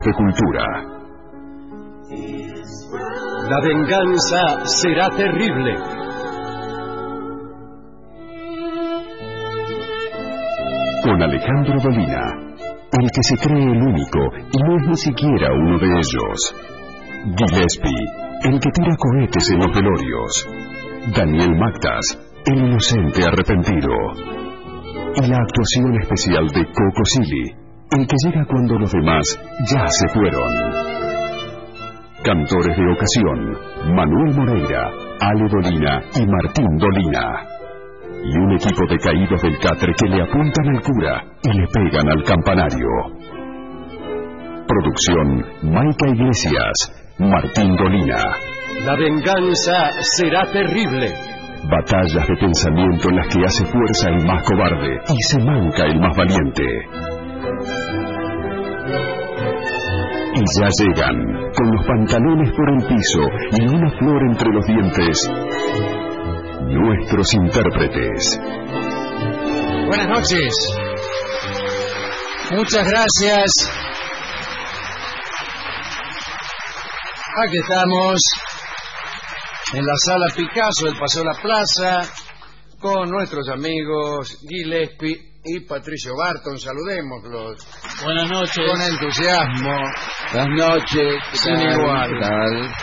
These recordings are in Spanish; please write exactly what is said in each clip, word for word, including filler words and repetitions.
de cultura. La venganza será terrible. Con Alejandro Dolina, el que se cree el único y no es ni siquiera uno de ellos. Gillespie, el que tira cohetes en los velorios. Daniel Mactas, el inocente arrepentido. Y la actuación especial de Coco Silly, el que llega cuando los demás ya se fueron. Cantores de ocasión: Manuel Moreira, Ale Dolina y Martín Dolina. Y un equipo de caídos del catre que le apuntan al cura y le pegan al campanario. Producción: Maica Iglesias, Martín Dolina. La venganza será terrible. Batallas de pensamiento en las que hace fuerza el más cobarde y se manca el más valiente. Y ya llegan, con los pantalones por el piso y una flor entre los dientes, nuestros intérpretes. Buenas noches. Muchas gracias. Aquí estamos en la sala Picasso del Paseo La Plaza con nuestros amigos Gillespie y Patricio Barton. Saludémoslos. Buenas noches. Con entusiasmo. Buenas noches. Sin igual. ¿Qué tal?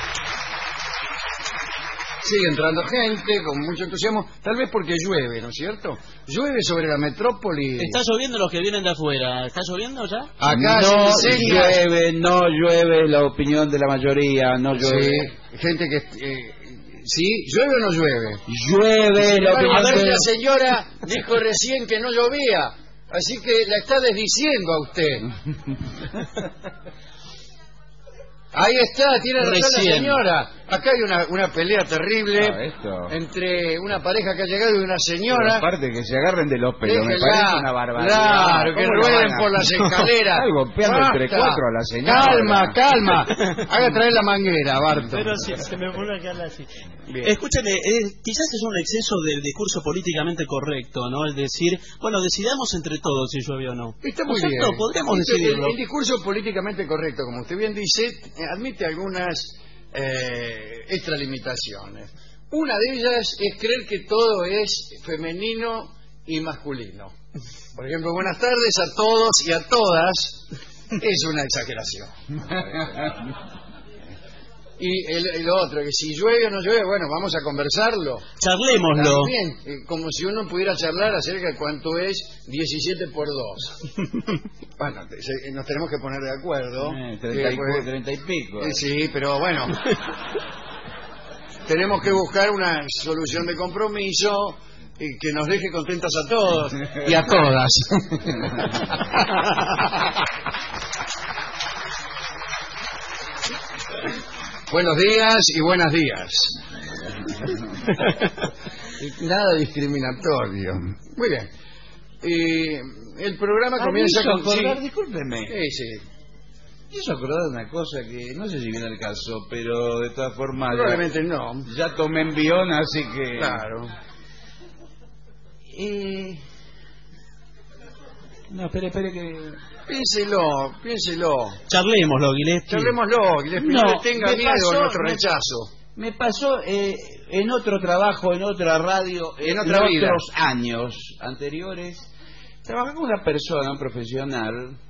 Sigue entrando gente con mucho entusiasmo, tal vez porque llueve, ¿no es cierto? Llueve sobre la metrópoli. Está lloviendo los que vienen de afuera. ¿Está lloviendo ya? Acá no se enseña... llueve, no llueve, la opinión de la mayoría, no llueve. Sí, gente que... Eh, ¿sí? ¿Llueve o no llueve? Llueve, Sin la embargo, opinión de... la señora dijo recién que no llovía, así que la está desdiciendo a usted. Ahí está, tiene razón la Recién. señora. Acá hay una, una pelea terrible Ah, esto. entre una pareja que ha llegado y una Pero señora. aparte que se agarren de los pelos, me Déjenla. parece una barbaridad. Claro, que ¿Cómo la rueden van a- por las escaleras. Ay, golpeando entre Basta. cuatro a la señora. Calma, calma. Haga traer la manguera, Barton. Pero si se me vuelve a quedar así. Bien. Escúcheme, eh, quizás es un exceso del discurso políticamente correcto, ¿no? El decir, bueno, decidamos entre todos si llueve o no. Está ¿No muy es cierto? bien. Podríamos El- decidirlo. El, el discurso políticamente correcto, como usted bien dice, eh, admite algunas eh, extralimitaciones. Una de ellas es creer que todo es femenino y masculino. Por ejemplo, buenas tardes a todos y a todas es una exageración. Y el, el otro, que si llueve o no llueve, bueno, vamos a conversarlo. Charlémoslo. También, eh, como si uno pudiera charlar acerca de cuánto es diecisiete por dos. Bueno, te- se- nos tenemos que poner de acuerdo. Eh, treinta y, Que, pues, treinta y pico. eh, sí, pero bueno. Tenemos que buscar una solución de compromiso y que nos deje contentas a todos y a todas. Buenos días y buenos días. Nada discriminatorio. Muy bien. Y el programa comienza Ah, me hizo con... acordar, sí. discúlpeme. Sí, sí. Me hizo acordar de una cosa que no sé si viene al caso, pero de todas formas... ya- Probablemente no. Ya tomé envión, así que... Claro. Eh... No, espere, espere que... Piénselo, piénselo. Charlémoslo, Gillespie. Charlémoslo, y les pido No, que tenga me miedo pasó- a nuestro me- rechazo. Me pasó eh, en otro trabajo, en otra radio, En otra vida. otros años anteriores. Trabajé con una persona, un profesional,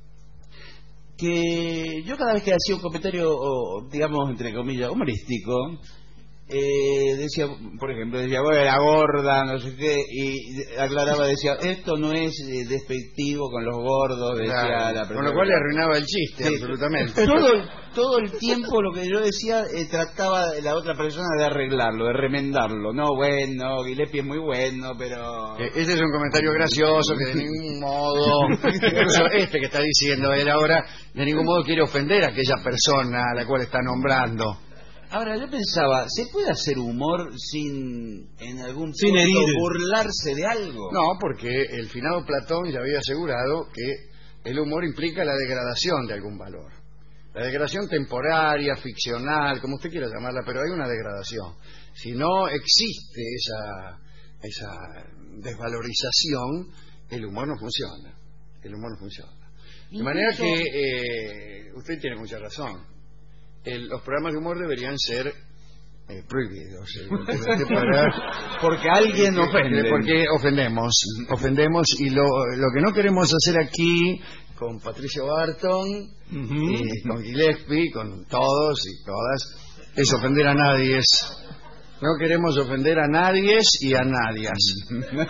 que yo cada vez que hacía un comentario, o, digamos, entre comillas, humorístico, eh, decía, por ejemplo, decía, bueno, era gorda, no sé qué, y aclaraba, decía, esto no es eh, despectivo con los gordos, decía Claro. la Con persona. lo cual le arruinaba el chiste, Sí. absolutamente. Todo, el- todo el tiempo lo que yo decía eh, trataba de la otra persona de arreglarlo, de remendarlo. No, bueno, Gillespie es muy bueno, pero... Eh, Este es un comentario gracioso que de ningún modo, incluso este que está diciendo él ahora, de ningún modo quiere ofender a aquella persona a la cual está nombrando. Ahora, yo pensaba, ¿se puede hacer humor sin, en algún Sin punto, herir. burlarse de algo? No, porque el finado Platón ya había asegurado que el humor implica la degradación de algún valor. La degradación temporaria, ficcional, como usted quiera llamarla, pero hay una degradación. Si no existe esa, esa desvalorización, el humor no funciona. El humor no funciona. De manera que eh, usted tiene mucha razón. El, los programas de humor deberían ser eh, prohibidos. Eh, para, porque alguien porque, ofende. Porque ofendemos. Ofendemos y lo, lo que no queremos hacer aquí con Patricio Barton, uh-huh. y con Gillespie, con todos y todas, es ofender a nadie. No queremos ofender a nadie y a nadias.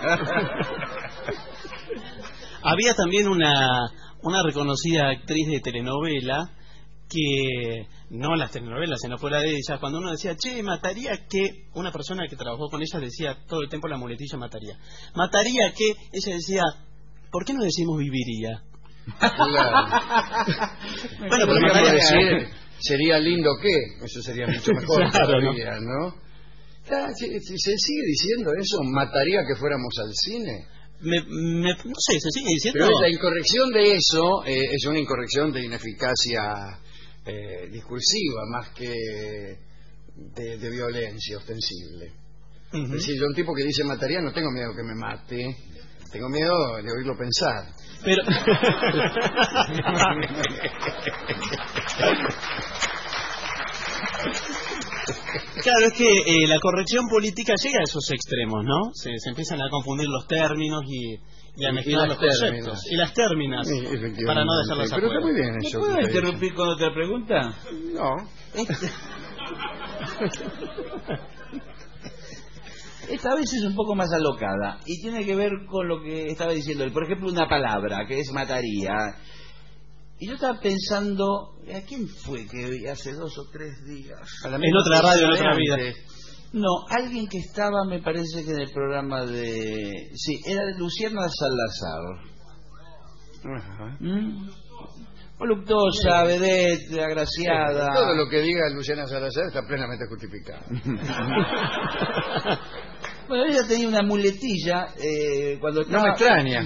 Había también una, una reconocida actriz de telenovela que, no las telenovelas, sino fuera de ellas, cuando uno decía, che, mataría que, una persona que trabajó con ella decía todo el tiempo la muletilla mataría. Mataría que, ella decía, ¿por qué no decimos viviría? Claro. Bueno, pero mataría, decir, sería lindo que, eso sería mucho mejor claro, todavía, ¿no? ¿no? Si, si se sigue diciendo eso, mataría que fuéramos al cine. Me, me, no sé, se sigue diciendo. Pero la incorrección de eso eh, es una incorrección de ineficacia eh, discursiva más que de, de violencia ostensible. Uh-huh. Es decir, yo un tipo que dice mataría, no tengo miedo que me mate, tengo miedo de oírlo pensar. Pero claro, es que eh, la corrección política llega a esos extremos, ¿no? Se, se empiezan a confundir los términos y, y a mezclar los conceptos. Términos. Y las términas, sí, para no dejarlos afuera. Pero está muy bien ¿Me eso. puedo interrumpir con otra pregunta? No. Esta vez es un poco más alocada y tiene que ver con lo que estaba diciendo él. Por ejemplo, una palabra que es mataría. Y yo estaba pensando, ¿a quién fue que hace dos o tres días? En otra radio, en otra vida. No, alguien que estaba, me parece que en el programa de... Sí, era de Luciana Salazar. Ajá. ¿Mm? Voluptuosa, vedette, agraciada. Todo lo que diga Luciana Salazar está plenamente justificado. Bueno, ella tenía una muletilla eh, cuando estaba... No me extraña.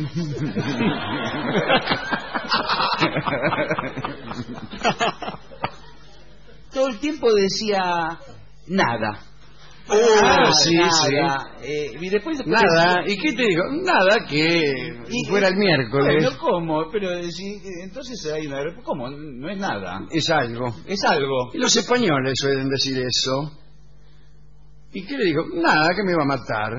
Todo el tiempo decía nada. Oh, nada, sí, nada. sí. Eh, y después, después nada. decía, ¿Y qué te digo? Nada que y, fuera el miércoles. Bueno, ¿cómo? Pero si, entonces hay una... ¿Cómo? No es nada. Es algo. Es algo. Y los españoles suelen decir eso. ¿Y qué le dijo? Nada, que me iba a matar.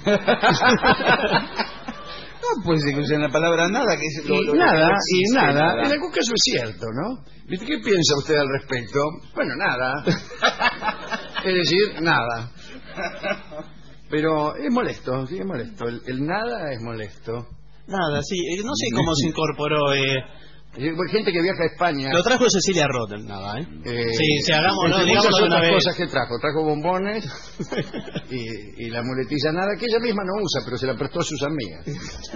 No puede ser que usen la palabra nada, que es lo, y lo, nada, lo y nada. nada. En algún caso es cierto, ¿no? ¿Viste qué piensa usted al respecto? Bueno, nada. Es decir, nada. Pero es molesto, sí, es molesto. El, el nada es molesto. Nada, sí. No sé cómo se incorporó... Eh... Hay gente que viaja a España. Lo trajo Cecilia Rotten, nada, ¿eh? eh sí, si hagamos, no, digamos otras una vez. cosas que trajo. Trajo bombones y, y la muletilla nada, que ella misma no usa, pero se la prestó a sus amigas.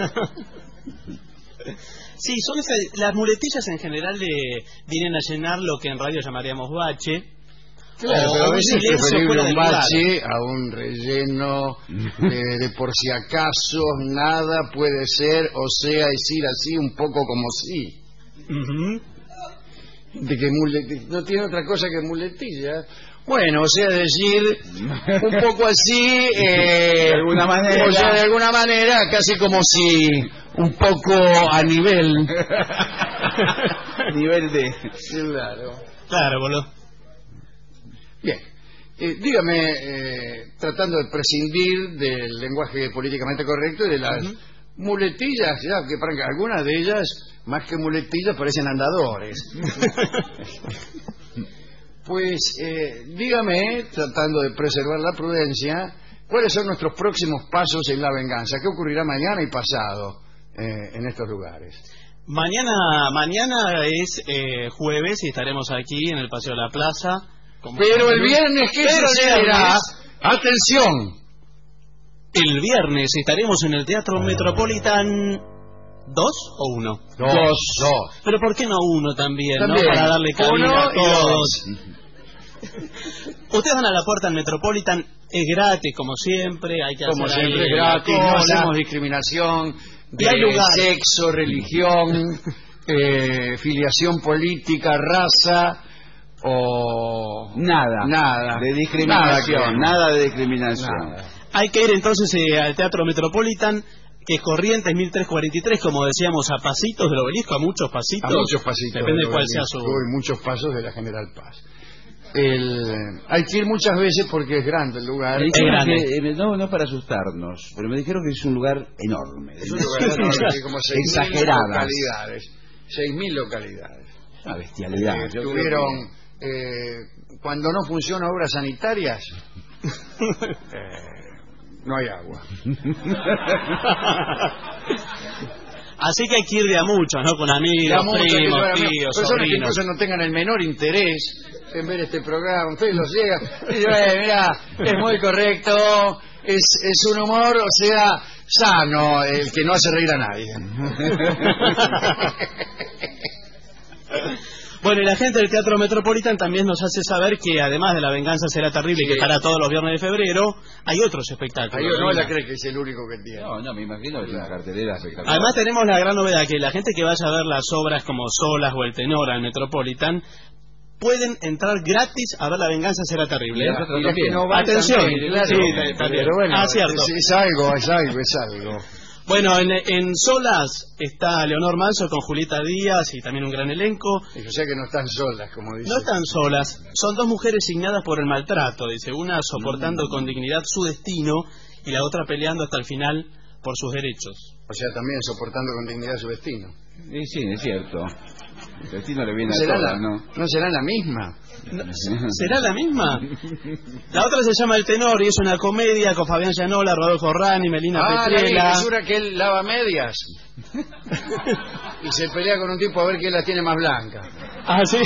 Sí, son esas, las muletillas en general le vienen a llenar lo que en radio llamaríamos bache. Claro, o pero a veces es preferible un bache lugar. a un relleno de, de por si acaso nada puede ser, o sea, decir así un poco como sí. Uh-huh. De que mule, no tiene otra cosa que muletilla. Bueno, o sea, decir un poco así, eh, de alguna manera, o sea, de alguna manera, casi como si un poco a nivel, nivel de, claro, claro, boludo. Bien, eh, dígame, eh, tratando de prescindir del lenguaje políticamente correcto y de las uh-huh. muletillas, ya que para algunas de ellas, más que muletillas, parecen andadores. Pues, eh, dígame, tratando de preservar la prudencia, ¿cuáles son nuestros próximos pasos en la venganza? ¿Qué ocurrirá mañana y pasado eh, en estos lugares? Mañana, mañana es eh, jueves y estaremos aquí en el Paseo de la Plaza. Pero el viernes, ¿qué sucederá? ¡Atención! El viernes estaremos en el Teatro Metropolitan. ¿Dos o uno? Dos. Dos. Dos. Pero ¿por qué no uno también? también. ¿No? Para darle cabida uno a todos. Ustedes van a la puerta del Metropolitan, es gratis como siempre, hay que como hacer siempre ahí es gratis, la no cola. hacemos discriminación de Y hay lugar. sexo, religión, eh, filiación política, raza o nada, nada de discriminación, nada, nada de discriminación. Nada. Hay que ir entonces eh, al Teatro Metropolitan, que es Corrientes mil trescientos cuarenta y tres, como decíamos, a pasitos del Obelisco, a muchos pasitos. A muchos pasitos. Depende de cuál sea su... Y muchos pasos de la General Paz. El, hay que ir muchas veces porque es grande el lugar. Me Es dijeron grande. que, eh, no, no para asustarnos, pero me dijeron que es un lugar enorme. Es un lugar enorme, hay como seis mil Exageradas. localidades. seis mil localidades. Una bestialidad. Eh, Yo creo tuvieron, eh, cuando no funcionan obras sanitarias, eh, no hay agua. Así que hay que ir de a muchos, ¿no? Con amigos, La mucha que primos, llevan a- tíos, personas que sobrinos. incluso no tengan el menor interés en ver este programa, ustedes los llegan y dicen, "Eh, mirá, es muy correcto, es, es un humor, o sea, sano, el que no hace reír a nadie". Bueno, y la gente del Teatro Metropolitan también nos hace saber que además de La Venganza Será Terrible, Sí. que estará todos los viernes de febrero, hay otros espectáculos. Ahí no la cree que es el único que tiene. No, no, me imagino que es una cartelera espectacular. Además tenemos la gran novedad que la gente que vaya a ver las obras como Solas o El Tenor al Metropolitan pueden entrar gratis a ver La Venganza Será Terrible. Y ¿eh? nosotros Y las que también. no van Atención. también, claro. Sí, también. Pero bueno, Ah, cierto. Es, es algo, es algo, es algo. Bueno, en, en Solas está Leonor Manso con Julieta Díaz y también un gran elenco. Y o sea que no están solas, como dice. No están solas, son dos mujeres signadas por el maltrato, dice, una soportando Mm. con dignidad su destino y la otra peleando hasta el final por sus derechos. O sea, también soportando con dignidad su destino. Sí, sí, es cierto. El destino le viene ¿No a será, todas, la, ¿no? ¿No será la misma? ¿Será la misma? La otra se llama El Tenor y es una comedia con Fabián Llanola, Rodolfo Rani, Melina Ah, la Petrella. misura que él lava medias. Y se pelea con un tipo a ver quién la tiene más blanca. Ah, sí.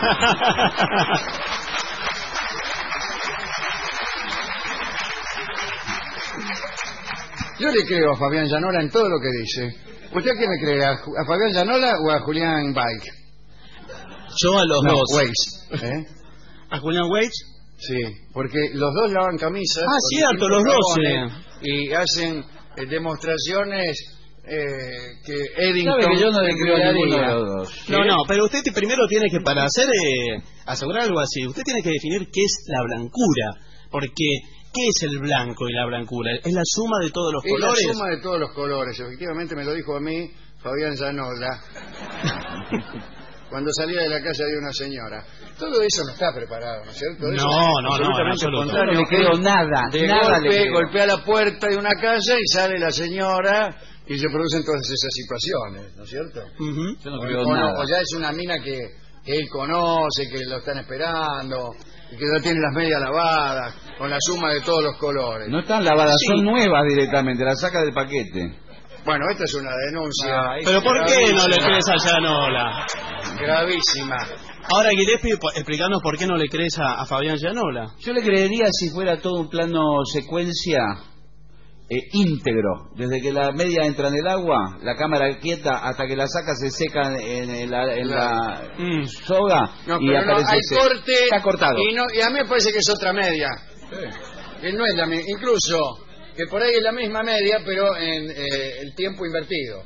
Yo le creo a Fabián Llanola en todo lo que dice. ¿Usted a quién le cree? ¿A, Ju- a Fabián Llanola o a Julián Bike? Yo a los No, dos. Weiss. ¿Eh? ¿A Julián Weich? Sí, porque los dos lavan camisas. Ah, con cierto, distintos los dos, jabones, sí. Y hacen eh, demostraciones eh, que Eddington... Sabe que yo no le creo a ninguno de haría. los dos. No, no, pero usted t- primero tiene que, para hacer, eh, asegurar algo así, usted tiene que definir qué es la blancura, porque ¿qué es el blanco y la blancura? Es la suma de todos los Es colores. la suma de todos los colores. Efectivamente me lo dijo a mí Fabián Llanola cuando salía de la casa de una señora. Todo eso no está preparado, ¿no es cierto? Eso No, es no, no, absolutamente en absoluto. espontáneo. No le creo nada, De nada le golpe, creo. golpea la puerta de una casa y sale la señora y se producen todas esas situaciones, ¿no es cierto? Ujú. Yo no O, creo o no, nada. o ya es una mina que, que él conoce, que lo están esperando, y que ya tiene las medias lavadas, con la suma de todos los colores. No están lavadas, Sí. son nuevas directamente, las saca del paquete. Bueno, esta es una denuncia Ay, Pero ¿por qué no le gravísima, crees a Llanola? gravísima. Ahora, Gillespie, po- explicanos por qué no le crees a, a Fabián Llanola. Yo le creería si fuera todo un plano secuencia eh, íntegro. Desde que la media entra en el agua, la cámara quieta, hasta que la saca se seca en, en la, en la Mm. soga No, y pero no, aparece hay ese- corte Está cortado. Y, no, y a mí me parece que es otra media. Que no es la misma. Incluso, que por ahí es la misma media, pero en eh, el tiempo invertido.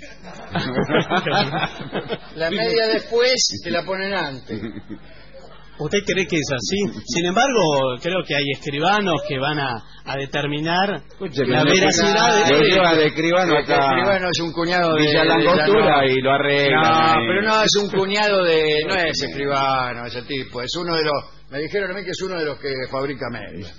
La media después te la ponen antes. ¿Usted cree que es así? Sin embargo, creo que hay escribanos que van a, a determinar Escúcheme, la lo veracidad Lo de... lleva de escribano Este acá. escribano es un cuñado de... Villa de Langostura Llanola. y lo arregla. No, ahí. pero no, es un cuñado de... No es escribano ese tipo, es uno de los... Me dijeron a mí que es uno de los que fabrica medias.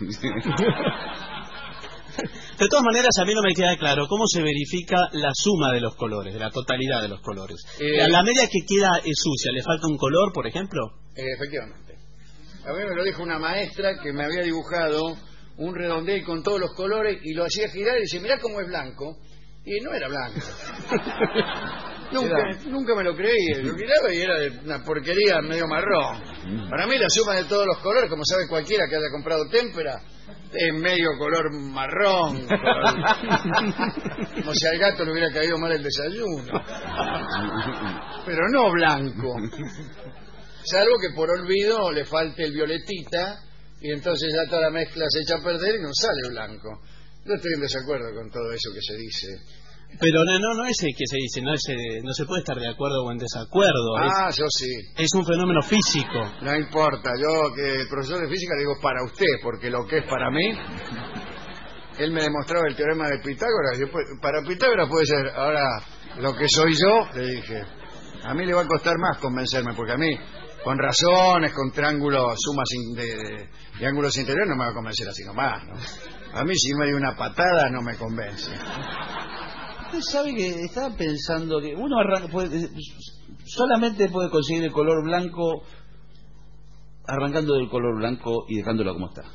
De todas maneras, a mí no me queda claro cómo se verifica la suma de los colores, de la totalidad de los colores. Eh, a la media que queda es sucia, ¿le falta un color, por ejemplo? Eh, efectivamente. A mí me lo dijo una maestra que me había dibujado un redondel con todos los colores y lo hacía girar y dice, mirá cómo es blanco. Y no era blanco. nunca, nunca me lo creí. Lo miraba y era de una porquería medio marrón. Para mí la suma de todos los colores, como sabe cualquiera que haya comprado témpera, es medio color marrón. color- como si al gato le hubiera caído mal el desayuno. Pero no blanco. Salvo que por olvido le falte el violetita y entonces ya toda la mezcla se echa a perder y no sale blanco. Yo estoy en desacuerdo con todo eso que se dice. Pero no, no, no es el que se dice, no, es, eh, no se puede estar de acuerdo o en desacuerdo. Ah, yo sí. Es, es un fenómeno físico. No importa. Yo, que el profesor de física, le digo para usted, porque lo que es para mí él me demostraba el teorema de Pitágoras. Yo, para Pitágoras puede ser, ahora lo que soy yo, le dije, a mí le va a costar más convencerme, porque a mí, con razones, con triángulos, sumas de, de, de ángulos interiores, no me va a convencer así nomás, ¿no? A mí si me dio una patada no me convence. Usted sabe que estaba pensando que uno arranca, puede, solamente puede conseguir el color blanco arrancando del color blanco y dejándolo como está.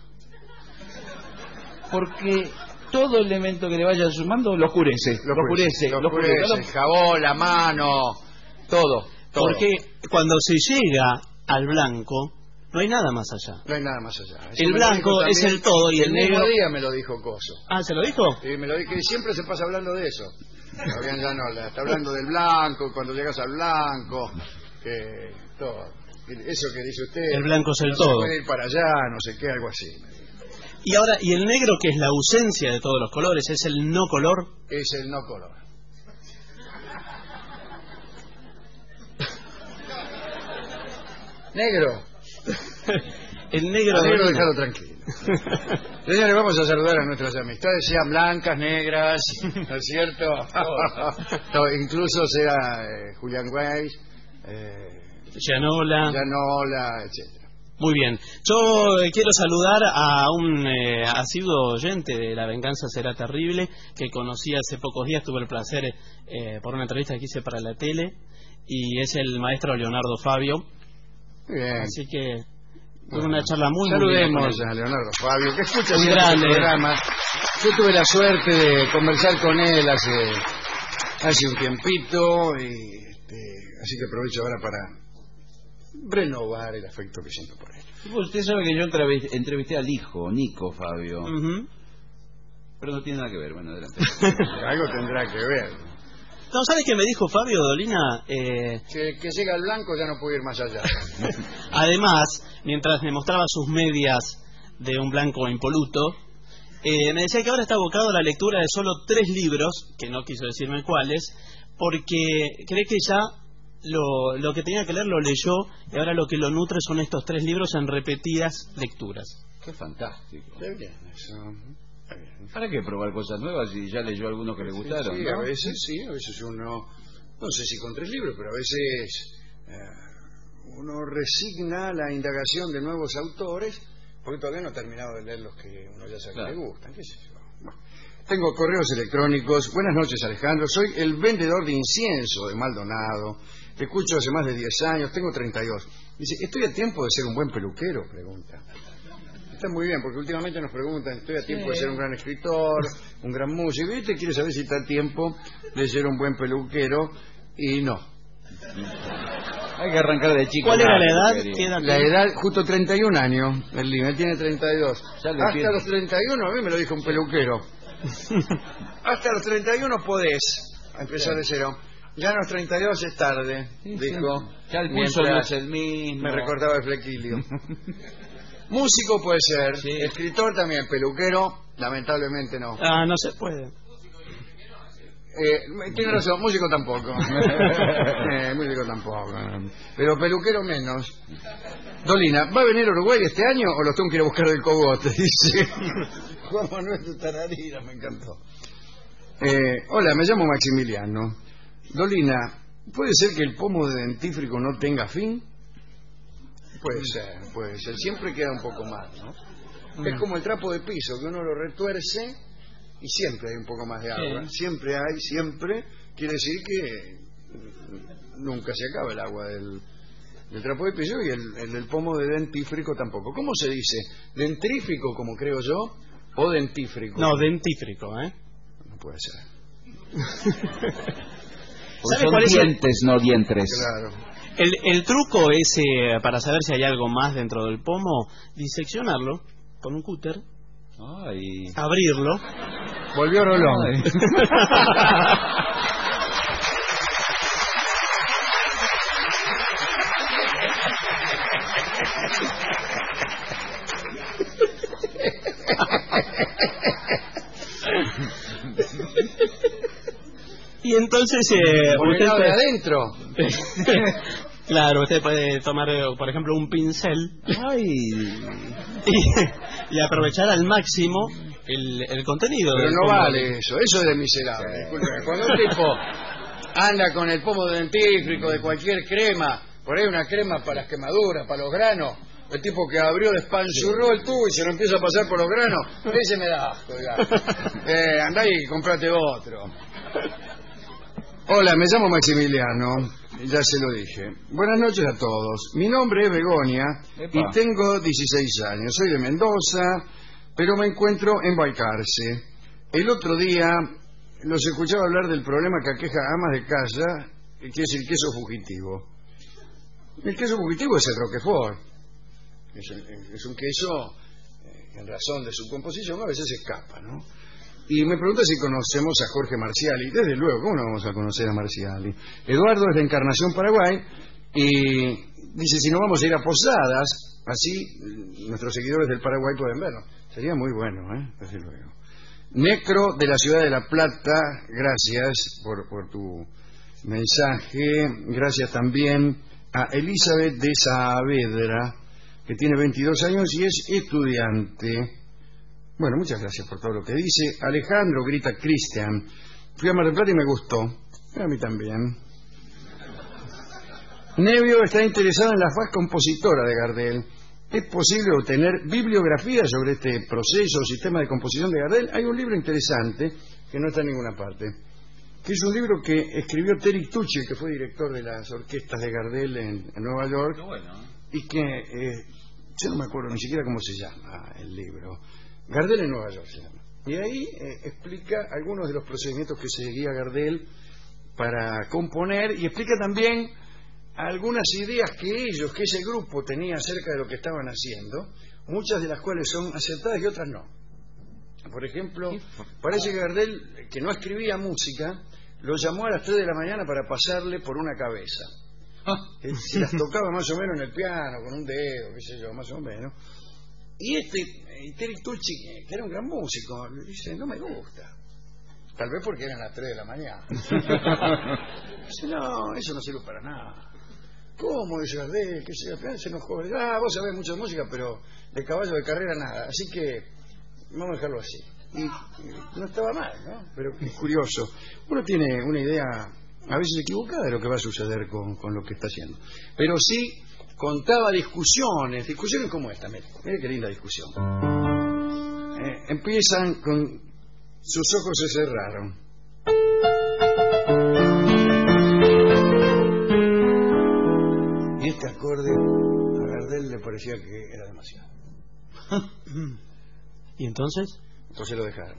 Porque todo elemento que le vaya sumando lo oscurece, lo oscurece, lo lo oscurece, oscurece, el jabón, la mano, todo, todo. Porque cuando se llega al blanco, no hay nada más allá. No hay nada más allá. Eso El blanco es el todo y el, el negro... mismo día me lo dijo Coso. Ah, ¿se lo dijo? Sí, me lo dijo, y siempre se pasa hablando de eso. Fabián Llanola está hablando del blanco, cuando llegas al blanco, que todo. Eso que dice usted. El blanco es el no todo. Se puede ir para allá, no sé qué, algo así. Y ahora, y el negro, que es la ausencia de todos los colores, es el no color. Es el no color. Negro. El negro. Al negro de... déjalo tranquilo. Señores, vamos a saludar a nuestras amistades, sean blancas, negras, ¿no es cierto? No, incluso sea eh, Julián Weiss, eh, Llanola. Llanola, etcétera. Muy bien. Yo eh, quiero saludar a un eh, asiduo oyente de La Venganza Será Terrible, que conocí hace pocos días, tuve el placer eh, por una entrevista que hice para la tele, y es el maestro Leonardo Fabio. Bien. Así que tuve una charla muy Saludemos muy a Leonardo Fabio, que escucha Muy siempre grande. el programa. Yo tuve la suerte de conversar con él hace hace un tiempito, y este, así que aprovecho ahora para renovar el afecto que siento por él. Usted sabe que yo entrevisté, entrevisté al hijo, Nico Fabio, Uh-huh. pero no tiene nada que ver. Bueno, adelante. Algo tendrá que ver. No, ¿sabes qué me dijo Fabio Dolina? Eh, Que, que llega al blanco ya no puede ir más allá. además, mientras me mostraba sus medias de un blanco impoluto, eh, me decía que ahora está abocado a la lectura de solo tres libros, que no quiso decirme cuáles, porque cree que ya lo, lo que tenía que leer lo leyó, y ahora lo que lo nutre son estos tres libros en repetidas lecturas. Qué fantástico. Está bien, eso. Está bien. ¿Para qué probar cosas nuevas si ya leyó algunos que le gustaron? Sí, ¿no? a veces sí, a veces uno, no sé si con tres libros, pero a veces eh, uno resigna la indagación de nuevos autores, porque todavía no ha terminado de leer los que uno ya sabe Claro. que le gustan. ¿Qué sé yo? Bueno, tengo correos electrónicos. Buenas noches, Alejandro. Soy el vendedor de incienso de Maldonado. Te escucho hace más de diez años, tengo treinta y dos. Dice, ¿estoy a tiempo de ser un buen peluquero? Pregunta. Está muy bien, porque últimamente nos preguntan, ¿estoy a tiempo de ser un gran escritor, un gran músico? Y usted quiere saber si está a tiempo de ser un buen peluquero, y no. Hay que arrancar de chico. ¿Cuál era la Claro, edad? querido. ¿Qué edad La tenía? edad, justo treinta y un años, el límite tiene treinta y dos. Ya le Hasta pido. los treinta y uno, a mí me lo dijo un peluquero. Hasta los treinta y uno podés empezar de cero. Ya a los treinta y dos es tarde, Sí, dijo. sí. Ya el pulso no mientras es el mismo. me recortaba el flequilio. Músico puede ser, Sí. escritor también, peluquero, lamentablemente no. Ah, no se puede. Eh, tiene razón, músico tampoco. eh, músico tampoco. Pero peluquero menos. Dolina, ¿va a venir a Uruguay este año o los tengo que ir a buscar del cogote? Dice Juan Manuel de Tararira, me encantó. Eh, hola, me llamo Maximiliano. Dolina, ¿puede ser que el pomo de dentífrico no tenga fin? Puede ser, puede ser. Siempre queda un poco más, ¿no? Es como el trapo de piso, que uno lo retuerce y siempre hay un poco más de agua. Sí. Siempre hay, siempre. Quiere decir que nunca se acaba el agua del, del trapo de piso, y el, el, el pomo de dentífrico tampoco. ¿Cómo se dice? ¿Dentrífico, como creo yo, o dentífrico? No, dentífrico, ¿eh? No puede ser. Porque ¿Sabe son cuál es el- dientes, no dientres. Claro. El, el truco es, eh, para saber si hay algo más dentro del pomo, diseccionarlo con un cúter, Ay. abrirlo. Volvió Rolón. Ay. Y entonces eh, Por el usted lado de puede- adentro. claro, usted puede tomar, eh, por ejemplo, un pincel Ay. y, y aprovechar al máximo el, el contenido. Pero del no pomo. vale eso, eso es de miserable. Discúlpeme. Cuando un tipo anda con el pomo dentífrico de cualquier crema, por ahí una crema para las quemaduras, para los granos, el tipo que abrió, despanzurró el tubo y se lo empieza a pasar por los granos, ese me da asco, digamos. Eh, andá y comprate otro. Hola, me llamo Maximiliano, ya se lo dije. Buenas noches a todos. Mi nombre es Begoña Epa. y tengo dieciséis años. Soy de Mendoza, pero me encuentro en Balcarce. El otro día los escuchaba hablar del problema que aqueja a amas de casa, que es el queso fugitivo. El queso fugitivo es el Roquefort. Es, el- es un queso, eh, en razón de su composición, a veces escapa, ¿no? Y me pregunta si conocemos a Jorge Marciali. Desde luego, ¿cómo no vamos a conocer a Marciali? Eduardo es de Encarnación, Paraguay, y dice si no vamos a ir a Posadas, así nuestros seguidores del Paraguay pueden verlo. Sería muy bueno, ¿eh? Desde luego. Necro de la ciudad de La Plata, gracias por, por tu mensaje. Gracias también a Elizabeth de Saavedra, que tiene veintidós años y es estudiante. Bueno, muchas gracias por todo lo que dice. Alejandro, grita Cristian. Fui a Mar del Plata y me gustó. A mí también. Nevio está interesado en la faz compositora de Gardel. ¿Es posible obtener bibliografía sobre este proceso o sistema de composición de Gardel? Hay un libro interesante que no está en ninguna parte, que es un libro que escribió Terry Tucci, que fue director de las orquestas de Gardel en, en Nueva York, Qué bueno, ¿eh? y que eh, yo no me acuerdo ni siquiera cómo se llama el libro. Gardel en Nueva York se llama. Y ahí eh, explica algunos de los procedimientos que seguía Gardel para componer y explica también algunas ideas que ellos, que ese grupo tenía acerca de lo que estaban haciendo, muchas de las cuales son aceptadas y otras no. Por ejemplo, parece que Gardel, que no escribía música, lo llamó a las tres de la mañana para pasarle por una cabeza. Él se las tocaba más o menos en el piano, con un dedo, qué sé yo, más o menos. Y este, eh, Terry Tucci, que- que era un gran músico, le dice, no me gusta. Tal vez porque eran las tres de la mañana. Dice, no, eso no sirve para nada. ¿Cómo? Dice Gardel, que se, se enojó. Ah, vos sabés mucho de música, pero de caballo de carrera nada. Así que vamos a dejarlo así. Y, y no estaba mal, ¿no? Pero es curioso. Uno tiene una idea a veces equivocada de lo que va a suceder con, con lo que está haciendo. Pero sí contaba discusiones, discusiones como esta. Mire, mire qué linda discusión. Eh, empiezan con sus ojos se cerraron. Y este acorde a Gardel le parecía que era demasiado. ¿Y entonces? Entonces lo dejaron.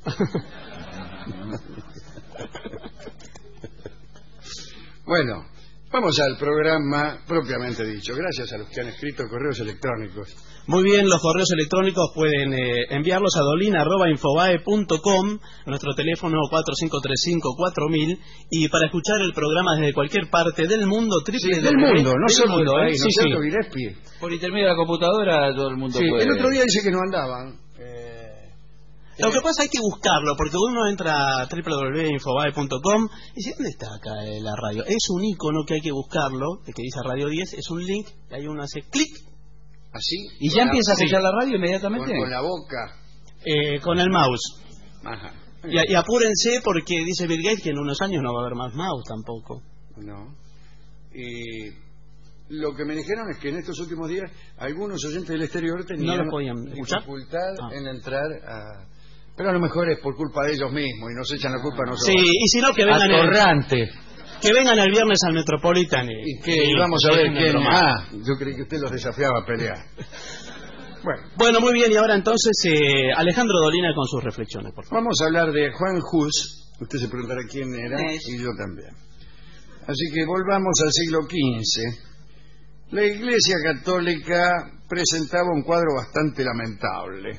Bueno, vamos al programa propiamente dicho. Gracias a los que han escrito correos electrónicos. Muy bien, los correos electrónicos pueden eh, enviarlos a dolina arroba infobae punto com, nuestro teléfono cuatro cinco tres cinco cuatro mil, y para escuchar el programa desde cualquier parte del mundo, triple Del mundo, no del solo del mundo, ¿eh? país, ¿no Sí, es sí. cierto, Gillespie? Por intermedio de la computadora todo el mundo Sí, puede. el otro día dice que no andaban. Eh, Lo eh, que pasa es que hay que buscarlo, porque uno entra a doble u doble u doble u punto infobae punto com y dice, ¿dónde está acá eh, la radio? Es un icono que hay que buscarlo, el que dice Radio diez, es un link, y ahí uno hace clic así. ¿Y con ya la- empieza a sí, escuchar la radio con, inmediatamente? con la boca. eh, con el mouse. Ajá. Y, y apúrense porque dice Bill Gates que en unos años no va a haber más mouse tampoco. No. Y lo que me dijeron es que en estos últimos días algunos oyentes del exterior tenían No lo podían escuchar. dificultad Ah. en entrar a... Pero a lo mejor es por culpa de ellos mismos y nos echan la culpa a nosotros. Sí, y si no, que vengan, el, Atorrante. que vengan el viernes al Metropolitan. Y, Y que y vamos a ver dejen de quién... bromar. Ah, yo creí que usted los desafiaba a pelear. Bueno, Bueno, muy bien, y ahora entonces eh, Alejandro Dolina con sus reflexiones, por favor. vamos a hablar de Juan Hus. Usted se preguntará quién era Es. y yo también. Así que volvamos al siglo quince. La Iglesia Católica presentaba un cuadro bastante lamentable.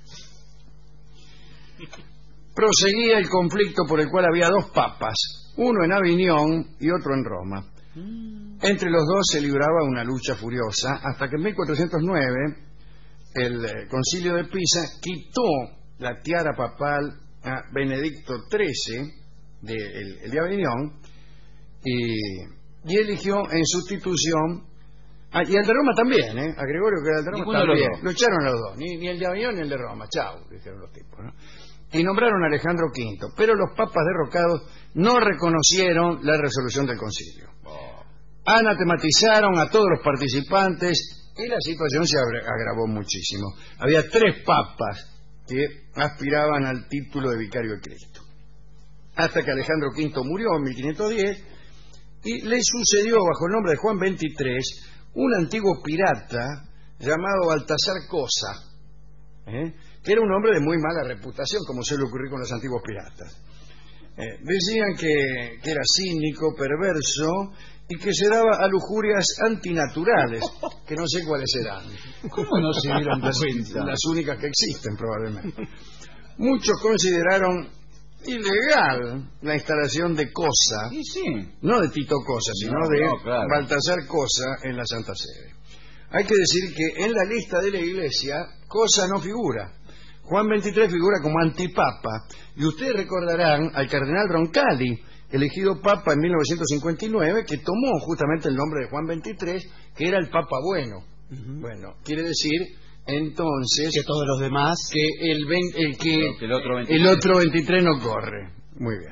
Proseguía el conflicto por el cual había dos papas, uno en Aviñón y otro en Roma. Entre los dos se libraba una lucha furiosa hasta que en mil cuatrocientos nueve el eh, concilio de Pisa quitó la tiara papal a Benedicto trece de, el, el de Aviñón y, y eligió en sustitución Ah, y el de Roma también, ¿eh? A Gregorio, que era el de Roma, Ninguno de los también. dos. Lo echaron a los dos, ni, ni el de Aviñón ni el de Roma. Chao, dijeron los tipos, ¿no? Y nombraron a Alejandro quinto, pero los papas derrocados no reconocieron la resolución del concilio. Oh. Anatematizaron a todos los participantes y la situación se agra- agravó muchísimo. Había tres papas que aspiraban al título de vicario de Cristo. Hasta que Alejandro quinto murió en mil quinientos diez y le sucedió bajo el nombre de Juan veintitrés un antiguo pirata llamado Baltasar Cosa, ¿eh? que era un hombre de muy mala reputación, como suele ocurrir con los antiguos piratas. Eh, decían que, que era cínico, perverso y que se daba a lujurias antinaturales, que no sé cuáles serán. ¿Cómo no se dieron las, cuenta? las únicas que existen, probablemente. Muchos consideraron ilegal la instalación de Cosa, Sí, sí. no de Tito Cosa, sino No, de no, claro. Baltasar Cosa en la Santa Sede. Hay que decir que en la lista de la Iglesia Cosa no figura. Juan veintitrés figura como antipapa, y ustedes recordarán al cardenal Roncalli, elegido papa en mil novecientos cincuenta y nueve, que tomó justamente el nombre de Juan veintitrés, que era el papa bueno. Ujú. Bueno, quiere decir entonces Que todos los demás... que el, vein- el que No, que el otro veintitrés. el otro veintitrés no corre. Muy bien.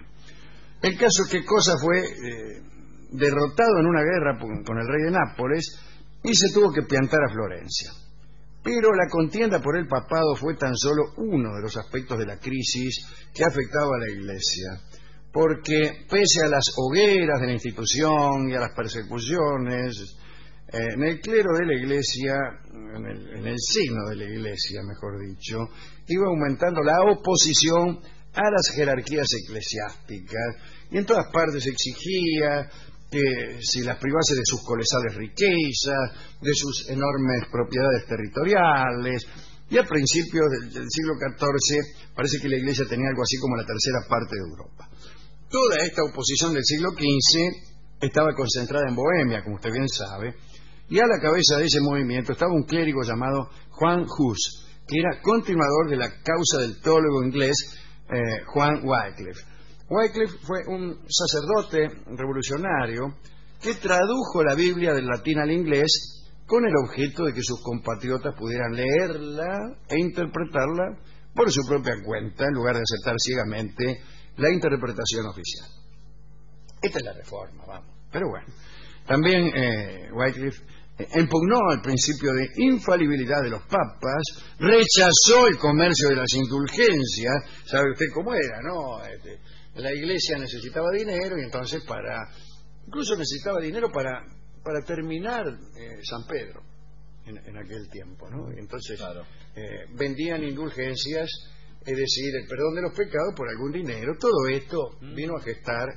El caso es que Cosa fue eh, derrotado en una guerra con con el rey de Nápoles y se tuvo que piantar a Florencia. Pero la contienda por el papado fue tan solo uno de los aspectos de la crisis que afectaba a la Iglesia, porque pese a las hogueras de la institución y a las persecuciones, eh, en el clero de la Iglesia, en el, en el seno de la Iglesia, mejor dicho, iba aumentando la oposición a las jerarquías eclesiásticas, y en todas partes se exigía que se las privase de sus colosales riquezas, de sus enormes propiedades territoriales, y a principios del, del siglo catorce parece que la Iglesia tenía algo así como la tercera parte de Europa. Toda esta oposición del siglo quince estaba concentrada en Bohemia, como usted bien sabe, y a la cabeza de ese movimiento estaba un clérigo llamado Juan Hus, que era continuador de la causa del teólogo inglés eh, Juan Wycliffe. Wycliffe fue un sacerdote revolucionario que tradujo la Biblia del latín al inglés con el objeto de que sus compatriotas pudieran leerla e interpretarla por su propia cuenta, en lugar de aceptar ciegamente la interpretación oficial. Esta es la reforma, vamos. Pero bueno, también eh, Wycliffe eh, impugnó el principio de infalibilidad de los papas, rechazó el comercio de las indulgencias. ¿Sabe usted cómo era, no? Este, la Iglesia necesitaba dinero y entonces para... incluso necesitaba dinero para, para terminar eh, San Pedro en, en aquel tiempo, ¿no? Y entonces Claro. eh, vendían indulgencias, es decir, el perdón de los pecados por algún dinero. Todo esto vino a gestar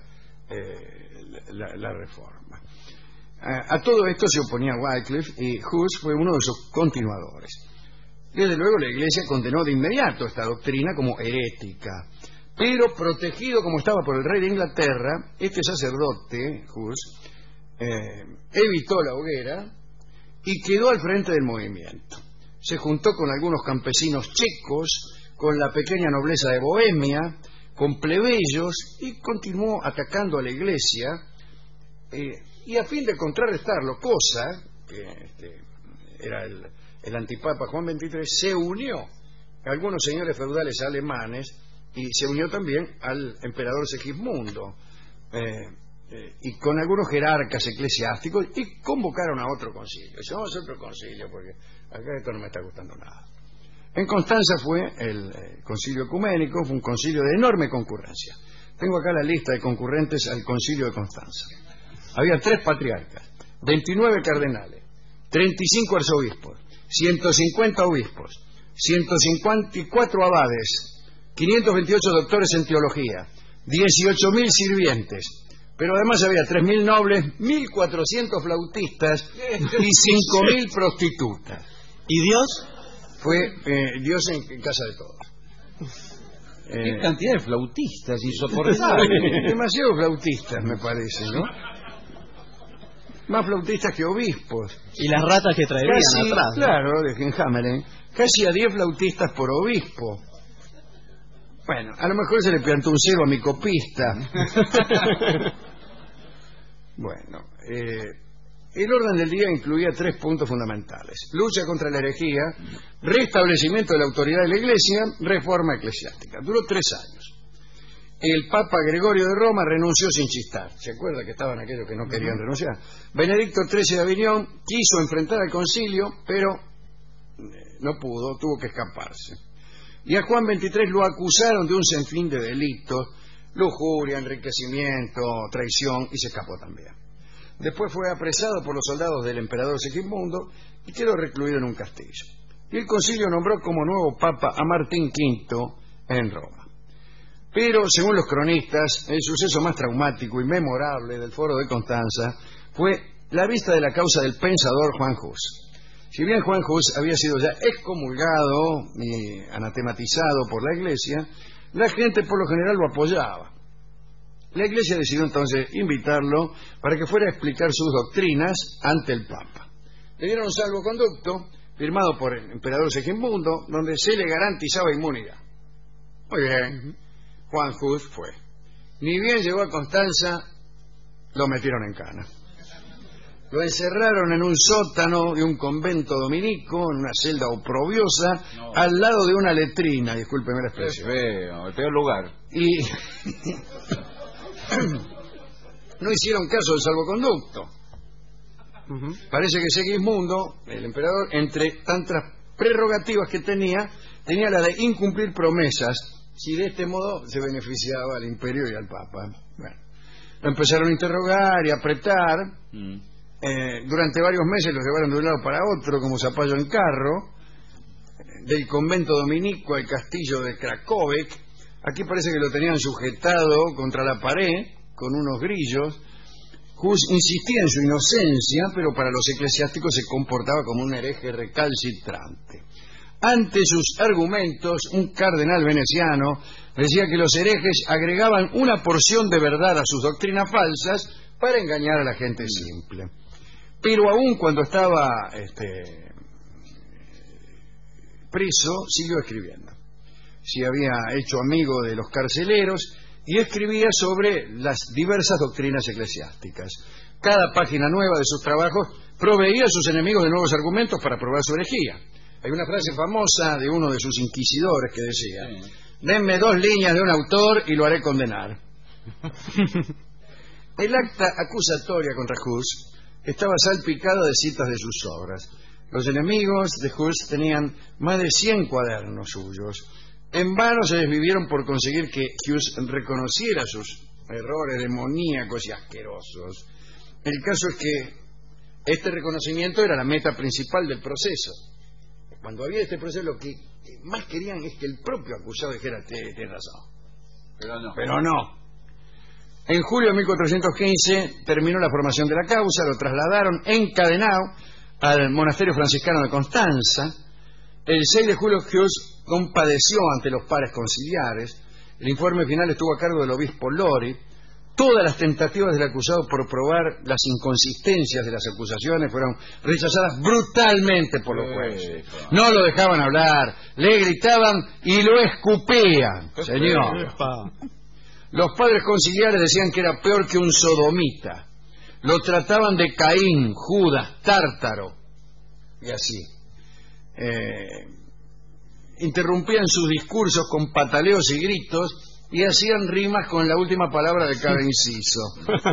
eh, la, la reforma. A, a todo esto se oponía Wycliffe y Hus fue uno de sus continuadores. Desde luego la Iglesia condenó de inmediato esta doctrina como herética, pero protegido como estaba por el rey de Inglaterra, este sacerdote, Hus, eh, evitó la hoguera y quedó al frente del movimiento. Se juntó con algunos campesinos checos, con la pequeña nobleza de Bohemia, con plebeyos, y continuó atacando a la Iglesia, eh, y a fin de contrarrestarlo, Cosa, que este, era el, el antipapa Juan veintitrés, se unió a algunos señores feudales alemanes y se unió también al emperador Segismundo, eh, eh, y con algunos jerarcas eclesiásticos, y convocaron a otro concilio. Dice, vamos a hacer otro concilio porque acá esto no me está gustando nada. En Constanza fue el eh, concilio ecuménico, fue un concilio de enorme concurrencia. Tengo acá la lista de concurrentes al concilio de Constanza. Había tres patriarcas, veintinueve cardenales, treinta y cinco arzobispos, ciento cincuenta obispos, ciento cincuenta y cuatro abades, quinientos veintiocho doctores en teología, dieciocho mil sirvientes, pero además había tres mil nobles, mil cuatrocientos flautistas y cinco mil prostitutas. ¿Y Dios? Fue eh, Dios en, en casa de todos. Qué Eh, cantidad de flautistas insoportables. demasiados flautistas, me parece, ¿no? Más flautistas que obispos. Y las ratas que traerían Casi, atrás, ¿no? claro, de Genhameren, casi a diez flautistas por obispo. Bueno, a lo mejor se le plantó un cero a mi copista. Bueno, eh, El orden del día incluía tres puntos fundamentales: lucha contra la herejía, restablecimiento de la autoridad de la Iglesia, reforma eclesiástica. Duró tres años. El Papa Gregorio de Roma renunció sin chistar. ¿Se acuerda que estaban aquellos que no querían renunciar? Benedicto trece de Aviñón quiso enfrentar al concilio, pero no pudo, tuvo que escaparse. Y a Juan veintitrés lo acusaron de un sinfín de delitos: lujuria, enriquecimiento, traición, y se escapó también. Después fue apresado por los soldados del emperador Segismundo y quedó recluido en un castillo. Y el concilio nombró como nuevo papa a Martín quinto en Roma. Pero, según los cronistas, el suceso más traumático y memorable del Foro de Constanza fue la vista de la causa del pensador Juan Hus. Si bien Juan Hus había sido ya excomulgado y anatematizado por la Iglesia, la gente por lo general lo apoyaba. La Iglesia decidió entonces invitarlo para que fuera a explicar sus doctrinas ante el Papa. Le dieron un salvoconducto firmado por el emperador Segismundo, donde se le garantizaba inmunidad. Muy bien, Juan Hus fue. Ni bien llegó a Constanza, lo metieron en cana. Lo encerraron en un sótano de un convento dominico, en una celda oprobiosa, no. al lado de una letrina, discúlpeme la expresión. Es feo, el peor lugar. Y no hicieron caso del salvoconducto. Uh-huh. Parece que Segismundo, el emperador, entre tantas prerrogativas que tenía, tenía la de incumplir promesas, si de este modo se beneficiaba al imperio y al papa. Bueno, lo empezaron a interrogar y a apretar. Mm. Eh, durante varios meses lo llevaron de un lado para otro como zapallo en carro, del convento dominico al castillo de Cracovec. Aquí parece que lo tenían sujetado contra la pared con unos grillos. Hus insistía en su inocencia, pero para los eclesiásticos se comportaba como un hereje recalcitrante. Ante sus argumentos, un cardenal veneciano decía que los herejes agregaban una porción de verdad a sus doctrinas falsas para engañar a la gente simple. Pero aún cuando estaba este, preso, siguió escribiendo. Se había hecho amigo de los carceleros y escribía sobre las diversas doctrinas eclesiásticas. Cada página nueva de sus trabajos proveía a sus enemigos de nuevos argumentos para probar su herejía. Hay una frase famosa de uno de sus inquisidores que decía: sí. denme dos líneas de un autor y lo haré condenar. El acta acusatoria contra Hus estaba salpicada de citas de sus obras. Los enemigos de Hus tenían más de cien cuadernos suyos. En vano se desvivieron por conseguir que Hus reconociera sus errores demoníacos y asquerosos. El caso es que este reconocimiento era la meta principal del proceso. Cuando había este proceso, lo que más querían es que el propio acusado dijera: tiene razón. Pero no. Pero no. En julio de mil cuatrocientos quince terminó la formación de la causa, lo trasladaron encadenado al monasterio franciscano de Constanza. El seis de julio Hus compadeció ante los pares conciliares. El informe final estuvo a cargo del obispo Lori. Todas las tentativas del acusado por probar las inconsistencias de las acusaciones fueron rechazadas brutalmente por los jueces. No lo dejaban hablar, le gritaban y lo escupían, señor. Los padres conciliares decían que era peor que un sodomita. Lo trataban de Caín, Judas, Tártaro y así. Eh, interrumpían sus discursos con pataleos y gritos y hacían rimas con la última palabra de cada inciso.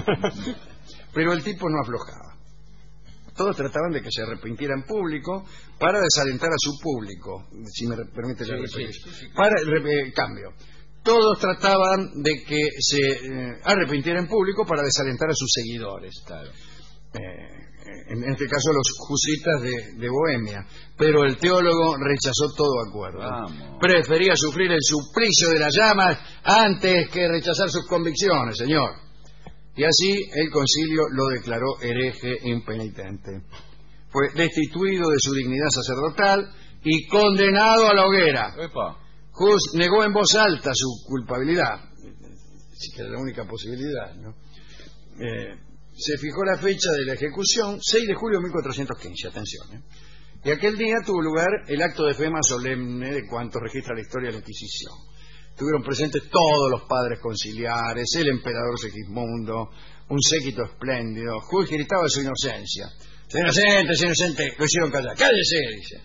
Pero el tipo no aflojaba. Todos trataban de que se arrepintiera en público para desalentar a su público, si me permite la referencia. Sí, sí, sí, claro. Para el eh, cambio. Todos trataban de que se eh, arrepintiera en público para desalentar a sus seguidores. Claro. Eh, en este caso los husitas de, de Bohemia. Pero el teólogo rechazó todo acuerdo. Vamos. Prefería sufrir el suplicio de las llamas antes que rechazar sus convicciones, señor. Y así el concilio lo declaró hereje impenitente. Fue destituido de su dignidad sacerdotal y condenado a la hoguera. Epa. Hus negó en voz alta su culpabilidad, sí que era la única posibilidad, ¿no? Eh, se fijó la fecha de la ejecución, seis de julio de mil cuatrocientos quince, atención, ¿eh? Y aquel día tuvo lugar el acto de fe más solemne de cuanto registra la historia de la Inquisición. Estuvieron presentes todos los padres conciliares, el emperador Segismundo, un séquito espléndido. Hus gritaba su inocencia. ¡Es inocente, es inocente! Lo hicieron callar. ¡Cállese!, dice.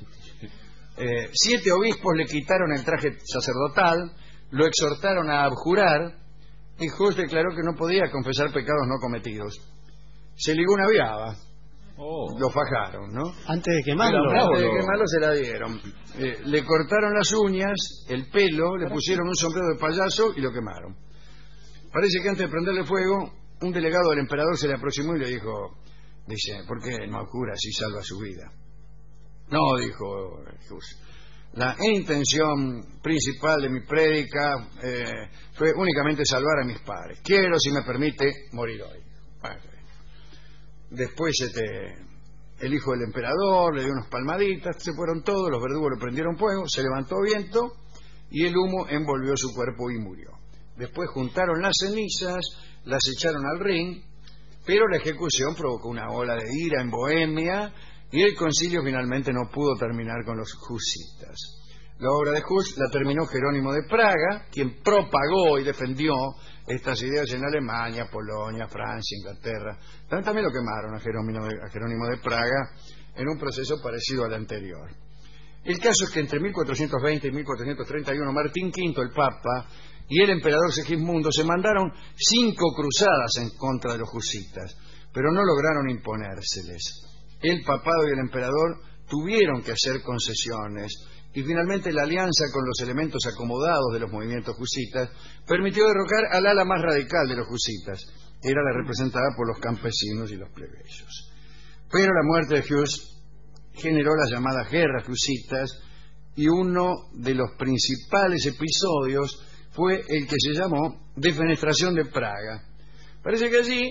Eh, siete obispos le quitaron el traje sacerdotal, lo exhortaron a abjurar, y Hus declaró que no podía confesar pecados no cometidos. Se ligó una viaba. Oh. Lo fajaron, ¿no? Antes de quemarlo. Antes de quemarlo se la dieron. Eh, le cortaron las uñas, el pelo, le pusieron un sombrero de payaso y lo quemaron. Parece que antes de prenderle fuego, un delegado del emperador se le aproximó y le dijo, dice, ¿por qué no abjura si salva su vida? No, dijo Hus. La intención principal de mi prédica eh, fue únicamente salvar a mis padres. Quiero, si me permite, morir hoy. Bueno, después este, el hijo del emperador le dio unas palmaditas, se fueron todos, los verdugos le prendieron fuego, se levantó viento y el humo envolvió su cuerpo y murió. Después juntaron las cenizas, las echaron al ring, pero la ejecución provocó una ola de ira en Bohemia y el concilio finalmente no pudo terminar con los husitas. La obra de Hus la terminó Jerónimo de Praga, quien propagó y defendió estas ideas en Alemania, Polonia, Francia, Inglaterra. También lo quemaron a Jerónimo, de, a Jerónimo de Praga en un proceso parecido al anterior. El caso es que entre mil cuatrocientos veinte y mil cuatrocientos treinta y uno Martín quinto, el Papa, y el emperador Segismundo se mandaron cinco cruzadas en contra de los husitas, pero no lograron imponérseles. El papado y el emperador tuvieron que hacer concesiones y finalmente la alianza con los elementos acomodados de los movimientos husitas permitió derrocar al ala más radical de los husitas. Era la representada por los campesinos y los plebeyos. Pero la muerte de Hus generó las llamadas guerras husitas y uno de los principales episodios fue el que se llamó Defenestración de Praga. Parece que allí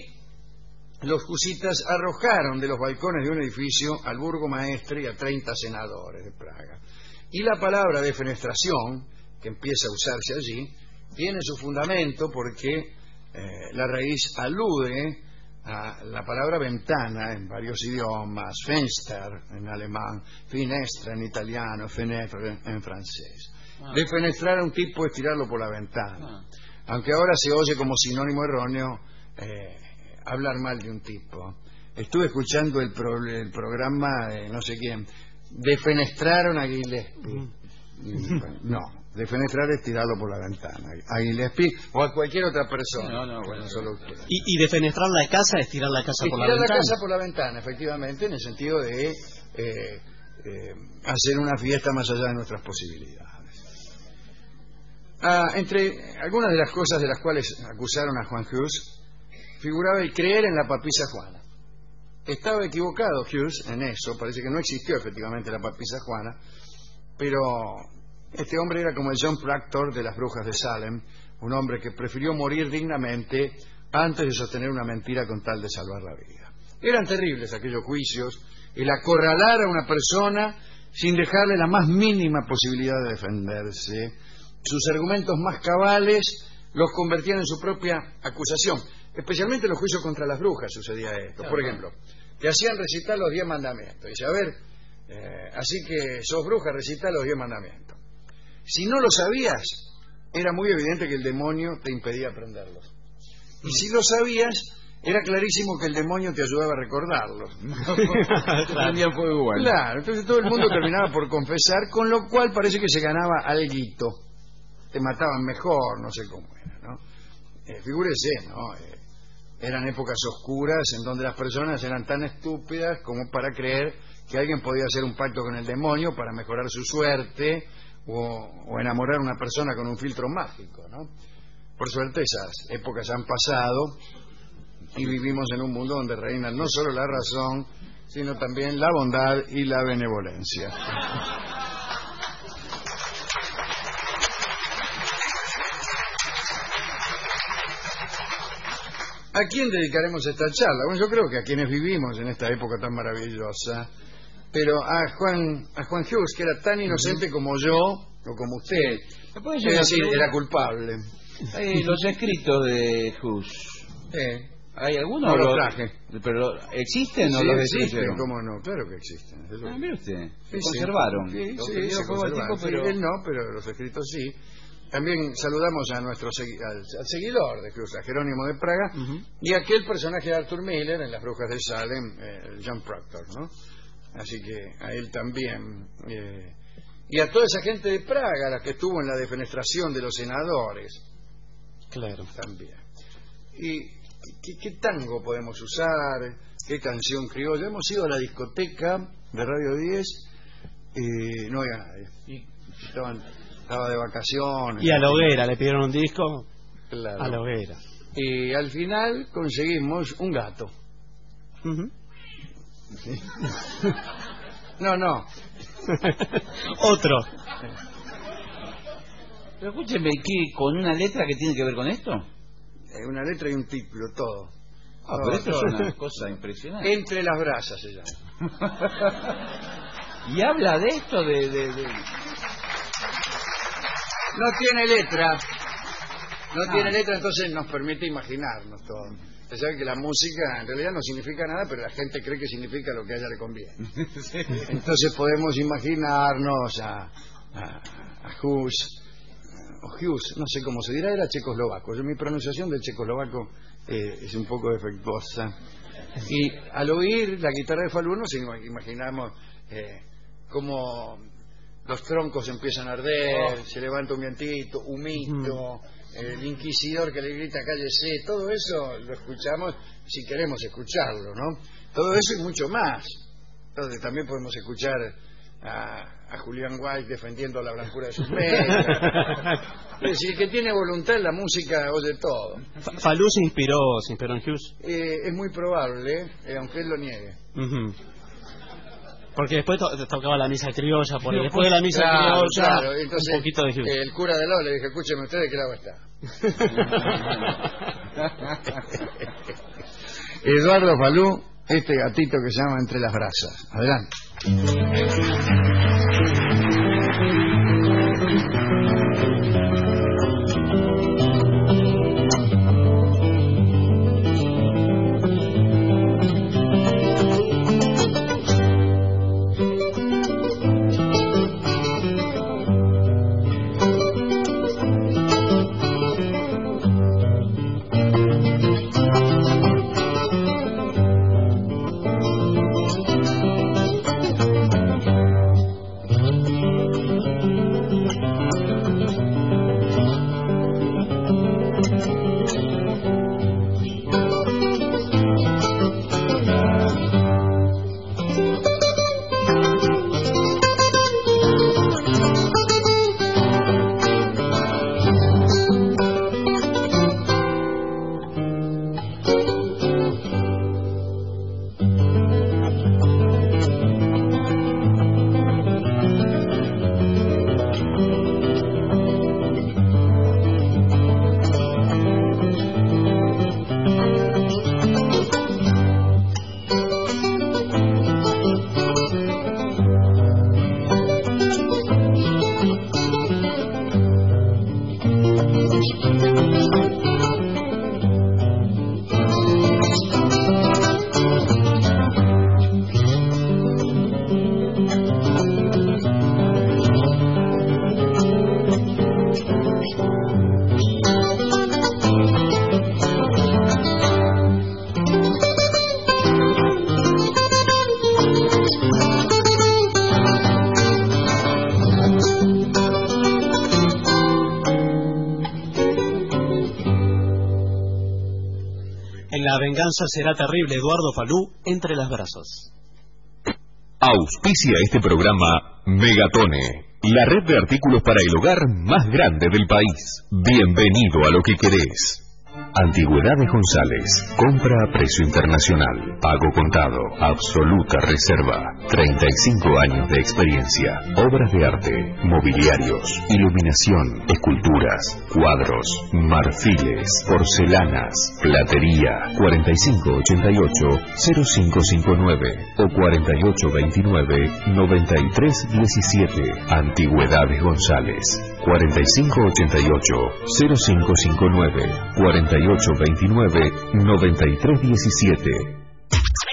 los husitas arrojaron de los balcones de un edificio al burgomaestre y a treinta senadores de Praga. Y la palabra defenestración, que empieza a usarse allí, tiene su fundamento porque eh, la raíz alude a la palabra ventana en varios idiomas, Fenster en alemán, finestra en italiano, fenêtre en francés. Ah. Defenestrar a un tipo es tirarlo por la ventana. Ah. Aunque ahora se oye como sinónimo erróneo eh, hablar mal de un tipo. Estuve escuchando el, pro, el programa de no sé quién. Defenestraron a Gillespie. Mm. No, defenestrar es tirarlo por la ventana. A Gillespie o a cualquier otra persona. No, no, bueno, solo usted. Y, y defenestrar la casa es tirar la casa y por la tirar ventana. Tirar la casa por la ventana, efectivamente, en el sentido de eh, eh, hacer una fiesta más allá de nuestras posibilidades. Ah, entre algunas de las cosas de las cuales acusaron a Juan Hus, figuraba el creer en la papisa Juana. Estaba equivocado Hus en eso, parece que no existió efectivamente la papisa Juana, pero este hombre era como el John Proctor de las brujas de Salem, un hombre que prefirió morir dignamente antes de sostener una mentira con tal de salvar la vida. Eran terribles aquellos juicios, el acorralar a una persona sin dejarle la más mínima posibilidad de defenderse. Sus argumentos más cabales los convertían en su propia acusación. Especialmente en los juicios contra las brujas sucedía esto. Por ejemplo, te hacían recitar los diez mandamientos. Dice, a ver, eh, así que sos bruja, recita los diez mandamientos. Si no lo sabías, era muy evidente que el demonio te impedía aprenderlos. Y si lo sabías, era clarísimo que el demonio te ayudaba a recordarlos. También fue igual. Claro, entonces todo el mundo terminaba por confesar, con lo cual parece que se ganaba alguito. Te mataban mejor, no sé cómo era, ¿no? Eh, figúrese, ¿no? Eh, eran épocas oscuras en donde las personas eran tan estúpidas como para creer que alguien podía hacer un pacto con el demonio para mejorar su suerte o, o enamorar a una persona con un filtro mágico, ¿no? Por suerte esas épocas han pasado y vivimos en un mundo donde reinan no solo la razón, sino también la bondad y la benevolencia. ¿A quién dedicaremos esta charla? Bueno, yo creo que a quienes vivimos en esta época tan maravillosa, pero a Juan a Juan Hus, que era tan inocente uh-huh. como yo o como usted, es decir, era culpable. Hay los escritos de Hus. Eh, ¿Hay algunos? No los traje. ¿Pero existen o sí, los existen? ¿Cómo no? Claro que existen. Ah, mire usted, se sí, conservaron. Sí, los sí, se conservaron. Tipo, pero... Sí, él no, pero los escritos sí. también saludamos a nuestro segui al, al seguidor de Cruz, a Jerónimo de Praga, Uh-huh. y aquel personaje de Arthur Miller en Las Brujas de Salem, eh, John Proctor, ¿no? Así que a él también. Eh, y a toda esa gente de Praga, la que estuvo en la defenestración de los senadores, Claro. también. ¿Y qué, qué tango podemos usar? ¿Qué canción criolla? Hemos ido a la discoteca de Radio diez y no había nadie. Y- Estaban, estaba de vacaciones. Y a la hoguera, le pidieron un disco. Claro. A la hoguera. Y al final conseguimos un gato. Uh-huh. No, no. Otro. Pero escúcheme, ¿qué, ¿con una letra que tiene que ver con esto? Eh, una letra y un título, todo. Ah, Todo, pero esto todo. es una cosa impresionante. Entre las brasas se llama. Y habla de esto, de... de, de... No tiene letra. No Ah. tiene letra, entonces nos permite imaginarnos todo. Usted sabe que la música en realidad no significa nada, pero la gente cree que significa lo que a ella le conviene. Sí. Entonces podemos imaginarnos a, a, a Hus, o Hughes, no sé cómo se dirá, era checoslovaco. Yo, mi pronunciación del checoslovaco eh, es un poco defectuosa. Y al oír la guitarra de Falú nos imaginamos eh, cómo los troncos empiezan a arder, Oh. se levanta un vientito, humito, el inquisidor que le grita cállese, todo eso lo escuchamos si queremos escucharlo, ¿no? Todo eso y mucho más. Entonces también podemos escuchar a, a Julián White defendiendo la blancura de sus medias. Es decir, que tiene voluntad en la música oye todo. Fa- Falú se inspiró, se inspiró en Hughes. Eh, es muy probable, eh, aunque él lo niegue. Uh-huh. Porque después to- tocaba la misa criolla, porque después de la misa Claro, criolla, claro. Entonces, un poquito de Hughes. eh, el cura de lado le dije, escúcheme usted, ¿de qué lado está? Eduardo Falú, este gatito que se llama Entre las Brasas. Adelante. La venganza será terrible, Eduardo Falú, Entre las Brasas. Auspicia este programa Megatone, la red de artículos para el hogar más grande del país. Bienvenido a lo que querés. Antigüedades González, compra a precio internacional, pago contado, absoluta reserva, treinta y cinco años de experiencia, obras de arte, mobiliarios, iluminación, esculturas, cuadros, marfiles, porcelanas, platería, cuarenta y cinco ochenta y ocho cero cinco cinco nueve o cuarenta y ocho veintinueve noventa y tres diecisiete. Antigüedades González, cuarenta y cinco ochenta y ocho cero cinco cinco nueve cuarenta y ocho veintinueve noventa y tres diecisiete.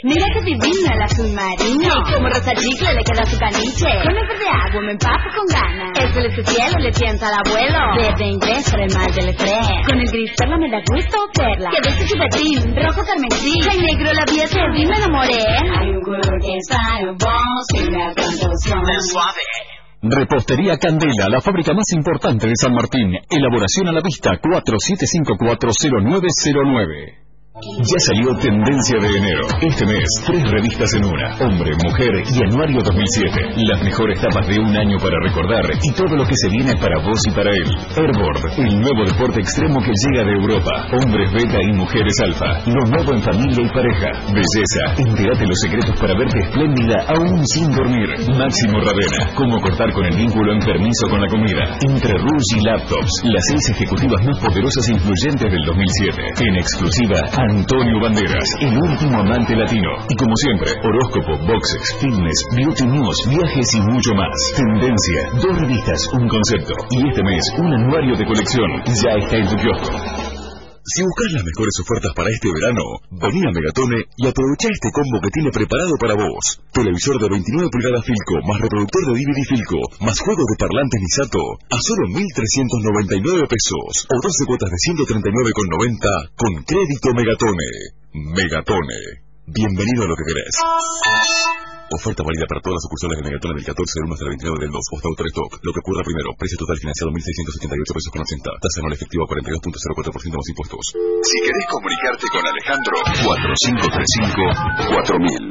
Mira que divino el azul marino. Y como rosa chicle le queda su caniche. Con el verde agua me empapo con ganas. El celeste cielo le tienta al abuelo. Verde inglés por el mal del estrés. Con el gris perla me da gusto perla. Que ves su betín, rojo carmesí. Ay, negro la vi ese y me enamoré. Hay un color que es vos y me tanto son. Suave. Repostería Candela, la fábrica más importante de San Martín. Elaboración a la vista cuatro siete cinco cuatro cero nueve cero nueve. Ya salió Tendencia de enero. Este mes, tres revistas en una. Hombre, Mujer y Anuario dos mil siete. Las mejores tapas de un año para recordar y todo lo que se viene para vos y para él. Airboard, el nuevo deporte extremo que llega de Europa. Hombres beta y mujeres alfa. Lo nuevo en familia y pareja. Belleza, entérate los secretos para verte espléndida aún sin dormir. Máximo Ravena, cómo cortar con el vínculo en permiso con la comida. Entre Rouge y Laptops, las seis ejecutivas más poderosas e influyentes del dos mil siete. En exclusiva, Antonio Banderas, el último amante latino. Y como siempre, horóscopo, boxes, fitness, beauty news, viajes y mucho más. Tendencia, dos revistas, un concepto. Y este mes, un anuario de colección. Ya está en tu kiosco. Si buscas las mejores ofertas para este verano, vení a Megatone y aprovecha este combo que tiene preparado para vos. Televisor de veintinueve pulgadas Filco, más reproductor de D V D Filco, más juegos de parlantes Nisato, a solo mil trescientos noventa y nueve pesos, o doce cuotas de ciento treinta y nueve con noventa con crédito Megatone. Megatone. Bienvenido a lo que querés. Oferta válida para todas las sucursales de Megatone del catorce del uno hasta el veintinueve del dos. Posta Auto Stock. Lo que ocurra primero. Precio total financiado mil seiscientos setenta y ocho pesos con ochenta. Tasa anual efectiva cuarenta y dos punto cero cuatro por ciento más impuestos. Si querés comunicarte con Alejandro, cuatro cinco tres cinco cuatro mil.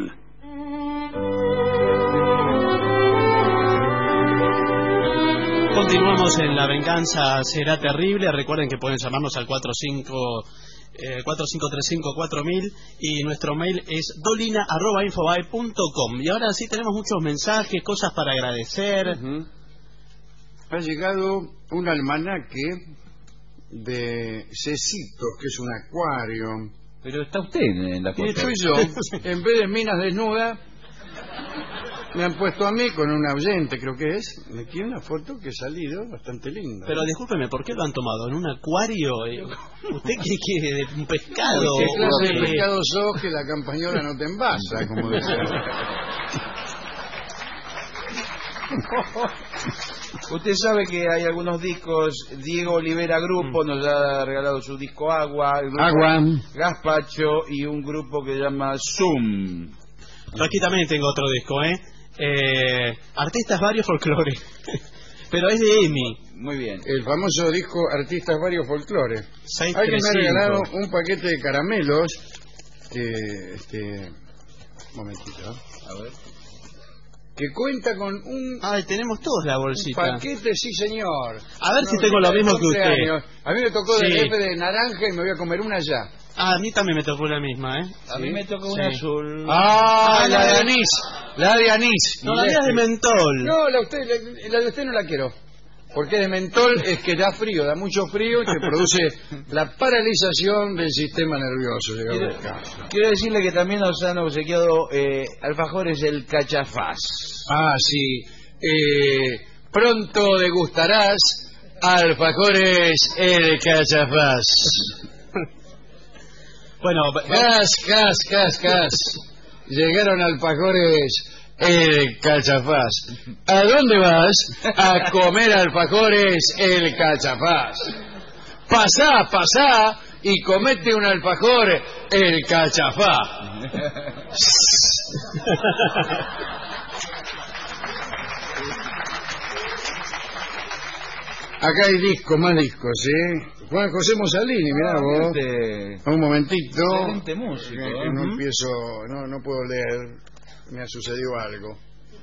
Continuamos en La Venganza Será Terrible. Recuerden que pueden llamarnos al cuatro cinco tres cinco cuatro mil y nuestro mail es dolina arroba infobae punto com. Y ahora sí tenemos muchos mensajes, cosas para agradecer. Uh-huh. Ha llegado un almanaque de Cecitos, que es un acuario. Pero está usted en la foto. Y estoy yo. En vez de minas desnudas, me han puesto a mí con un oyente, creo que es. Aquí una foto que ha salido bastante linda. Pero discúlpeme, ¿por qué lo han tomado? ¿En un acuario? ¿Usted qué quiere? ¿De un pescado? ¿Qué clase de ¿O pescado sos que la campañola no te envasa, como decía? Usted sabe que hay algunos discos. Diego Olivera Grupo nos ha regalado su disco Agua, el grupo Agua, Gazpacho y un grupo que se llama Zoom. Yo aquí también tengo otro disco, ¿eh? eh artistas varios folclore. Pero es de Emi. Muy bien. El famoso disco Artistas Varios Folclore. Alguien me ha regalado un paquete de caramelos que, este, un momentito, a ver, que cuenta con un, ay, tenemos todos la bolsita. un paquete, sí señor. A ver no, si tengo lo mismo que usted. Años. A mí me tocó sí. del F de naranja y me voy a comer una ya. Ah, a mí también me tocó la misma, ¿eh? A ¿Sí? mí me tocó sí. una azul. Ah, ah la, la de de anís. La de anís. No, la mía es de mentol. No, la, usted, la, la de usted no la quiero. Porque de mentol es que da frío, da mucho frío y te produce la paralización del sistema nervioso. Quiero, quiero decirle que también nos han obsequiado eh, alfajores el Cachafaz. Ah, sí. Eh, pronto degustarás alfajores el Cachafaz. Bueno, Cas, cas, cas, cas. Llegaron alfajores el Cachafaz. ¿A dónde vas? A comer alfajores el Cachafaz. Pasá, pasá y comete un alfajor el Cachafaz. Acá hay discos, más discos, ¿eh? Juan José Mosalini, mirá vos. Este... Un momentito. Excelente músico. Que, que no uh-huh. empiezo, no, no puedo leer. Me ha sucedido algo.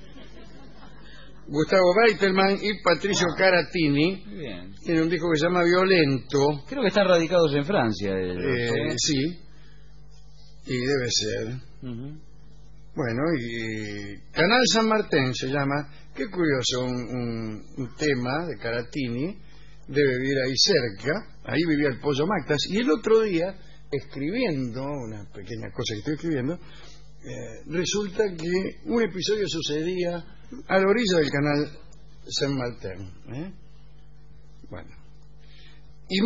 Gustavo Beitelman y Patricio Caratini. Bien. Tienen un disco que se llama Violento. Creo que están radicados en Francia. Ellos, eh, ¿eh? Sí. Y debe ser. Uh-huh. Bueno, y Canal San Martín se llama. Qué curioso, un, un, un tema de Caratini. Debe vivir ahí cerca. Ahí vivía el Pollo Mactas. Y el otro día, escribiendo, una pequeña cosa que estoy escribiendo, eh, resulta que un episodio sucedía a la orilla del Canal San Martín. ¿eh? Bueno.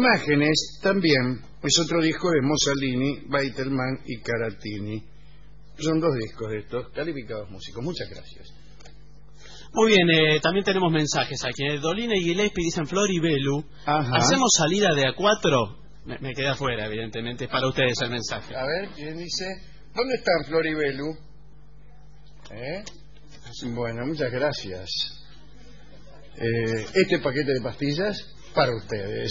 Imágenes también es otro disco de Mosalini, Beitelman y Caratini. Son dos discos de estos, calificados músicos. Muchas gracias. Muy bien, eh, también tenemos mensajes aquí. Dolina y Gillespie dicen Flor y Belu. Ajá. ¿Hacemos salida de A cuatro? Me, me queda afuera, evidentemente. Es para ustedes el mensaje. A ver, ¿quién dice? ¿Dónde están Flor y Belu? ¿Eh? Bueno, muchas gracias. Eh, este paquete de pastillas para ustedes.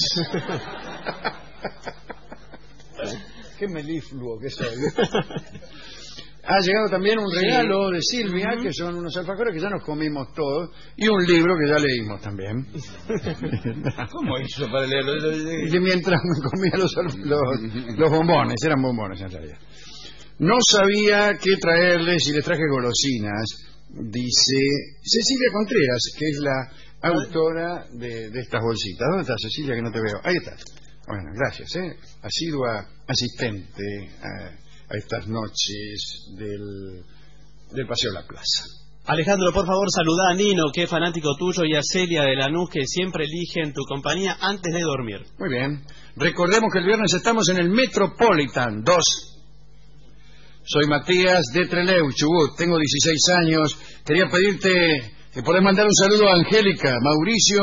Qué melifluo que soy. Ha llegado también un regalo de Silvia, que son unos alfajores que ya nos comimos todos, y un libro que ya leímos también. ¿Cómo hizo para leerlo? Que mientras me comía los, los, los bombones, eran bombones en realidad. No sabía qué traerles y les traje golosinas, dice Cecilia Contreras, que es la autora de, de estas bolsitas. ¿Dónde está Cecilia, que no te veo? Ahí está. Bueno, gracias, ¿eh? Asidua asistente a, a estas noches del, del Paseo de la Plaza. Alejandro, por favor, saluda a Nino, que es fanático tuyo, y a Celia de Lanús, que siempre eligen tu compañía antes de dormir. Muy bien. Recordemos que el viernes estamos en el Metropolitan dos. Soy Matías de Trelew, Chubut. Tengo dieciséis años. Quería pedirte que podés mandar un saludo a Angélica, Mauricio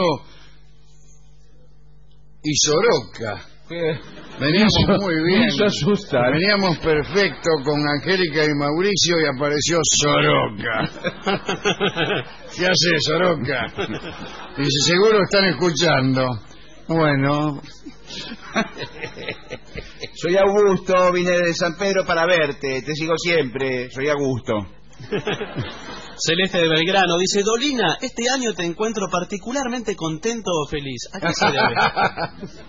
y Soroka. Veníamos muy bien. Veníamos perfecto con Angélica y Mauricio y apareció Soroka. ¿Qué hace Soroka? Dice, seguro están escuchando. Bueno. Soy Augusto, vine de San Pedro para verte. Te sigo siempre. Soy Augusto. Celeste de Belgrano dice, Dolina, este año te encuentro particularmente contento o feliz. ¿A qué se debe?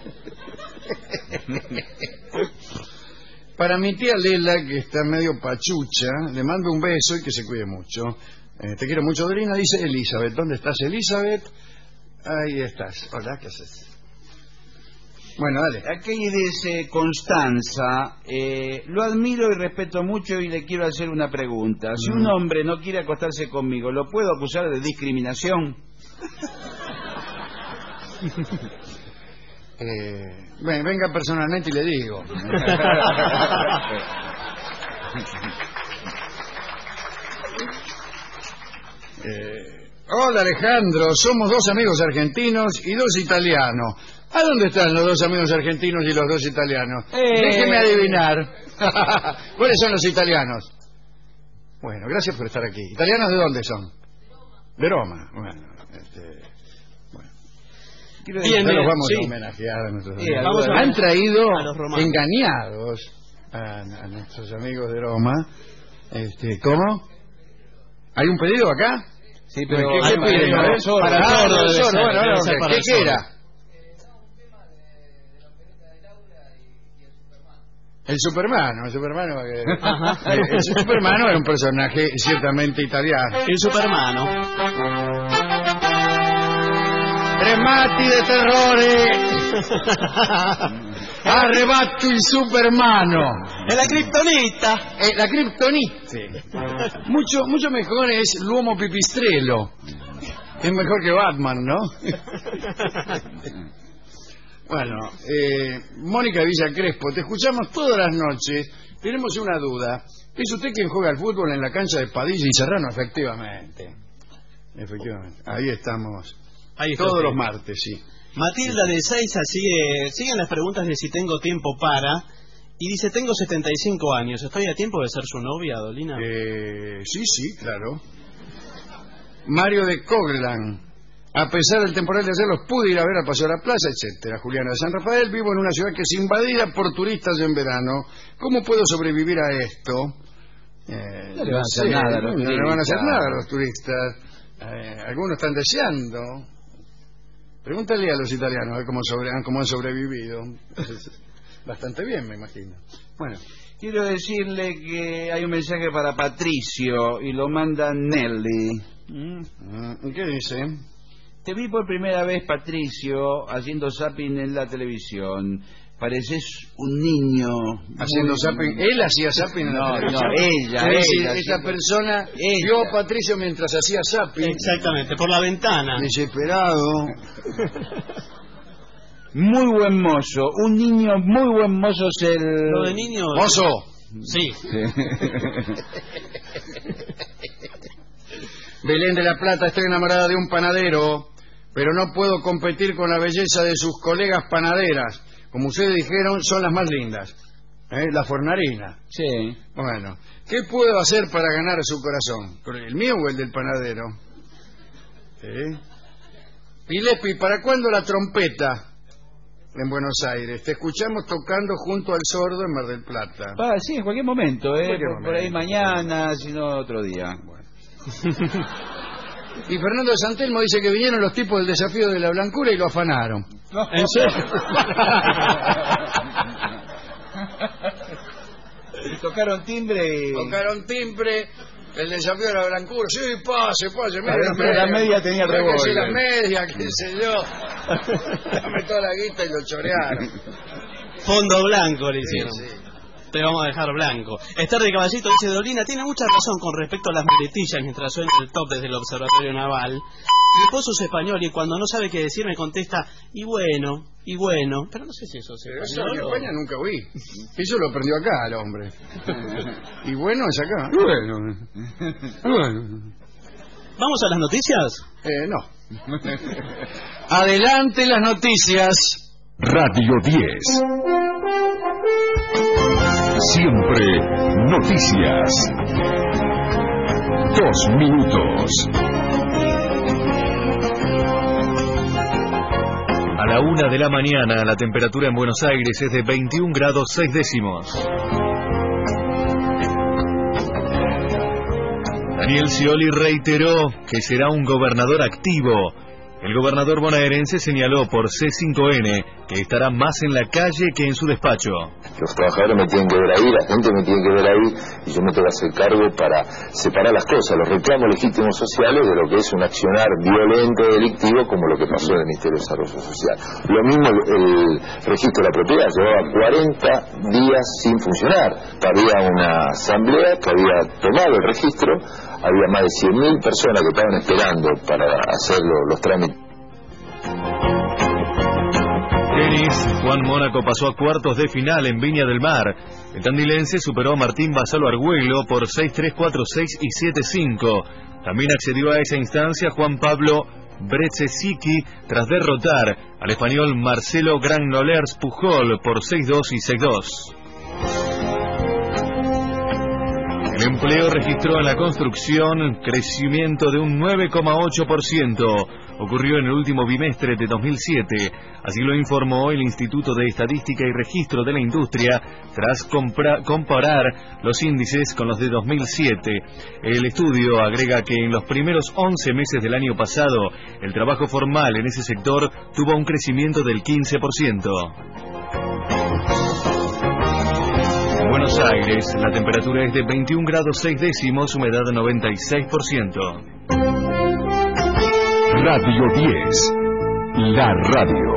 Para mi tía Lela, que está medio pachucha, le mando un beso y que se cuide mucho. Eh, te quiero mucho, Dolina, dice Elizabeth. ¿Dónde estás, Elizabeth? Ahí estás. Hola, ¿qué haces? Bueno, dale. Aquí dice Constanza, eh, lo admiro y respeto mucho y le quiero hacer una pregunta. Si un hombre no quiere acostarse conmigo, ¿lo puedo acusar de discriminación? Eh, bueno, venga personalmente y le digo. eh, hola Alejandro, somos dos amigos argentinos y dos italianos. ¿A dónde están los dos amigos argentinos y los dos italianos? Eh... Déjeme adivinar. ¿Cuáles son los italianos? Bueno, gracias por estar aquí. ¿Italianos de dónde son? De Roma. Bueno, este... Bien, no bien, los vamos sí. a homenajear a nuestros Sí, amigos. vamos a Han traído a los romanos. engañados a, a nuestros amigos de Roma. Este, ¿Cómo? ¿Hay un pedido acá? Sí, pero ¿Qué, hay qué pedido? pedido, ¿Eh? sordo, Para sordo, sordo, debe sordo, ser, bueno, debe bueno, ser ¿qué, para ¿qué el sordo. era? El Supermano, el Supermano, eh, el, el Supermano era un personaje ciertamente italiano. El Supermano. Remati de terrore, arrebato il Supermano. Es la kriptonita. Eh, la kriptonite. Mucho, mucho mejor es l'uomo pipistrello. Es mejor que Batman, ¿no? Bueno, eh, Mónica Villa Crespo, te escuchamos todas las noches. Tenemos una duda. ¿Es usted quien juega al fútbol en la cancha de Padilla y Serrano? Efectivamente. Efectivamente. Ahí estamos. Ahí está Todos usted. los martes, sí. Matilda de Seiza sigue, siguen las preguntas de si tengo tiempo para, y dice, tengo setenta y cinco años, ¿estoy a tiempo de ser su novia, Dolina? Eh, sí, sí, claro. Mario de Coglan, a pesar del temporal de ayer los pude ir a ver al Paseo de la Plaza, etcétera. Juliana de San Rafael, vivo en una ciudad que es invadida por turistas en verano. ¿Cómo puedo sobrevivir a esto? Eh, No le van a hacer nada a los no, no le van a hacer turistas. nada a los turistas. Eh, algunos están deseando. Pregúntale a los italianos a ver cómo, sobre, cómo han sobrevivido. Bastante bien, me imagino. Bueno, Quiero decirle que hay un mensaje para Patricio y lo manda Nelly. mm, ¿qué dice? Te vi por primera vez, Patricio, haciendo zapping en la televisión. Pareces un niño. Haciendo muy- zapping. Él hacía zapping en la No, televisión. no, ella, Es decir, ella, esa sí. persona Ella. vio a Patricio mientras hacía zapping. Exactamente, por la ventana. Desesperado. Muy buen mozo. Un niño muy buen mozo es el... Lo de niños... Mozo, Sí. Sí. Belén de la Plata está enamorada de un panadero, pero no puedo competir con la belleza de sus colegas panaderas. Como ustedes dijeron, son las más lindas. ¿Eh? La fornarina. Sí. Bueno, ¿qué puedo hacer para ganar su corazón? ¿El mío o el del panadero? ¿Eh? Gillespie, ¿para cuándo la trompeta en Buenos Aires? Te escuchamos tocando junto al sordo en Mar del Plata. Ah, sí, en cualquier momento, ¿eh? Cualquier por, por ahí momento. mañana, si no otro día. Bueno. Y Fernando de Santelmo dice que vinieron los tipos del desafío de la blancura y lo afanaron. ¿En serio? Y tocaron timbre y... Tocaron timbre, el desafío de la blancura. Sí, pase, pase. Mira, Pero- pero la media tenía Mira que revólver. sí, la media, qué sé yo. Dame toda la guita y lo chorearon. Fondo blanco le Sí, hicieron. sí. Te vamos a dejar blanco. Esther de Caballito dice, Dolina tiene mucha razón con respecto a las muletillas mientras suena el top desde el observatorio naval. Mi esposo es español y cuando no sabe qué decir me contesta, y bueno, y bueno. Pero no sé si eso es Pero eso en español o- España nunca oí. Eso lo aprendió acá el hombre. Y bueno es acá. Y bueno. Y bueno. ¿Vamos a las noticias? Eh, no. Adelante las noticias. Radio diez. Siempre noticias. Dos minutos. A la una de la mañana, la temperatura en Buenos Aires es de veintiún grados seis décimos. Daniel Scioli reiteró que será un gobernador activo. El gobernador bonaerense señaló por C cinco N que estará más en la calle que en su despacho. Los trabajadores me tienen que ver ahí, la gente me tiene que ver ahí, y yo me tengo que hacer cargo para separar las cosas, los reclamos legítimos sociales de lo que es un accionar violento, delictivo, como lo que pasó en el Ministerio de Desarrollo Social. Lo mismo el, el registro de la propiedad, llevaba cuarenta días sin funcionar. Había una asamblea que había tomado el registro, había más de cien mil personas que estaban esperando para hacer lo- los trámites. Tenis, Juan Mónaco pasó a cuartos de final en Viña del Mar. El tandilense superó a Martín Basalo Argüello por seis tres, cuatro seis y siete cinco. También accedió a esa instancia Juan Pablo Brzezinski tras derrotar al español Marcelo Granollers Pujol por seis dos y seis dos. El empleo registró en la construcción crecimiento de un nueve coma ocho por ciento. Ocurrió en el último bimestre de dos mil siete. Así lo informó el Instituto de Estadística y Registro de la Industria tras compra- comparar los índices con los de dos mil siete. El estudio agrega que en los primeros once meses del año pasado el trabajo formal en ese sector tuvo un crecimiento del quince por ciento. En Buenos Aires, la temperatura es de veintiún grados seis décimos, humedad noventa y seis por ciento. Radio diez. La radio.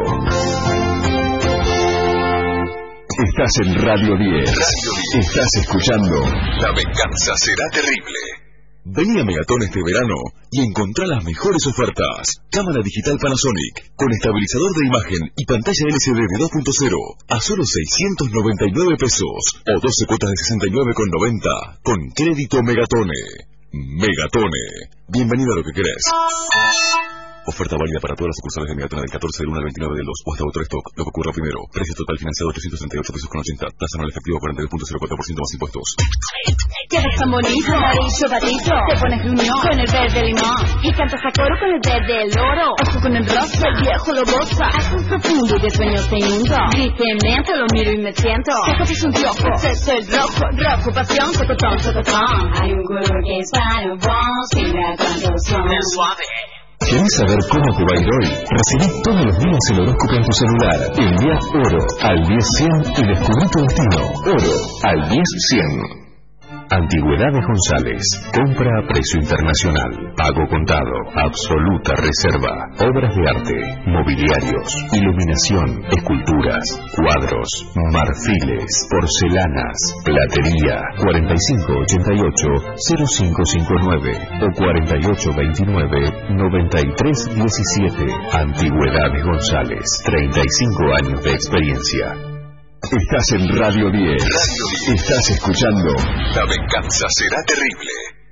Estás en Radio diez. Estás escuchando La venganza será terrible. Vení a Megatón este verano y encontrá las mejores ofertas. Cámara digital Panasonic con estabilizador de imagen y pantalla L C D de dos punto cero a solo seiscientos noventa y nueve pesos o doce cuotas de sesenta y nueve con noventa con crédito Megatone. Megatone. Bienvenido a lo que querés. Oferta válida para todas las sucursales de Megatona del catorce del uno al veintinueve del dos o hasta otro stock. Lo que ocurra primero. Precio total financiado ochocientos treinta y ocho pesos con ochenta. Tasa anual efectivo cuarenta y dos punto cero cuatro por ciento más impuestos. Que ves tan bonito, amarillo patito. Te pones gruñón con el verde limón y cantas a coro con el verde el oro. Ojo con el rosa, el viejo lo goza. Haz un profundo y de sueños te inundo. Tristemente lo miro y me siento. Te es un piojo, es el rojo, rojo, pasión, tocotón, tocotón. Hay un color que es para vos, mira cuántos son. Suave. ¿Querés saber cómo te va a ir hoy? Recibí todos los días el horóscopo en tu celular. Envía oro al diez cien y descubrí tu destino. Oro al diez cien. Antigüedades González. Compra a precio internacional. Pago contado. Absoluta reserva. Obras de arte. Mobiliarios. Iluminación. Esculturas. Cuadros. Marfiles. Porcelanas. Platería. cuarenta y cinco ochenta y ocho cero cinco cinco nueve o cuarenta y ocho veintinueve noventa y tres diecisiete. Antigüedades González. treinta y cinco años de experiencia. Estás en Radio diez. Radio diez. Estás escuchando La venganza será terrible.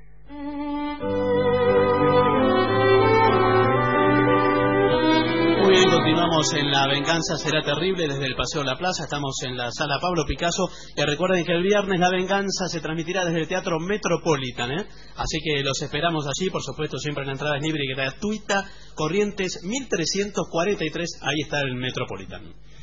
Muy bien, continuamos en La venganza será terrible desde el Paseo de la Plaza. Estamos en la sala Pablo Picasso. Y recuerden que el viernes La venganza se transmitirá desde el Teatro Metropolitan, ¿eh? Así que los esperamos allí. Por supuesto, siempre la entrada es libre y gratuita. Corrientes mil trescientos cuarenta y tres. Ahí está el Metropolitan.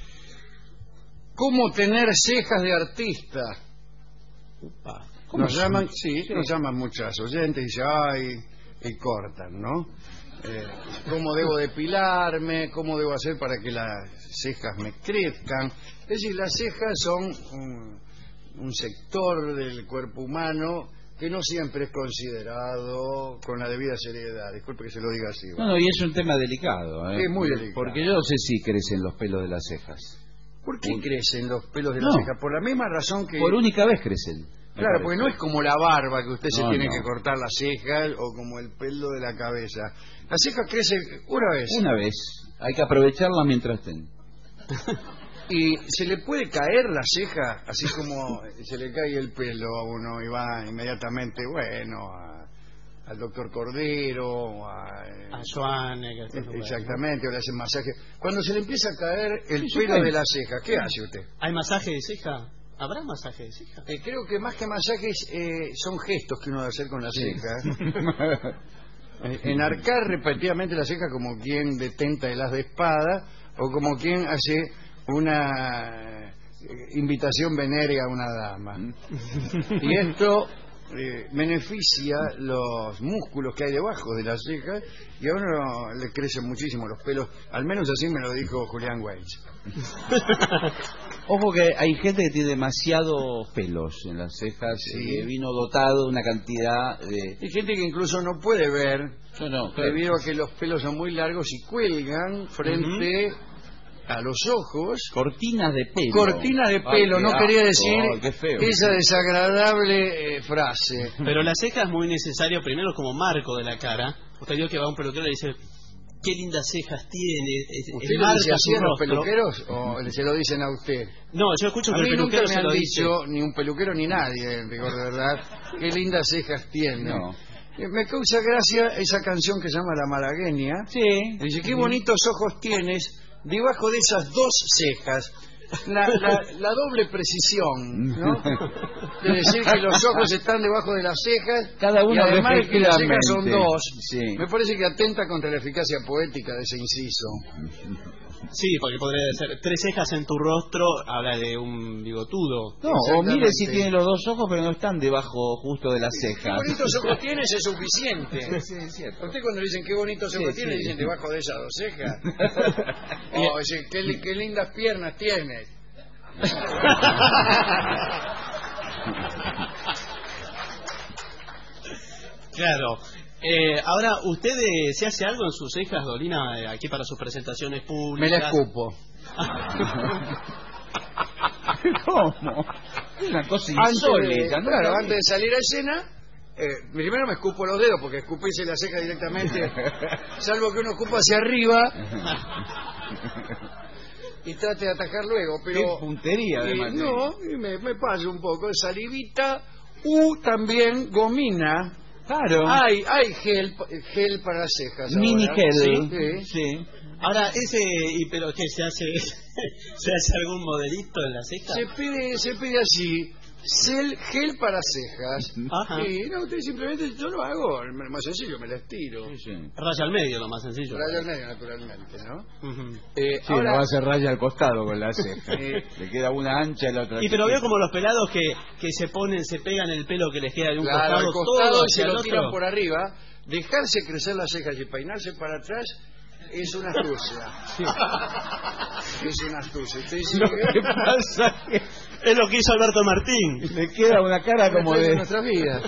¿Cómo tener cejas de artista? Upa. Nos llaman, sí, nos llaman muchas oyentes y dicen, ay, y cortan, ¿no? Eh, ¿Cómo debo depilarme? ¿Cómo debo hacer para que las cejas me crezcan? Es decir, las cejas son un, un sector del cuerpo humano que no siempre es considerado con la debida seriedad. Disculpe que se lo diga así. No, no, y es un tema delicado, ¿eh? Es muy delicado. Porque yo no sé si crecen los pelos de las cejas. ¿Por qué crecen los pelos de No. la ceja? Por la misma razón que... Por única vez crecen. Claro, porque no es como la barba que usted se No, tiene no. que cortar las cejas o como el pelo de la cabeza. Las cejas crecen una vez. Una vez. Hay que aprovecharla mientras estén. Y se le puede caer la ceja, así como se le cae el pelo a uno y va inmediatamente, bueno, a, al doctor Cordero, o a... A Joan, eh, que Exactamente, o le hacen masaje. Cuando se le empieza a caer el Sí, pelo sí. de la ceja, ¿qué hace usted? ¿Hay masaje de ceja? ¿Habrá masaje de ceja? Eh, creo que más que masajes eh, son gestos que uno debe hacer con la Sí. ceja. Eh, Enarcar repetidamente la ceja como quien detenta el as de espada o como quien hace una eh, invitación venérea a una dama. Y esto eh, beneficia los músculos que hay debajo de las cejas y a uno le crecen muchísimo los pelos. Al menos así me lo dijo Julián Weitz. Ojo que hay gente que tiene demasiados pelos en las cejas, Sí. y vino dotado de una cantidad de... Hay gente que incluso no puede ver No, no, claro. debido a que los pelos son muy largos y cuelgan frente a los ojos. Cortinas de pelo. Cortina de pelo, Ay, no qué quería asco, decir ay, qué feo. esa desagradable eh, frase. Pero la ceja es muy necesario primero como marco de la cara. Usted vio que va a un peluquero y le dice, qué lindas cejas tiene. es- ¿Usted es lo marca dice así su a los rostro. peluqueros o se lo dicen a usted? No, yo escucho A que el mí nunca peluquero me se han lo dice. dicho ni un peluquero ni nadie, en rigor de verdad, qué lindas cejas tiene. No. Eh, Me causa gracia esa canción que se llama La Malagueña. Sí. Dice, qué bonitos ojos tienes debajo de esas dos cejas. La, la, la doble precisión, ¿no? De decir que los ojos están debajo de las cejas Cada uno y además de que las cejas son respectivamente. dos. Sí. Me parece que atenta contra la eficacia poética de ese inciso. Sí, porque podría ser tres cejas en tu rostro, habla de un bigotudo. No, o mire si Exactamente. tiene los dos ojos, pero no están debajo justo de las Qué cejas. bonitos ojos tienes es suficiente. Sí, es cierto. A usted cuando le dicen qué bonitos Sí, ojos sí. tienes, dicen debajo de esas dos cejas. O dice, qué, li- qué lindas piernas tienes. Claro. Eh, ahora, ¿usted eh, se hace algo en sus cejas, Dolina, eh, aquí para sus presentaciones Me públicas? la escupo. ¿Cómo? Es una cosa Antes de, insólita, ¿no? claro, antes de salir a escena, eh, primero me escupo los dedos, porque escupirse la ceja directamente, salvo que uno escupa hacia arriba y trate de atacar luego, pero... Qué puntería, eh, además. no, y me, me paso un poco de salivita, u también gomina. Claro. Hay, hay gel, gel para las cejas. Mini ahora. gel. Sí, sí. Sí. Ahora, ese, y pero ¿qué se hace? ¿Se hace algún modelito en la ceja? Se pide, se pide así, gel, gel para cejas. Ajá. Y no, usted simplemente, yo lo hago, el más sencillo, me la estiro. Sí, sí. Raya al medio, lo más sencillo. Raya al medio, naturalmente, ¿no? Ujú. Eh, Sí, ahora, no va a hacer raya al costado con la ceja. Eh. Le queda una ancha y la otra. Y pero veo como los pelados que, que se ponen, se pegan el pelo que les queda de un claro, al costado, costado todo y se hacia el lo otro. tiran por arriba, dejarse crecer las cejas y peinarse para atrás es una astucia. Es una astucia. Usted dice Lo que- que pasa es Es lo que hizo Alberto Martín. que le queda una cara como de de... nuestras vidas.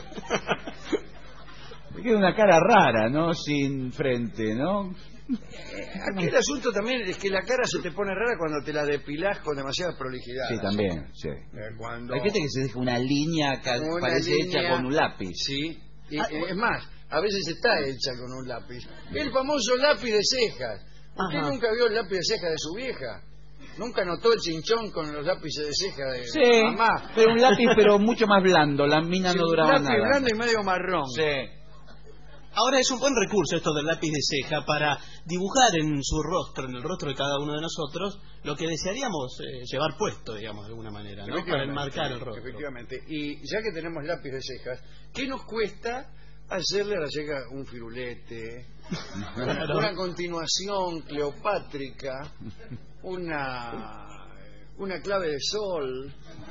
Le queda una cara rara, ¿no? Sin frente, ¿no? Aquí el asunto también es que la cara se te pone rara cuando te la depilás con demasiada prolijidad. Sí, también, sí. Eh, Cuando Hay gente que se deja una línea que Una parece línea- hecha con un lápiz. Sí, y, eh, es más, a veces está hecha con un lápiz. El famoso lápiz de cejas. ¿Usted Ajá. nunca vio el lápiz de cejas de su vieja? Nunca notó el chinchón con los lápices de ceja de Sí, mamá. pero un lápiz pero mucho más blando, la mina Sí, no un duraba lápiz nada. blando y medio marrón. Sí. Ahora es un buen recurso esto del lápiz de ceja para dibujar en su rostro, en el rostro de cada uno de nosotros, lo que desearíamos eh, llevar puesto, digamos, de alguna manera, ¿no? Para enmarcar el rostro. Efectivamente. Y ya que tenemos lápiz de cejas, ¿qué nos cuesta hacerle a la ceja un firulete, una continuación cleopátrica, una, una clave de sol?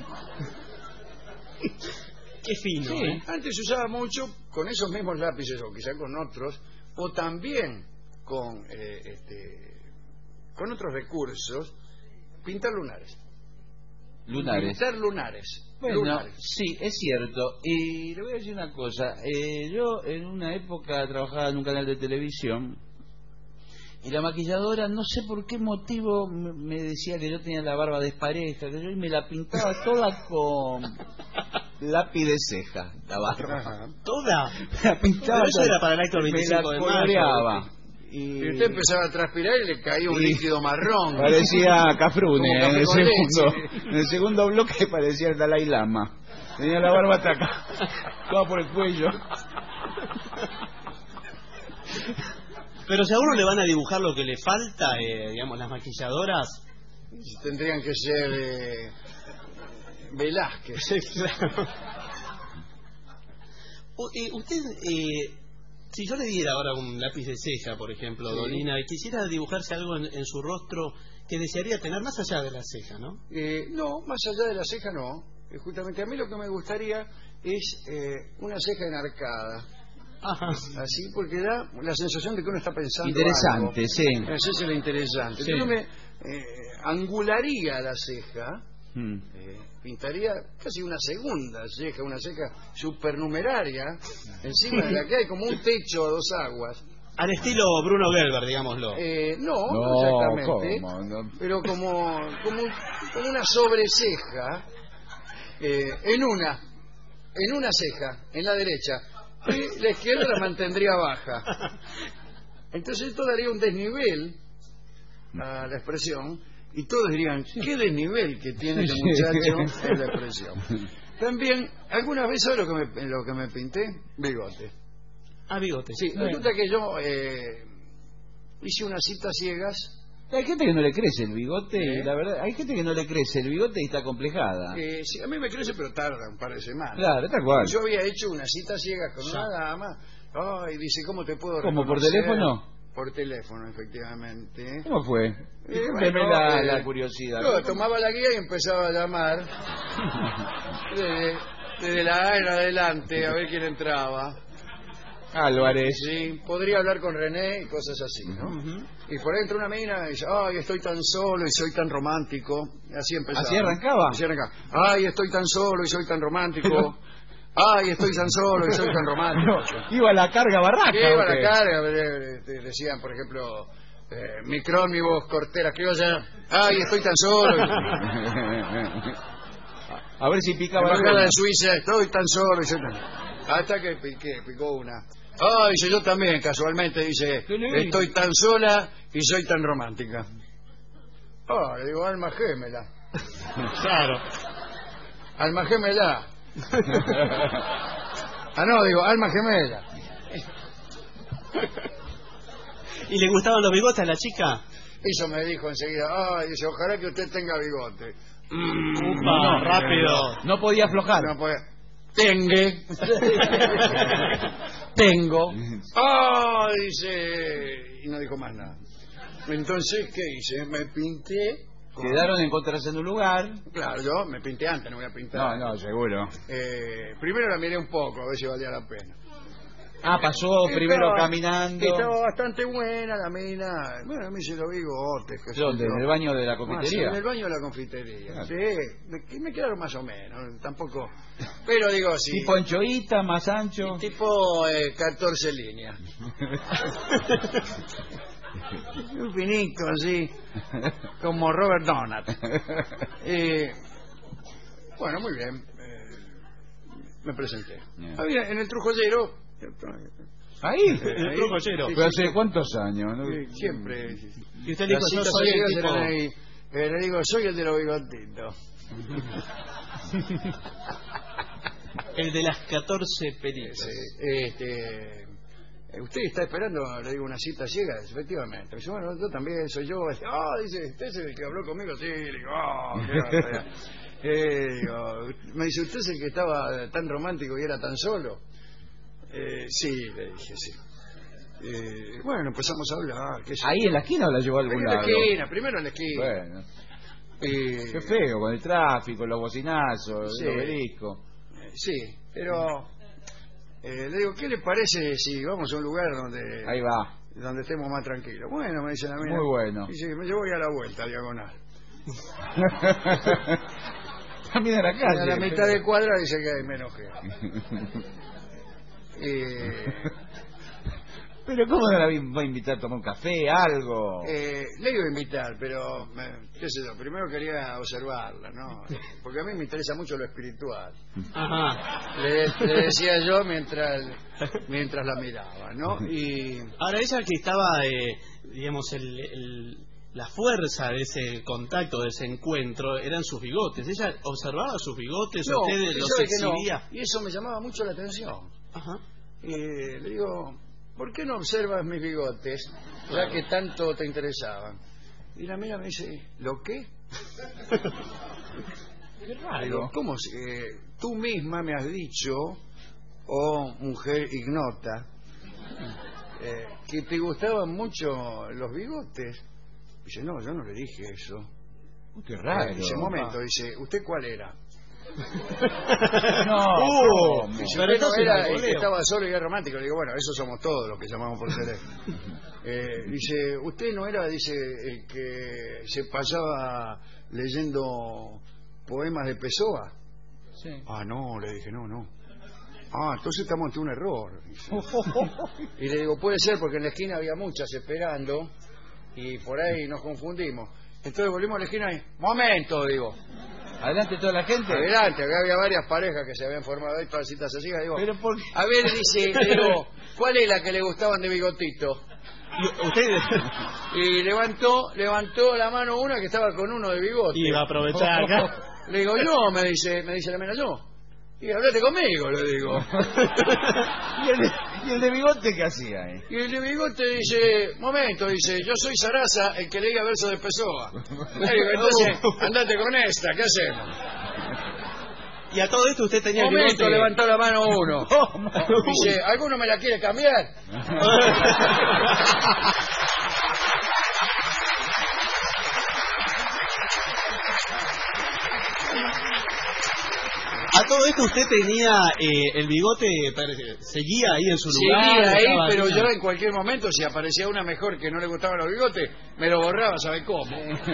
Qué fino, Sí, ¿eh? antes se usaba mucho con esos mismos lápices o quizá con otros, o también con eh, este, con otros recursos, pintar lunares. Lunares. Pintar lunares. Bueno, lunares. sí, es cierto. Y le voy a decir una cosa. Eh, yo en una época trabajaba en un canal de televisión y la maquilladora, no sé por qué motivo, me me decía que yo tenía la barba despareja, que yo y me la pintaba toda con lápiz de ceja, la barba. Ajá. ¿Toda? La pintaba Pero eso toda. era para el acto del Me veinticinco la de mayo. coloreaba. Y Y usted empezaba a transpirar y le caía un Y- líquido marrón. parecía Cafrune. Como En café el, con segundo, leche. en el segundo bloque parecía el Dalai Lama. Tenía la barba hasta acá, toda por el cuello. Pero si a uno le van a dibujar lo que le falta, eh, digamos, las maquilladoras... Tendrían que ser eh, Velázquez. Claro. U- eh, usted, eh, si yo le diera ahora un lápiz de ceja, por ejemplo, Sí. Dolina, y quisiera dibujarse algo en, en su rostro que desearía tener más allá de la ceja, ¿no? Eh, no, más allá de la ceja no. Eh, justamente a mí lo que me gustaría es eh, una ceja enarcada. Ajá. Así porque da la sensación de que uno está pensando Interesante, algo. sí. Eso es lo interesante. Sí. Entonces yo me eh, angularía la ceja, Mm. eh, pintaría casi una segunda ceja, una ceja supernumeraria, encima de la que hay como un techo a dos aguas. Al estilo Bruno Gelber, digámoslo. Eh, no, No, exactamente. ¿cómo? No. Pero como, como, como una sobreceja, eh, en una, en una ceja, en la derecha. Y la izquierda la mantendría baja. Entonces esto daría un desnivel a la expresión y todos dirían, qué desnivel que tiene el muchacho en la expresión. También, algunas veces, ¿sabe lo que me, lo que me pinté? Bigote. Ah, bigote. Sí, resulta que yo eh, hice unas citas ciegas. Hay gente que no le crece el bigote, ¿Eh? y la verdad, hay gente que no le crece el bigote y está complejada. Eh, sí, a mí me crece, pero tarda un par de semanas. Claro, tal cual. Yo había hecho una cita ciega con una dama. Ay, dice, ¿cómo te puedo ¿Cómo, por reconocer? teléfono? Por teléfono, efectivamente. ¿Cómo fue? Eh, Cuénteme bueno, la, eh, la curiosidad. Yo tomaba la guía y empezaba a llamar desde, desde la A en adelante a ver quién entraba. Álvarez. Sí, podría hablar con René y cosas así, ¿no? Ujú. Y por ahí entra una mina y dice, ay, estoy tan solo y soy tan romántico. Y así empezaba. ¿Así arrancaba? Así arrancaba. Ay, estoy tan solo y soy tan romántico. Ay, estoy tan solo y soy tan romántico. No, iba a la carga barraca. ¿Qué iba ¿o a la qué? carga? Eh, te Decían, por ejemplo, eh, Micrón, mi voz cortera criolla. Ay, estoy tan solo. A ver si picaba Embajada alguna. de Suiza, estoy tan solo y soy tan... Hasta que piqué, picó una. Ay, dice, yo también, casualmente, dice, ¿Qué le digo? estoy tan sola y soy tan romántica. Ah, le digo, alma gemela. Claro. Alma gemela. Ah, no, digo, alma gemela. ¿Y le gustaban los bigotes a la chica? Eso me dijo enseguida. Ay, dice, ojalá que usted tenga bigote. Upa, rápido. No podía aflojar. No puede. Tengue. Tengo. Ah, dice. Y no dijo más nada. Entonces, ¿qué hice? Me pinté. con- Quedaron en encontrarse en un lugar. Claro, yo me pinté antes, no voy a pintar. No, no, seguro. Eh, primero la miré un poco, a ver si valía la pena. Ah, pasó Y primero estaba- caminando. y Estaba bastante buena la mina. Bueno, a mí se lo vi bigotes. qué sé ¿Dónde? yo. ¿En el baño de la Más, confitería? en el baño de la confitería. Claro. Sí, me, que me quedaron más o menos, tampoco. Pero digo, sí. Tipo anchoita, más ancho. Tipo eh, catorce líneas. Un finito así, como Robert Donat. Eh, bueno, muy bien. eh, me presenté. Bien. Había en el Trujollero. Ahí. Eh, ahí, truco lleno. sí, Pero sí, hace cuántos años, ¿no? sí, siempre. Y usted Las dijo, yo citas soy el ciegas tipo... eran ahí. Eh, le digo, soy el de los bigotitos. El de las catorce peritas. Sí, este, eh, ¿usted está esperando, le digo, una cita ciega? Efectivamente. Me dice, bueno, yo también soy yo. Ah, dice, ¿usted es el que habló conmigo? Sí, le digo, ah, eh, digo, me dice, ¿usted es el que estaba tan romántico y era tan solo? Eh, sí, le dije, sí. Eh, bueno, empezamos a hablar. ¿Qué ¿Ahí en la esquina o la llevó a algún en lado? la esquina, primero en la esquina. Bueno. Eh, Qué feo, con el tráfico, los bocinazos, sí. el obelisco. Eh, sí, pero eh, le digo, ¿qué le parece si vamos a un lugar donde Ahí va. donde estemos más tranquilos? Bueno, me dice la mina. Muy bueno. Dice, yo voy a la vuelta, diagonal. También a la calle. A la mitad de cuadra dice que hay menos gente. eh, Pero ¿cómo no la va a invitar a tomar un café, algo? Eh, le iba a invitar, pero, eh, qué sé yo, primero quería observarla, ¿no? Porque a mí me interesa mucho lo espiritual. Ajá. Le, le decía yo mientras mientras la miraba, ¿no? Y ahora ella que estaba, eh, digamos, el, el, la fuerza de ese contacto, de ese encuentro, eran sus bigotes. ¿Ella observaba sus bigotes? no, ¿Usted y los sabe que no, exhibía? y eso me llamaba mucho la atención. Ajá. Y le digo, ¿por qué no observas mis bigotes, ya que tanto te interesaban? Y la mira me dice, ¿lo qué? Qué raro. Digo, ¿cómo? si- eh, tú misma me has dicho, oh mujer ignota, eh, que te gustaban mucho los bigotes. Dice, no, yo no le dije eso. Uy, qué raro. Eh, dice, un momento, dice, ¿usted cuál era? No, Uh, ¿cómo? Dice, pero "Usted no entonces era no el que voleo". estaba solo y era romántico. Le digo, bueno, eso somos todos los que llamamos por teléfono. Eh, dice, ¿usted no era, dice, el que se pasaba leyendo poemas de Pessoa? Sí. Ah, no, le dije, no, no. Ah, entonces estamos ante un error. Dice. Y le digo, puede ser porque en la esquina había muchas esperando y por ahí nos confundimos. Entonces volvimos a la esquina y, momento, digo. Adelante toda la gente. Adelante, acá había varias parejas que se habían formado ahí, todas citas así. Digo, Pero por qué? a ver, dice, le digo, ¿cuál es la que le gustaban de bigotito? Y usted Y levantó levantó la mano una que estaba con uno de bigote. iba a aprovechar acá. Le digo, yo, me dice, me dice la mena, yo. Y hablate conmigo, le digo. ¿Y el, de, ¿Y el de bigote qué hacía ahí? Y el de bigote dice, momento, dice, yo soy Sarasa, el que leía versos de Pessoa. Le digo, entonces, andate con esta, ¿qué hacemos? Y a todo esto usted tenía el Momento, bigote. levantó la mano uno. Dice, ¿alguno me la quiere cambiar? A todo esto usted tenía eh, el bigote, parece, seguía ahí en su lugar. Seguía ahí, estaba pero ahí. yo en cualquier momento, si aparecía una mejor que no le gustaban los bigotes, me lo borraba, ¿sabe cómo?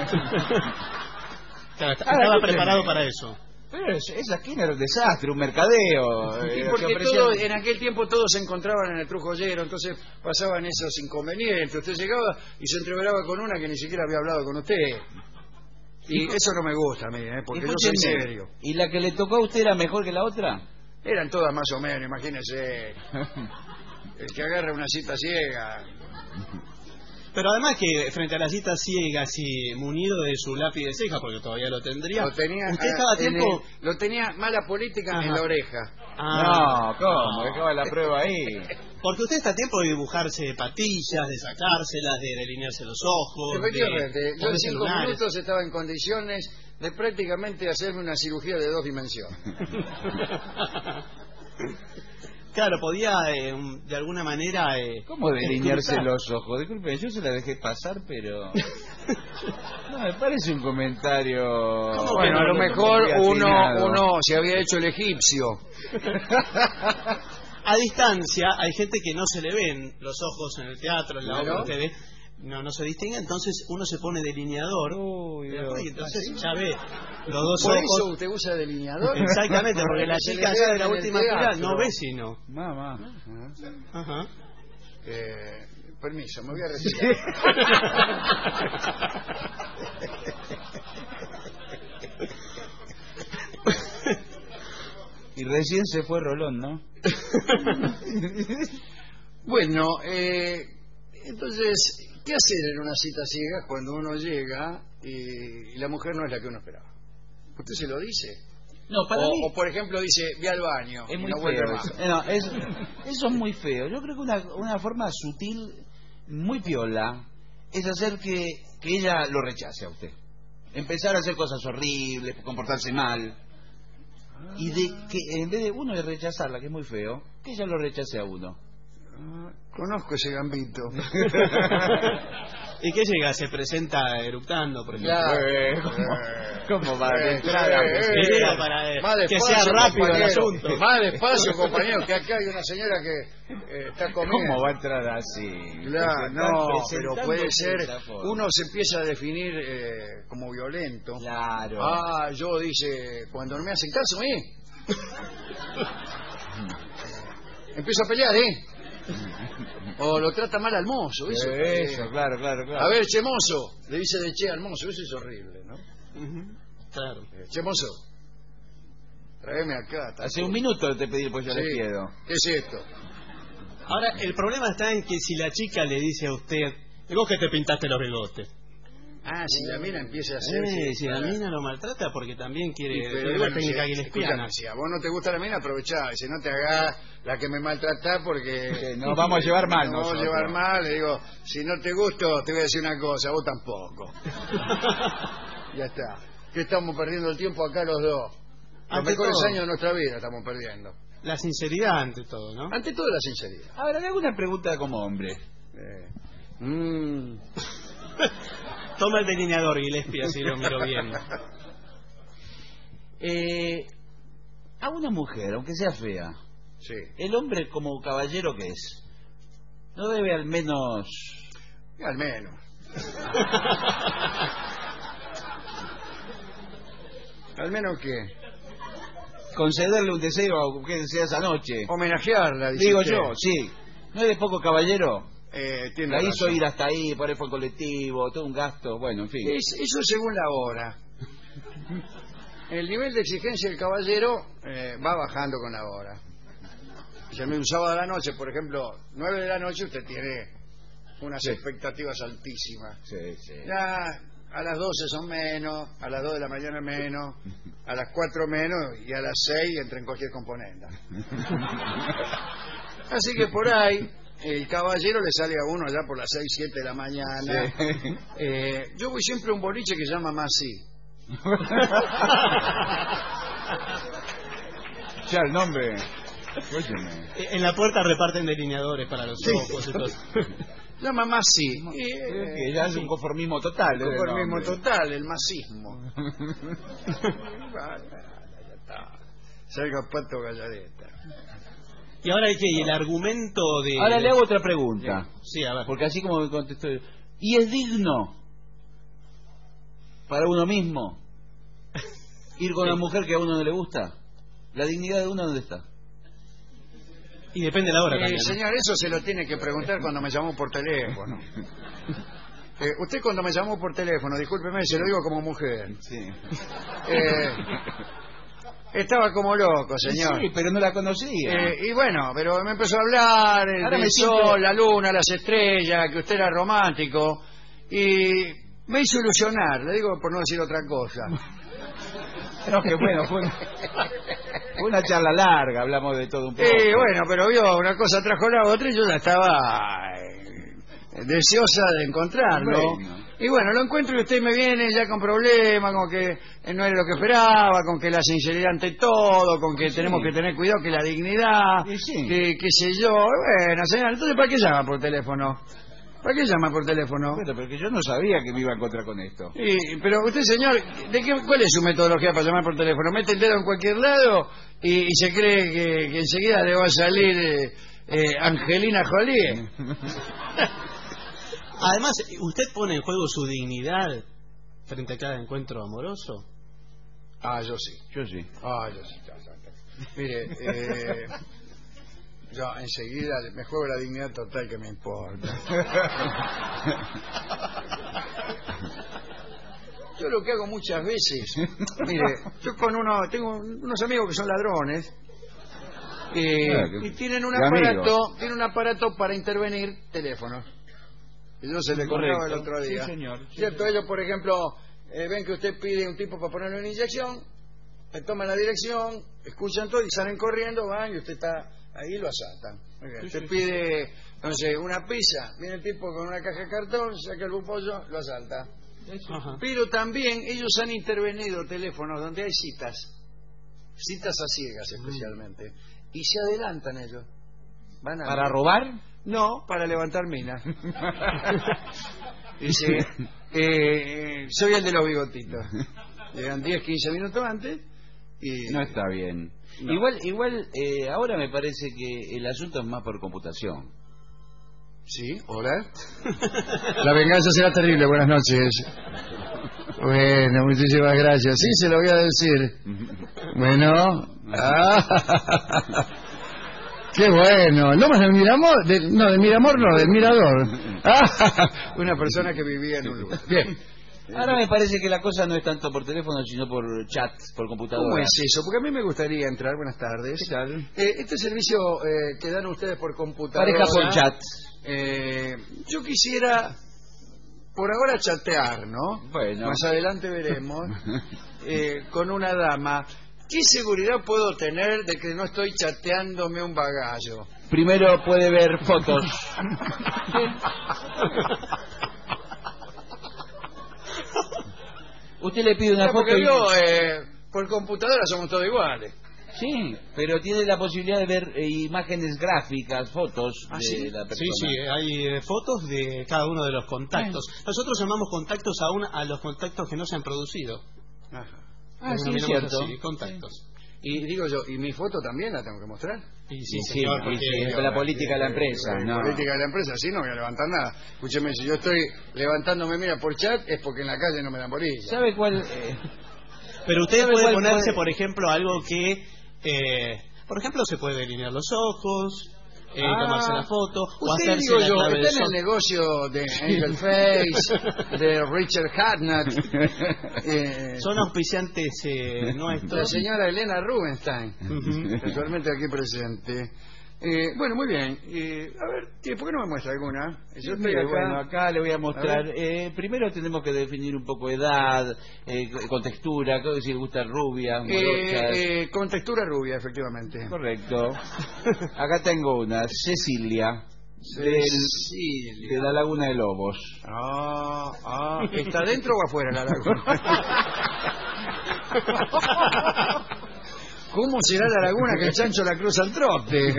Claro, estaba Ahora, escúcheme. preparado para eso. Pero es- esa esquina era un desastre, un mercadeo. Y eh, porque que ofrecían- todo, en aquel tiempo todos se encontraban en el Trujollero, entonces pasaban esos inconvenientes. Usted llegaba y se entreveraba con una que ni siquiera había hablado con usted. Y eso no me gusta a mí, ¿eh? Porque yo soy Escúcheme, serio. ¿y la que le tocó a usted era mejor que la otra? Eran todas más o menos, imagínese. El que agarra una cita ciega. Pero además que frente a las citas ciegas y munido de su lápiz de ceja, porque todavía lo tendría, Lo tenía, usted ah, estaba a en tiempo... el- lo tenía mala política Ajá. en la oreja. Ah, No, ¿cómo? Dejaba la prueba ahí. porque usted está a tiempo de dibujarse patillas, de sacárselas, de delinearse los ojos. Efectivamente, de yo en ponerse cinco lunares. minutos estaba en condiciones de prácticamente hacerme una cirugía de dos dimensiones. Claro, podía eh, un- de alguna manera... Eh, ¿Cómo delinearse escrutar. los ojos? Disculpe, yo se la dejé pasar, pero... No, me parece un comentario... ¿Cómo Bueno, a lo muy mejor uno, atinado. uno se había hecho el egipcio. A distancia hay gente que no se le ven los ojos en el teatro, en la Claro. obra que ve, no, no se distingue, entonces uno se pone delineador Uy, y Dios. entonces ya ve los dos Por ojos. eso usted usa delineador. Exactamente, porque la Se le chica ve allá de la en el última fila teatro. no ve sino. Mamá. Ajá. Eh, permiso, me voy a retirar. Y recién se fue Rolón, ¿no? Bueno, eh, entonces, ¿Qué hacer en una cita ciega cuando uno llega y, y la mujer no es la que uno esperaba? ¿Usted se lo dice? No, para o, mí... o, por ejemplo, dice, ve al baño Es y muy no vuelve feo más. eso. No, es, eso es muy feo. Yo creo que una, una forma sutil, muy piola, es hacer que, que ella lo rechace a usted. Empezar a hacer cosas horribles, comportarse mal. Y de que en vez de uno de rechazarla, que es muy feo, que ella lo rechace a uno. Ah, conozco ese gambito. ¿Y qué llega? ¿Se presenta eructando, por ejemplo? Claro. Eh, ¿cómo, Eh, cómo va eh, de entrada? eh, Que eh, sea eh, para más que despacio, sea rápido el compañero. asunto. Más despacio, compañero, que acá hay una señora que eh, está comiendo. ¿Cómo va a entrar así? Claro, Presentan- no, pero presentándose puede de ser, esa forma. uno se empieza a definir eh, como violento. Claro. Ah, yo dice, cuando no me hacen caso, ¿eh? Empiezo a pelear, ¿eh? O lo trata mal al mozo, eso. Eso, eh. claro, claro, claro. A ver, che mozo, le dice de che al mozo, eso es horrible, ¿no? Ujú, claro. Eh, che mozo, tráeme acá. tanto. Hace un minuto te pedí, pues yo Sí. le pido. ¿Qué es esto? Ahora, el problema está en que si la chica le dice a usted, ¿y vos que te pintaste los bigotes? Ah, si la mina empieza a hacer... Eh, si la mina lo maltrata porque también quiere Y, pero, tiene bueno, la técnica si- gillespieana. escúchame, si a vos no te gusta la mina, aprovechá. Si no te hagas la que me maltrata porque... Que nos vamos a llevar mal Nos vamos a nosotros. llevar mal. Le digo, si no te gusto, te voy a decir una cosa, vos tampoco. Ya está. Que estamos perdiendo el tiempo acá los dos. Los Ante mejores todo. años de nuestra vida estamos perdiendo. La sinceridad ante todo, ¿no? Ante todo la sinceridad. Ahora le hago una pregunta como hombre. Eh, mm, Toma el delineador, Gillespie, así lo miro bien. Eh, a una mujer, aunque sea fea, sí. el hombre como caballero que es, no debe al menos... Al menos. Al menos que concederle un deseo aunque sea esa noche. homenajearla, dice Digo usted. yo, sí. ¿No es de poco caballero? Eh, tiene La hizo razón. ir hasta ahí, por ahí fue el colectivo, todo un gasto, bueno, en fin. Es- eso según la hora. El nivel de exigencia del caballero eh, va bajando con la hora. Si un sábado de la noche, por ejemplo, nueve de la noche, usted tiene unas Sí. expectativas altísimas. Sí, sí. Ya a las doce son menos, a las dos de la mañana menos, a las cuatro menos y a las seis entra en cualquier componenda. Así que por ahí el caballero le sale a uno ya por las seis, siete de la mañana. Sí. Eh, yo voy siempre a un boliche que se llama Masí. Ya el nombre. Óyeme. En la puerta reparten delineadores para los ojos y todo. Se llama Masí. Y, Creo eh, que ya es un conformismo total. ¿eh? conformismo el nombre. total, el masismo. Ya está. Salga Pato Gallareta. Y ahora hay que, y el argumento de... Ahora le hago otra pregunta. Sí, a ver. Porque así como me contestó... ¿Y es digno para uno mismo ir con Sí. una mujer que a uno no le gusta? ¿La dignidad de uno dónde está? Y depende de la hora Eh, también, ¿no? señor, eso se lo tiene que preguntar cuando me llamó por teléfono. Eh, usted cuando me llamó por teléfono, discúlpeme, se lo digo como mujer. Sí. Eh, estaba como loco, señor. Sí, pero no la conocía. Eh, y bueno, pero me empezó a hablar el, Ahora del me sol, siento- la luna, las estrellas, que usted era romántico. Y me hizo ilusionar, le digo por no decir otra cosa. No, que bueno, fue una, fue una charla larga, hablamos de todo un poco. Y bueno, pero vio, una cosa trajo la otra y yo ya estaba eh, deseosa de encontrarlo. Bueno. Y bueno, lo encuentro y usted me viene ya con problemas, con que eh, no era lo que esperaba, con que la sinceridad ante todo, con que Sí. tenemos que tener cuidado, que la dignidad, Y sí. que qué sé yo. Bueno, señor, entonces ¿para qué llama por teléfono? ¿Para qué llama por teléfono? Bueno, porque yo no sabía que me iba a encontrar con esto. Y, pero usted, señor, ¿de qué, ¿cuál es su metodología para llamar por teléfono? ¿Mete el dedo en cualquier lado y, y se cree que, que enseguida le va a salir eh, eh, Angelina Jolie? Además, ¿usted pone en juego su dignidad frente a cada encuentro amoroso? Ah, yo sí. Yo sí. Ah, yo sí. Ya, ya, ya. Mire, eh, yo enseguida me juego la dignidad total que me importa. Yo lo que hago muchas veces, mire, yo con uno, tengo unos amigos que son ladrones eh, Ah, qué- y tienen un qué aparato, amigos. tienen un aparato para intervenir teléfonos. Y yo se le contaba el otro día. Sí, señor. Sí, ¿Cierto? Ellos, por ejemplo, eh, ven que usted pide un tipo para ponerle una inyección, le toman la dirección, escuchan todo y salen corriendo, van y usted está ahí y lo asaltan. Muy bien. Sí, Usted sí, pide, no sé, una pizza, viene el tipo con una caja de cartón, saca el bupollo, lo asalta. Ajá. Pero también ellos han intervenido teléfonos donde hay citas, citas a ciegas especialmente, y se adelantan ellos. Van a ¿Para robar? No, para levantar minas. Dice, eh, soy el de los bigotitos. Llegan diez, quince minutos antes y... No está bien. No. Igual, igual eh, ahora me parece que el asunto es más por computación. Sí, hola. La venganza será terrible, buenas noches. Bueno, muchísimas gracias. Sí, se lo voy a decir. Bueno. Ah. Qué bueno. ¿Lomas del Miramor? De, no, del Miramor no, del Mirador. Ah. Una persona que vivía en un lugar. Bien. Ahora me parece que la cosa no es tanto por teléfono, sino por chat, por computadora. ¿Cómo es eso? Porque a mí me gustaría entrar. Buenas tardes. ¿Qué tal? Eh, este servicio eh, que dan ustedes por computadora... Pareja por chat. Eh, yo quisiera, por ahora, chatear, ¿no? Bueno. Más adelante veremos. Eh, con una dama. ¿Qué seguridad puedo tener de que no estoy chateándome un bagallo? Primero puede ver fotos. Usted le pide una No, foto porque y... yo, eh, por computadora somos todos iguales. Sí, pero tiene la posibilidad de ver eh, imágenes gráficas, fotos ¿Ah, de sí? la persona. Sí, sí, hay eh, fotos de cada uno de los contactos. Nosotros llamamos contactos aún a los contactos que no se han producido. Ajá. Ah, Los sí, es denominamos cierto. así, contactos. Y digo yo, ¿y mi foto también la tengo que mostrar? Y sí, Sí, señor, sí, porque sí, es la política de la empresa. La No. política de la empresa, sí, no voy a levantar nada. Escúcheme, si yo estoy levantándome, mira, por chat, es porque en la calle no me dan bolilla. ¿Sabe cuál? Eh, Pero usted ¿Sabe puede cuál ponerse, puede? por ejemplo, algo que... Eh, por ejemplo, se puede delinear los ojos, eh, Ah, tomarse la foto, o usted, hacerse digo la yo, clave de está en el sol. negocio de Angel Face, de Richard Hartnett, eh, Son auspiciantes eh, la nuestros. señora Elena Rubinstein, Ujú. casualmente aquí presente. Eh, bueno, muy bien. Eh, a ver, ¿qué- ¿por qué no me muestra alguna? Yo estoy mire, acá. bueno, acá le voy a mostrar. A ver. Eh, primero tenemos que definir un poco edad, eh, con textura, si le gusta rubia, morochas. Eh, eh, con textura rubia, efectivamente. Correcto. Acá tengo una, Cecilia, del- Cecilia. de la Laguna de Lobos. Ah, ah, ¿está dentro o afuera la laguna? ¿Cómo será la laguna que el chancho la cruza al trote?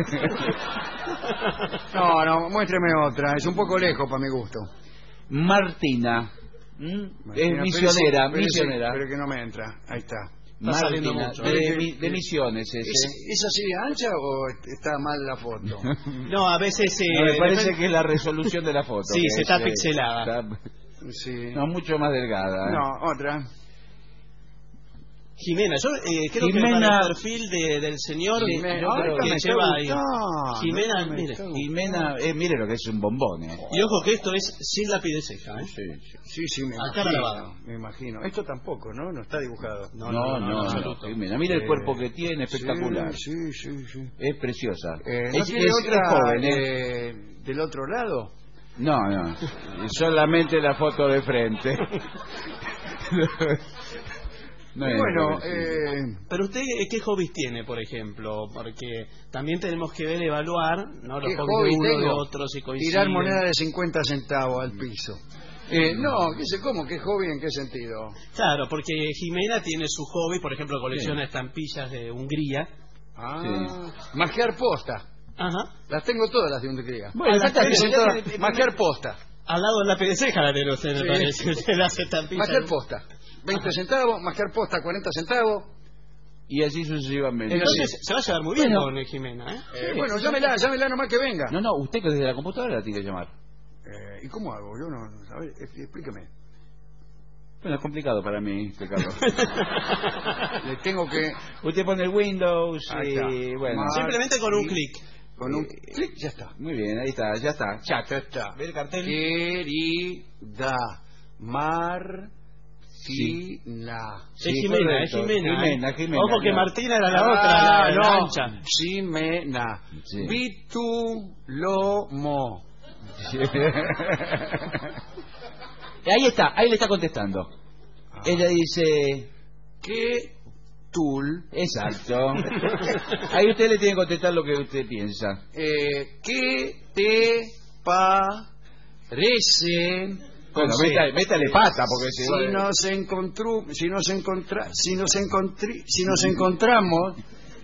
No, no, muéstreme otra. Es un poco lejos para mi gusto. Martina, ¿m? es Imagina, misionera, espérese, misionera. Pero que no me entra. Ahí está. Está saliendo Martina, mucho. de, mi- de Misiones ¿Es, ese. ¿Es así de ancha o está mal la foto? No, a veces... eh, No, me parece depende- que es la resolución de la foto. Sí, que se es, está eh, pixelada. está- Sí. no, mucho más delgada. ¿eh? No, otra. Jimena, yo eh, creo Jimena- que para el perfil de, del señor Jimena, yo creo ahorita que me está lleva ahí. gustando, Jimena, ahorita me mire. está Jimena, eh, mire lo que es un bombón, ¿eh? Y ojo que esto es sin lápiz de ceja, ¿eh? Sí, sí. Sí, sí, me A cara imagino. lavada. Me imagino. Esto tampoco, ¿no? No está dibujado. No, no, no, absoluto. Jimena, mire el Eh, cuerpo que tiene, espectacular. Sí, sí, sí. sí. Es preciosa. Eh, ¿No es, tiene es- otra es joven, ¿eh? eh, del otro lado? No, no. Solamente la foto de frente. No es Bueno, jovencita. eh, Pero usted, eh, ¿qué hobbies tiene, por ejemplo? Porque también tenemos que ver, evaluar, ¿no? Los ¿qué hobbies hobby de uno, tengo? de otro, si coinciden. Tirar moneda de cincuenta centavos al piso. Eh, no, ¿qué sé, ¿cómo? ¿Qué hobby en qué sentido? Claro, porque Jimena tiene su hobby, por ejemplo, colecciona estampillas de Hungría. Ah, masquear posta. Ajá. Las tengo todas las de Hungría. Bueno, las acá tengo tiene- todas. tiene- tiene- Masquear posta. Al lado del lápiz de ceja la tiene usted, me Sí. parece. Usted las estampillas. Masquear posta. veinte centavos, masquear posta cuarenta centavos. Y así sucesivamente. Entonces se va a llevar muy bien Bueno. con eh, Jimena, ¿eh? Eh, bueno, llámela, llámela nomás que venga. No, no, usted que desde la computadora la tiene que llamar. Eh, ¿Y cómo hago? Yo no, no- a ver, ex- explíqueme. Bueno, es complicado para mí explicarlo. Le tengo que... Usted pone el Windows Ahí y está. bueno. Mar- Simplemente con un y- clic. Con un clic ya está. Muy bien, ahí está, ya está. Chat. Ya está. ¿Ve el cartel? Querida Martina. Es Sí, Jimena, es correcto. Jimena. Jimena, ¿eh? Jimena, Ojo que ya. Martina era la Ah, otra, la, la no. ancha. Jimena. Sí. Vitulomo. Ahí está, ahí le está contestando. Ah. Ella dice... ¿Qué tul? Exacto. Ahí usted le tiene que contestar lo que usted piensa. Eh, ¿Qué te parece? Bueno, métale, métale pata porque si se nos encontró, si nos encontra, si nos encontré, si nos encontramos,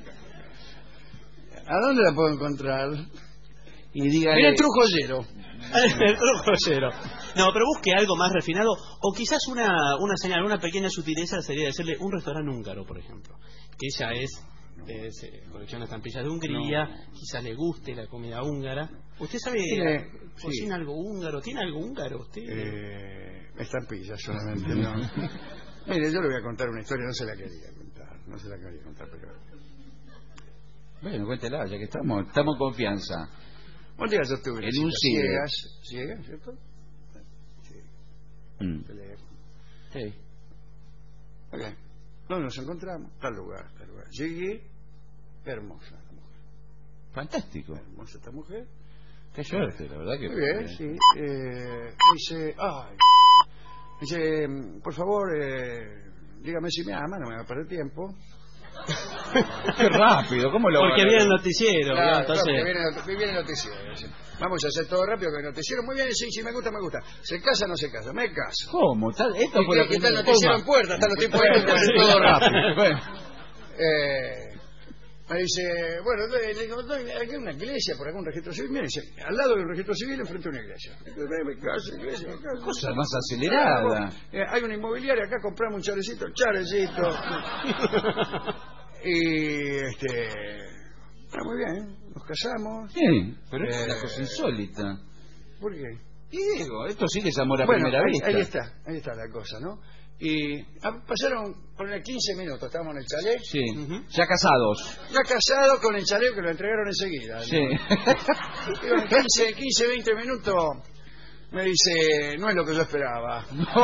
¿a dónde la puedo encontrar? Y diga en el Trujollero. El Trujollero. No, pero busque algo más refinado o quizás una una señal, una pequeña sutileza sería decirle un restaurante húngaro, por ejemplo, que ella es Eh, se colecciona estampillas de Hungría, no. Quizás le guste la comida húngara. ¿Usted sabe ¿Tiene, cocina sí. algo húngaro? ¿Tiene algo húngaro usted? Eh, estampillas solamente, no. Mire, yo le voy a contar una historia, no se la quería contar, no se la quería contar, pero... Bueno, cuéntela, ya que estamos, estamos en confianza. Un día yo estuve en un ciegas, ciegas, ¿cierto? Sí. Mm. Sí. Ok. ¿Dónde nos encontramos? Tal lugar, tal lugar. Llegué, hermosa la mujer. Fantástico. Hermosa esta mujer. Qué suerte, la verdad que... Muy bien, sí. Eh, dice, ay, dice, por favor, eh, dígame si me ama, no me va a perder tiempo. Qué rápido, ¿cómo lo Porque viene el noticiero, claro, entonces... claro, viene, viene el noticiero. Dice, vamos a hacer todo rápido que el noticiero. Muy bien, sí, sí, me gusta, me gusta. ¿Se casa o no se casa? Me caso. ¿Cómo? ¿Tal? Esto y que está el noticiero en puerta, están los tipos ahí, todo rápido. Bueno, eh, me dice, bueno, le digo, hay una iglesia por algún registro civil. Mire, dice, al lado del registro civil, enfrente a una iglesia. Me caso, iglesia, me caso. Cosa más acelerada. Eh, hay una inmobiliaria acá, compramos un chalecito, chalecito. Y este... Está muy bien, nos casamos. Sí, pero eh, es una cosa insólita. ¿Por qué? Y digo, esto sí que es amor a bueno, primera ahí, vista. ahí está, ahí está la cosa, ¿no? Y ah, pasaron por quince minutos, estábamos en el chalet. Sí, uh-huh. Ya casados. Ya casados con el chalet que lo entregaron enseguida. Sí. ¿no? Y quince, quince, veinte minutos me dice, no es lo que yo esperaba.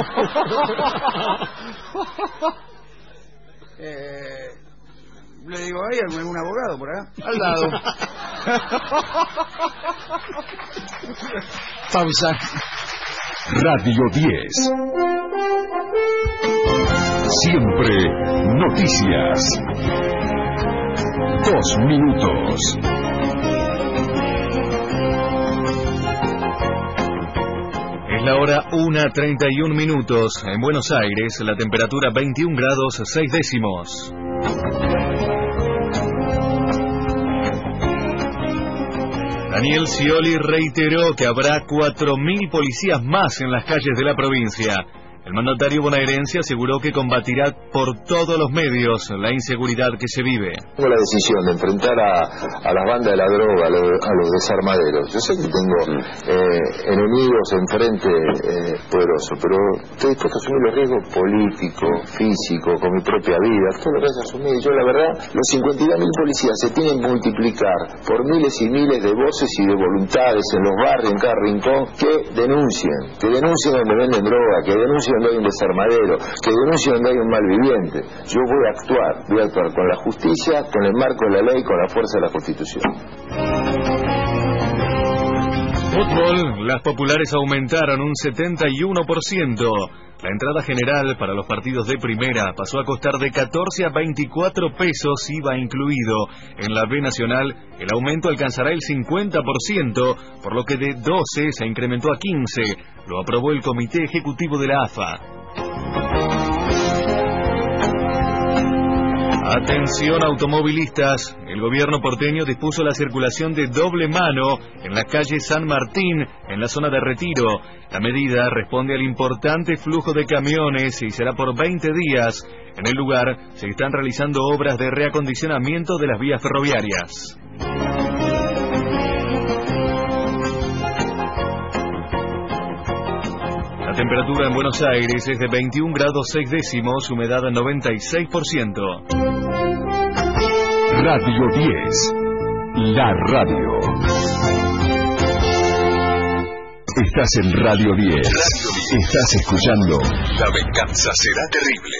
eh... Le digo, ¿hay algún abogado por acá? Al lado. Pausa. Radio diez. Siempre noticias. Dos minutos. Es la hora una treinta y un minutos. En Buenos Aires, la temperatura veintiún grados seis décimos. Daniel Scioli reiteró que habrá cuatro mil policías más en las calles de la provincia. El mandatario bonaerense aseguró que combatirá por todos los medios la inseguridad que se vive. Tengo la decisión de enfrentar a, a las bandas de la droga, a, lo, a los desarmaderos. Yo sé que tengo eh, enemigos enfrente eh, poderosos, pero estoy dispuesto a asumir los riesgos políticos, físicos, con mi propia vida. Todo lo que has asumido. Yo, la verdad, los cincuenta y dos mil policías se tienen que multiplicar por miles y miles de voces y de voluntades en los barrios, en cada rincón, que denuncien, que denuncien donde venden droga, que denuncien donde hay un desarmadero, que denuncien donde hay un malviviente. Yo voy a actuar, voy a actuar con la justicia, con el marco de la ley, con la fuerza de la Constitución. Fútbol, las populares aumentaron un setenta y uno por ciento. La entrada general para los partidos de primera pasó a costar de catorce a veinticuatro pesos, I V A incluido. En la B Nacional, el aumento alcanzará el cincuenta por ciento, por lo que de doce se incrementó a quince. Lo aprobó el Comité Ejecutivo de la A F A. Atención automovilistas, el gobierno porteño dispuso la circulación de doble mano en la calle San Martín, en la zona de Retiro. La medida responde al importante flujo de camiones y será por veinte días. En el lugar se están realizando obras de reacondicionamiento de las vías ferroviarias. La temperatura en Buenos Aires es de veintiún grados seis décimos, humedad noventa y seis por ciento. Radio diez, la radio. Estás en Radio diez. Radio diez. Estás escuchando La venganza será terrible.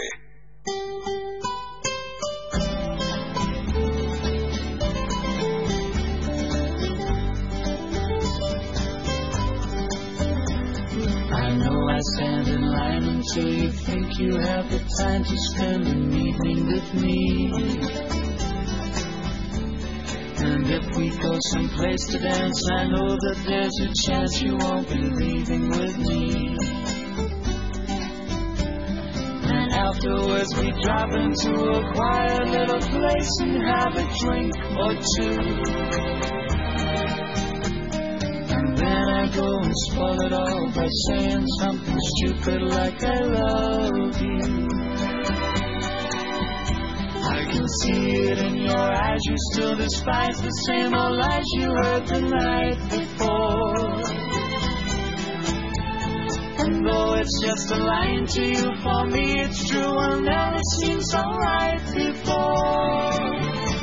I know I stand in line until you think you have the time to spend an evening with me. And if we go someplace to dance, I know that there's a chance you won't be leaving with me. And afterwards we drop into a quiet little place and have a drink or two. And then I go and spoil it all by saying something stupid like I love you. I can see it in your eyes, you still despise the same old lies you heard the night before. And though it's just a line to you, for me it's true, and never seemed so right before.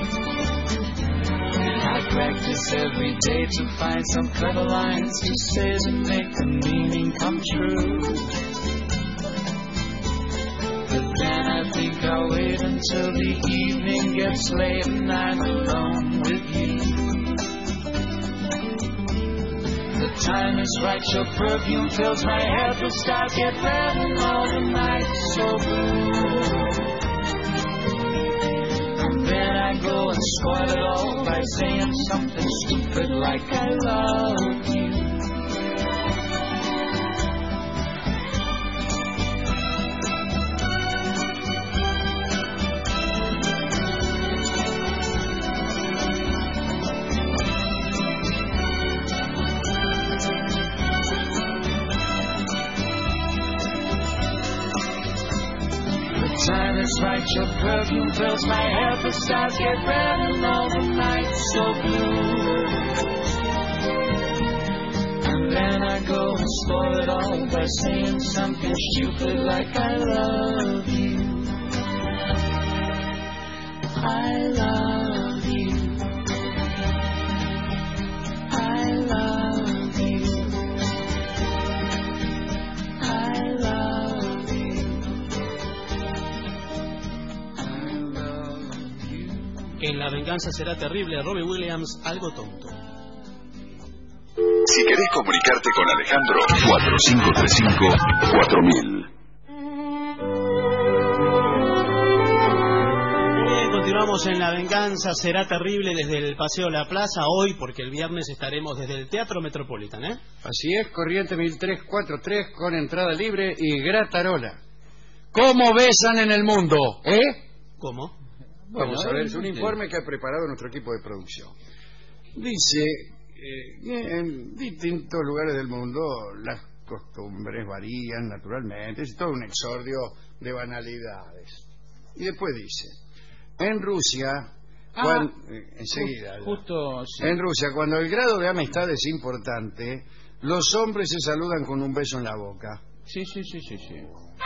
I practice every day to find some clever lines to say to make the meaning come true. But then I think I'll wait until the evening gets late and I'm alone with you. The time is right, your perfume fills my head, the stars get red and all the nights so blue. And then I go and spoil it all by saying something stupid like I love you. Time is right, your perfume fills my head, the stars get red and all the nights so blue. And then I go and spoil it all by saying something stupid like I love you. I love you. I love you. I love you. En La venganza será terrible, Robbie Williams, algo tonto. Si querés comunicarte con Alejandro, cuatro cinco tres cinco cuatro mil. Bien, continuamos en La venganza será terrible desde el Paseo La Plaza, hoy porque el viernes estaremos desde el Teatro Metropolitan, ¿eh? Así es, Corriente mil trescientos cuarenta y tres con entrada libre y gratarola. ¿Cómo besan en el mundo? ¿Eh? ¿Cómo? Vamos Bueno, a ver, es un sí. informe que ha preparado nuestro equipo de producción. Dice eh, que en distintos lugares del mundo las costumbres varían naturalmente, es todo un exordio de banalidades. Y después dice, en Rusia, Ah, cuan- eh, enseguida, Ju- Justo, sí. en Rusia, cuando el grado de amistad es importante, los hombres se saludan con un beso en la boca. Sí, sí, sí, sí, sí.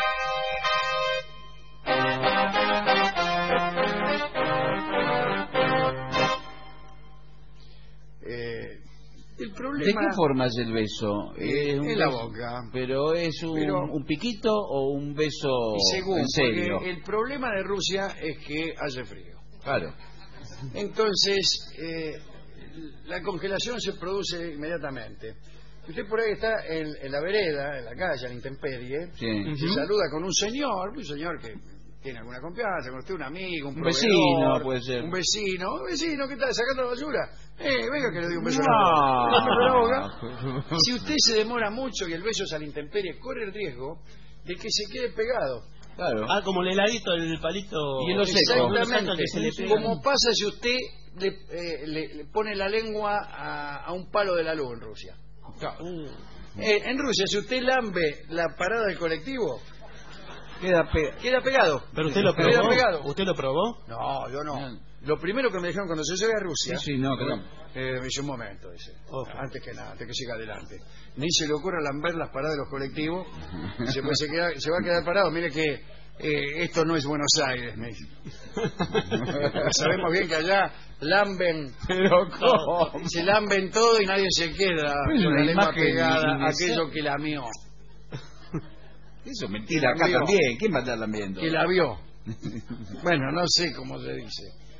Eh, el problema... ¿De qué forma es el beso? Eh, ¿Es un en la beso- boca. ¿Pero es un, Pero- un piquito o un beso Y según, en serio? porque el problema de Rusia es que hace frío. Claro. Entonces, eh, la congelación se produce inmediatamente. Usted por ahí está en, en la vereda, en la calle, en la intemperie, Sí. se saluda con un señor, un señor que tiene alguna confianza, con usted un amigo, un, Un proveedor, vecino, puede ser. un vecino, un vecino que está sacando la basura. Eh, venga que le doy un beso No. en la boca. Un beso en la boca. Si usted se demora mucho y el beso es a la intemperie, corre el riesgo de que se quede pegado. Claro. Ah, como el heladito, el palito... Hielo seco. Exactamente, que se le pega. como pasa si usted le, eh, le- le pone la lengua a, a un palo de la luz en Rusia. Uh, Eh, en Rusia, si usted lambe la parada del colectivo, Queda pe... queda pegado. ¿Pero usted lo Queda probó? pegado. ¿Usted lo probó? No, yo no. Lo primero que me dijeron cuando yo llegué a Rusia, Sí, sí, no, claro. eh, me dice un momento, dice, Ojo. antes que nada, antes que siga adelante. Ni se le ocurra lamber las paradas de los colectivos, se, pues, se, queda- se va a quedar parado. Mire que eh, esto no es Buenos Aires, me dice. Sabemos bien que allá lamben, Pero ¿cómo? se lamben todo y nadie se queda Es con una la lengua imagen pegada a innecesaria. aquello que lamió, Eso es mentira acá Amigo. también. ¿Quién va a estar lamiendo? que la vio. Bueno, no sé cómo se dice.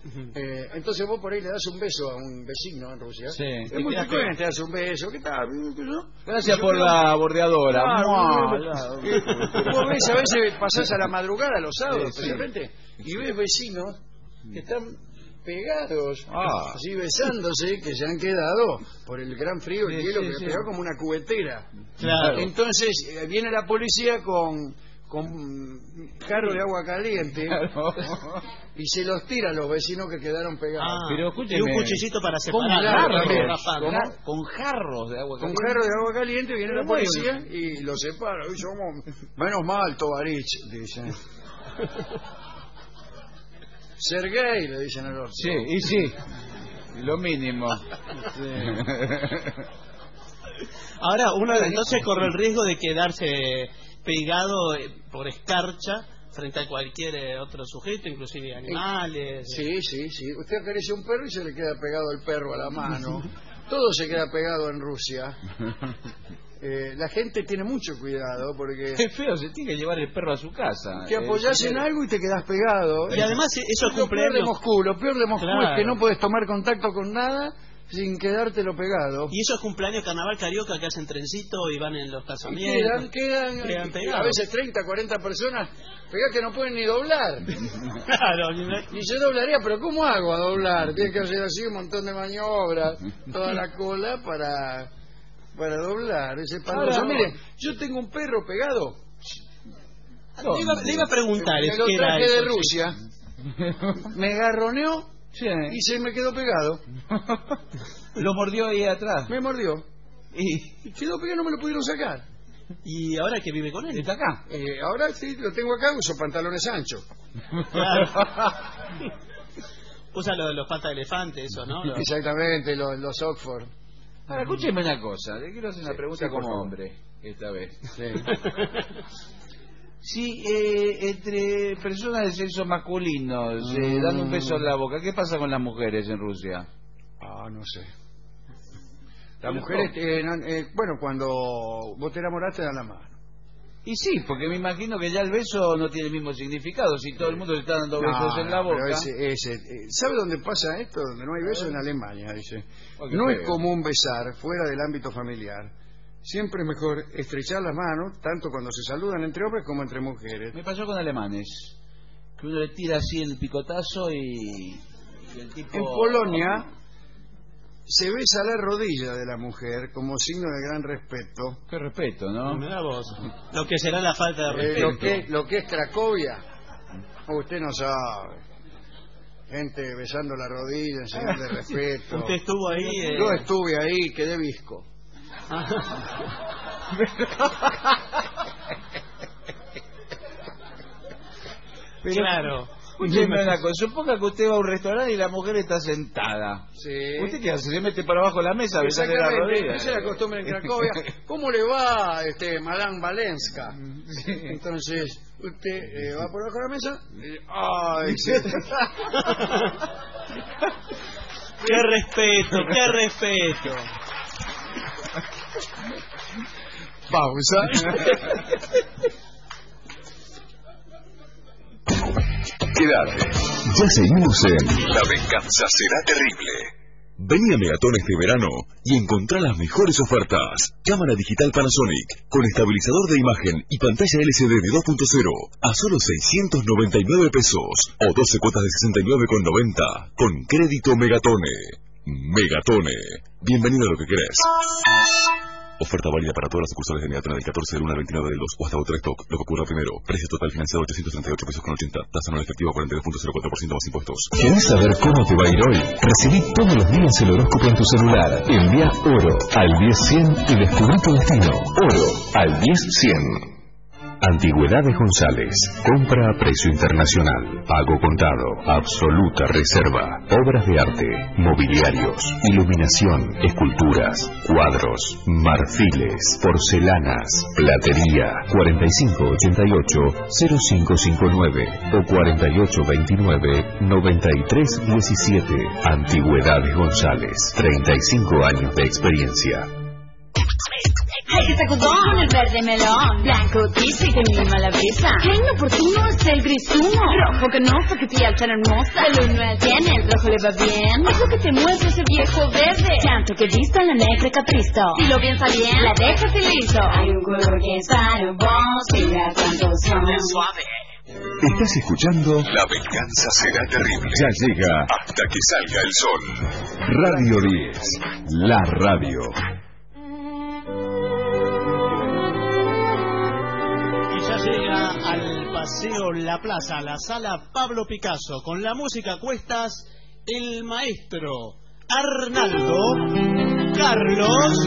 Eh, entonces vos por ahí le das un beso a un vecino en Rusia. Sí. Es Y muy quedas frecuente, te das un beso. ¿Qué tal? Gracias Yo por creo- la bordeadora. Claro, Mua. claro. Vos ves, a veces pasás a la madrugada, los sábados, Sí, sí. especialmente, y ves vecinos que están pegados, Ah. así besándose, que se han quedado por el gran frío, el Sí, hielo sí, que sí. ha pegado como una cubetera. Claro. Entonces eh, viene la policía con con jarro de agua caliente Claro. y se los tira a los vecinos que quedaron pegados. Ah, Pero y escúcheme. un cuchillito para Con separar. jarros, ¿no? también. Rapando. Con, jar- con jarros de agua Con caliente. jarro de agua caliente viene Pero la muy policía y los separa. Y somos, menos mal, Tovarich, dicen. Sergei, le dicen al otro. Sí, y sí. Lo mínimo. Ahora, uno entonces corre el riesgo de quedarse pegado eh, por escarcha frente a cualquier eh, otro sujeto, inclusive animales. Sí, sí, sí. Usted acaricia un perro y se le queda pegado el perro a la mano. Todo se queda pegado en Rusia. Eh, la gente tiene mucho cuidado porque Qué feo, se tiene que llevar el perro a su casa. te apoyás Eh, en algo y te quedás pegado. Y además eh, esos Lo peor de cumpleaños Moscú, lo peor de Moscú Claro. es que no puedes tomar contacto con nada sin quedártelo pegado. y esos cumpleaños carnaval carioca que hacen trencito y van en los Y casamientos. quedan, quedan, Quedan a pegados. veces treinta, cuarenta personas pegadas que no pueden ni doblar. Claro, y no- Y yo doblaría, pero ¿cómo hago a doblar? Tiene que hacer así un montón de maniobras, toda la cola para, para doblar. Es espantoso. Ahora, Mire, yo tengo un perro pegado. le, iba, le iba a preguntar. Me es lo que era traje de eso, sí. Rusia. Me garroneó Sí. y se me quedó pegado. Lo mordió ahí atrás. Me mordió. Y Y quedó pegado, no me lo pudieron sacar. Y ahora que vive con él. está acá. Eh, ahora sí, lo tengo acá, uso pantalones anchos. Claro. Usa lo de los patas de elefante, eso, ¿no? Los- Exactamente, los, los Oxford. Ahora, escúcheme una cosa. Le quiero hacer una Sí, pregunta sí, por como favor. hombre, esta vez. Sí. Si eh, entre personas de sexo masculino se dan un beso en la boca, ¿qué pasa con las mujeres en Rusia? Ah, no sé. Las mujeres, eh, no, eh, bueno, cuando vos te enamoraste, dan la mano. Y sí, porque me imagino que ya el beso no tiene el mismo significado. Si todo el mundo se está dando besos en la No, pero boca. ese- ese, eh, ¿sabe dónde pasa esto? Donde no hay besos, en Alemania, dice. Oh, qué No es feo. común besar fuera del ámbito familiar. Siempre es mejor estrechar las manos, tanto cuando se saludan entre hombres como entre mujeres. Me pasó con alemanes. Que uno le tira así el picotazo y, y el tipo... En Polonia se besa la rodilla de la mujer como signo de gran respeto. Qué respeto, ¿no? Mirá vos. Lo que será la falta de Eh, respeto. lo, que, lo que es Cracovia, usted no sabe. Gente besando la rodilla en señal de respeto. Usted estuvo ahí. eh, Yo estuve ahí, quedé visco. Pero, Claro. escúcheme una cosa, suponga que usted va a un restaurante y la mujer está sentada. Sí. ¿Usted qué hace? ¿Se mete para abajo de la mesa a besarle la Exactamente, rodilla? esa es la costumbre en Cracovia. ¿Cómo le va, este, Madame Valenska? Entonces, usted eh, va por abajo de la mesa. y- ¡Ay! sí. Qué respeto, qué respeto. Pausa. Quédate. Ya seguimos en La venganza será terrible. Vení a Megatón este verano y encontrá las mejores ofertas. Cámara digital Panasonic con estabilizador de imagen y pantalla L C D de dos punto cero a solo seiscientos noventa y nueve pesos o doce cuotas de sesenta y nueve con noventa con crédito Megatone. Megatone. Bienvenido a lo que querés. Oferta válida para todas las sucursales de Megatone del catorce del uno al veintinueve del dos o hasta otro stock. Lo que ocurra primero. Precio total financiado ochocientos treinta y ocho pesos con ochenta. Tasa anual efectiva cuarenta y dos punto cero cuatro por ciento más impuestos. ¿Querés saber cómo te va a ir hoy? Recibí todos los días el horóscopo en tu celular. Envía oro al diez cien y descubrí tu destino. Oro al diez cien. Antigüedades González. Compra a precio internacional. Pago contado. Absoluta reserva. Obras de arte. Mobiliarios. Iluminación. Esculturas. Cuadros. Marfiles. Porcelanas. Platería. cuarenta y cinco ochenta y ocho cero cinco cinco nueve o cuarenta y ocho veintinueve noventa y tres diecisiete. Antigüedades González. treinta y cinco años de experiencia. Ay, que sacudón con el verde melón. Blanco tiza y te mima la brisa. Qué inoportuno es el gris humo. Rojo canoso, que piel tan hermosa. El uno al cien, el rojo le va bien. Ojo que te muestra ese viejo verde. Tanto que visto en la negra capristo. Si lo piensa bien, la dejas y listo. Hay un color que es para vos. Mira cuántos son. Suave. Estás escuchando La venganza será terrible. Ya llega Hasta que salga el sol. Radio diez, la radio. Y ya llega al Paseo La Plaza, la sala Pablo Picasso, con la música a cuestas, el maestro Arnaldo Carlos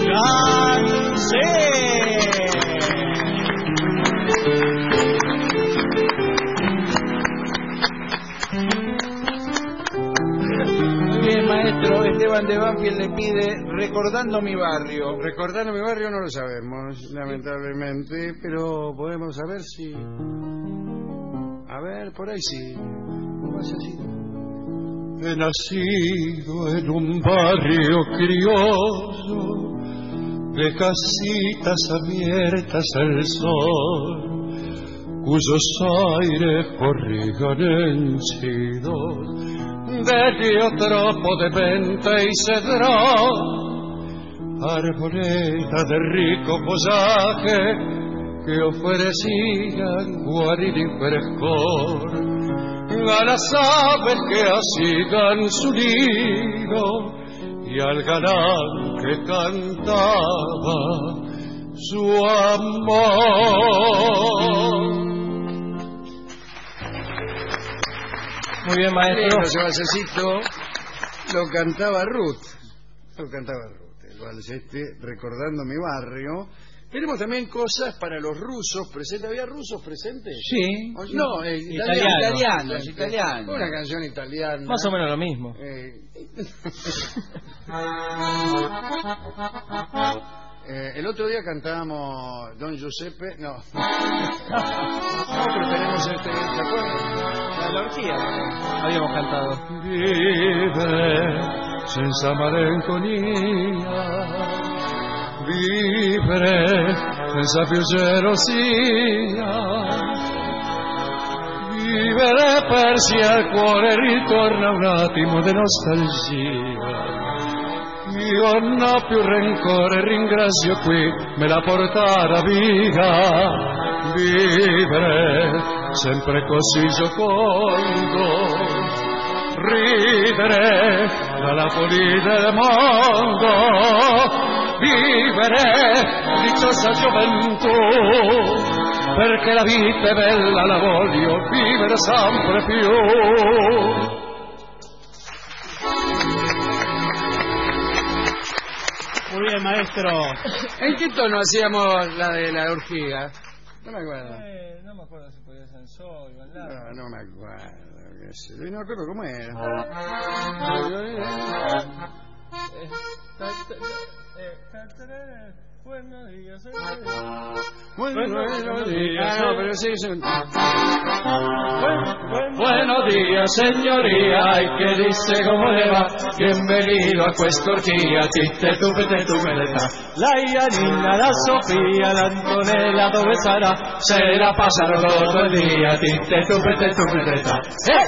Gansé. Bien, maestro, Esteban de Banfield le pide Recordando mi barrio. Recordando mi barrio no lo sabemos, lamentablemente, pero podemos saber si... A ver, por ahí sí. ¿Cómo es así? He nacido en un barrio criollo de casitas abiertas al sol, cuyos aires corrijan henchidos de geotropo de venta y cedrón, arboleda de rico follaje que ofrecían guarida y frescor a las aves que hacían su nido y al galán que cantaba su amor. Muy bien, maestro. Ese balsecito lo cantaba Ruth. Lo cantaba Ruth. El vals este, Recordando mi barrio. Tenemos también cosas para los rusos presentes. ¿Había rusos presentes? Sí. ¿O no, eh, italianos. Italianos, Italianos. Una canción italiana. Más o menos lo mismo. Eh, eh, el otro día cantábamos Don Giuseppe. No. No, pero tenemos este. ¿Se acuerdan? La orgía. Habíamos cantado. Vive senza malinconia, vivere senza più gelosia, vivere persi al cuore ritorna un attimo di nostalgia. Io non ho più rancore, ringrazio qui me la portata via, vivere sempre così giocondo, ridere dalla follia del mondo, vivere dicciosa gioventù, perché la vita è bella, la voglio vivere sempre più. Muy bien, maestro. ¿En qué tono hacíamos la de la orgía? No me acuerdo. Eh, no me acuerdo si podía ser sol o no, no me acuerdo. Qué sé yo, no me acuerdo cómo era. Buenos días, Buenos días. Ah, no, pero sí, sí. Buenos días, señoría, y que dice cómo le va. Bienvenido a questa orchia, titte tupete tupeleta. La Ianina, la Sofía, la Antonella, dove sarà? Se la passano todo el día, titte tupete tupeleta. ¡Eh!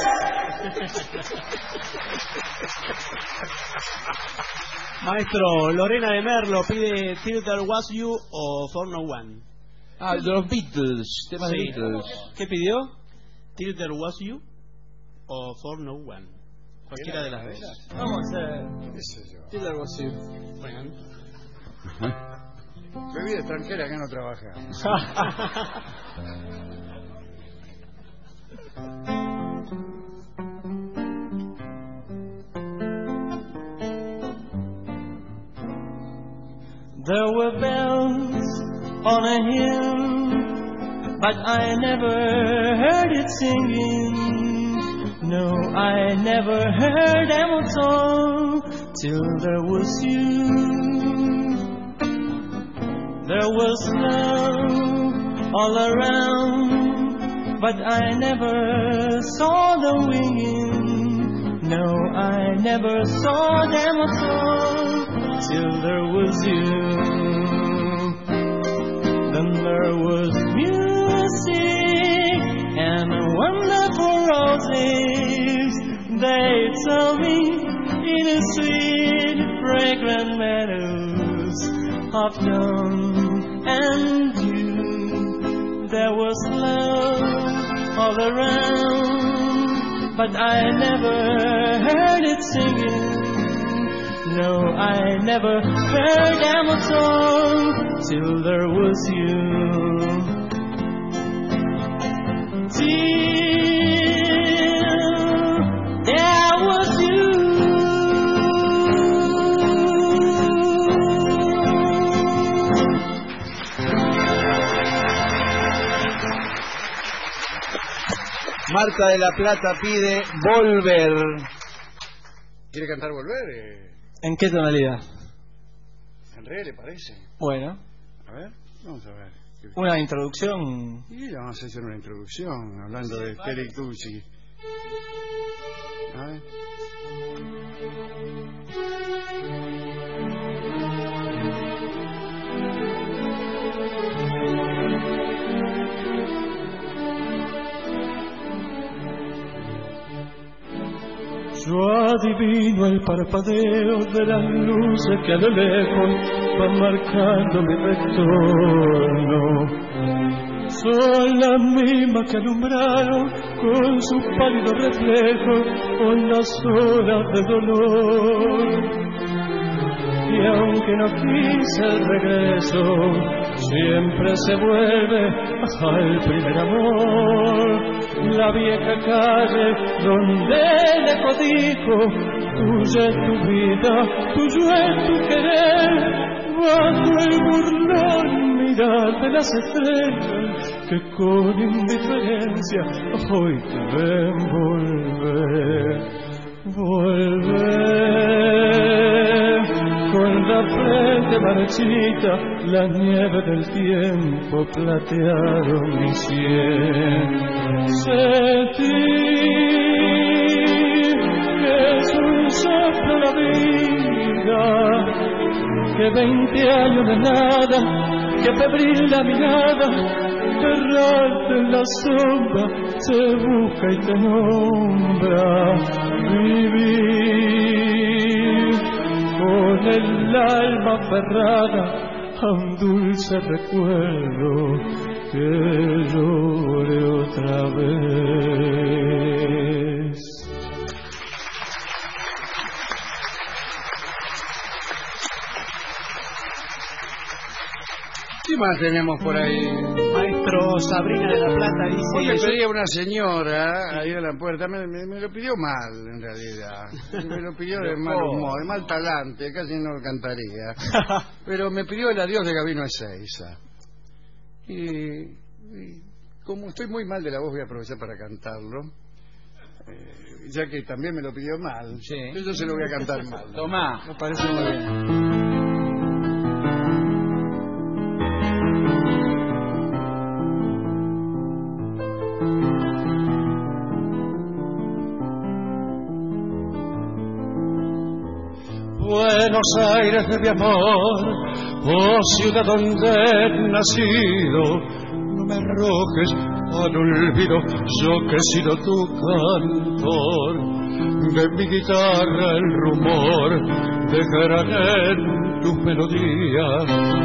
Maestro, Lorena de Merlo pide Till There Was You o For No One. Ah, de los Beatles, temas Sí. de Beatles. ¿Qué pidió? Till There Was You o For No One. Cualquiera de las dos. Vamos a hacer ¿Qué sé yo? Till There Was You. Bueno. Bebida extranjera que no trabaja. There were bells on a hill, but I never heard it singing. No, I never heard them at all till there was you. There was love all around, but I never saw them winging. No, I never saw them at all till there was you. there was music and wonderful roses. They told me in the sweet, fragrant meadows of dawn and June there was love all around, but I never heard it singing. No, I never heard them at all till there was you. Till there was you. Marta de la Plata pide Volver. ¿Quiere cantar Volver? Eh... ¿En qué tonalidad? ¿En re le parece? Bueno. A ver, vamos a ver. Una introducción. Y vamos a hacer una introducción hablando de Félix Tucci. A ver. Yo adivino el parpadeo de las luces que de lejos van marcando mi retorno. Son las mismas que alumbraron con su pálido reflejo con las horas de dolor. Y aunque no quise el regreso, siempre se vuelve al primer amor. La vieja calle donde le codijo, tuya es tu vida, tuyo es tu querer. Bajo el burlón mirar de las estrellas que con indiferencia hoy te ven volver, volver. Con la frente marchita, la nieve del tiempo platearon mi sien. Sentí que es un soplo la vida, que veinte años de nada, que febril la mirada, errante en la sombra, se busca y te nombra. Vivir con el alma aferrada a un dulce recuerdo que llore otra vez. ¿Qué más tenemos por ahí? Maestro Sabrina de la Plata dice... Hoy me pedía una señora ahí a la puerta, me, me, me lo pidió mal en realidad. Me lo pidió de mal humor, de mal talante, casi no lo cantaría. Pero me pidió el adiós de Gabino Ezeiza. Y, y como estoy muy mal de la voz, voy a aprovechar para cantarlo. Eh, ya que también me lo pidió mal, sí. Yo se lo voy a cantar mal. Tomá. Me parece muy bien. Buenos Aires de mi amor, oh ciudad donde he nacido, no me arrojes al olvido, yo que he sido tu cantor. De mi guitarra el rumor dejarán en tus melodías,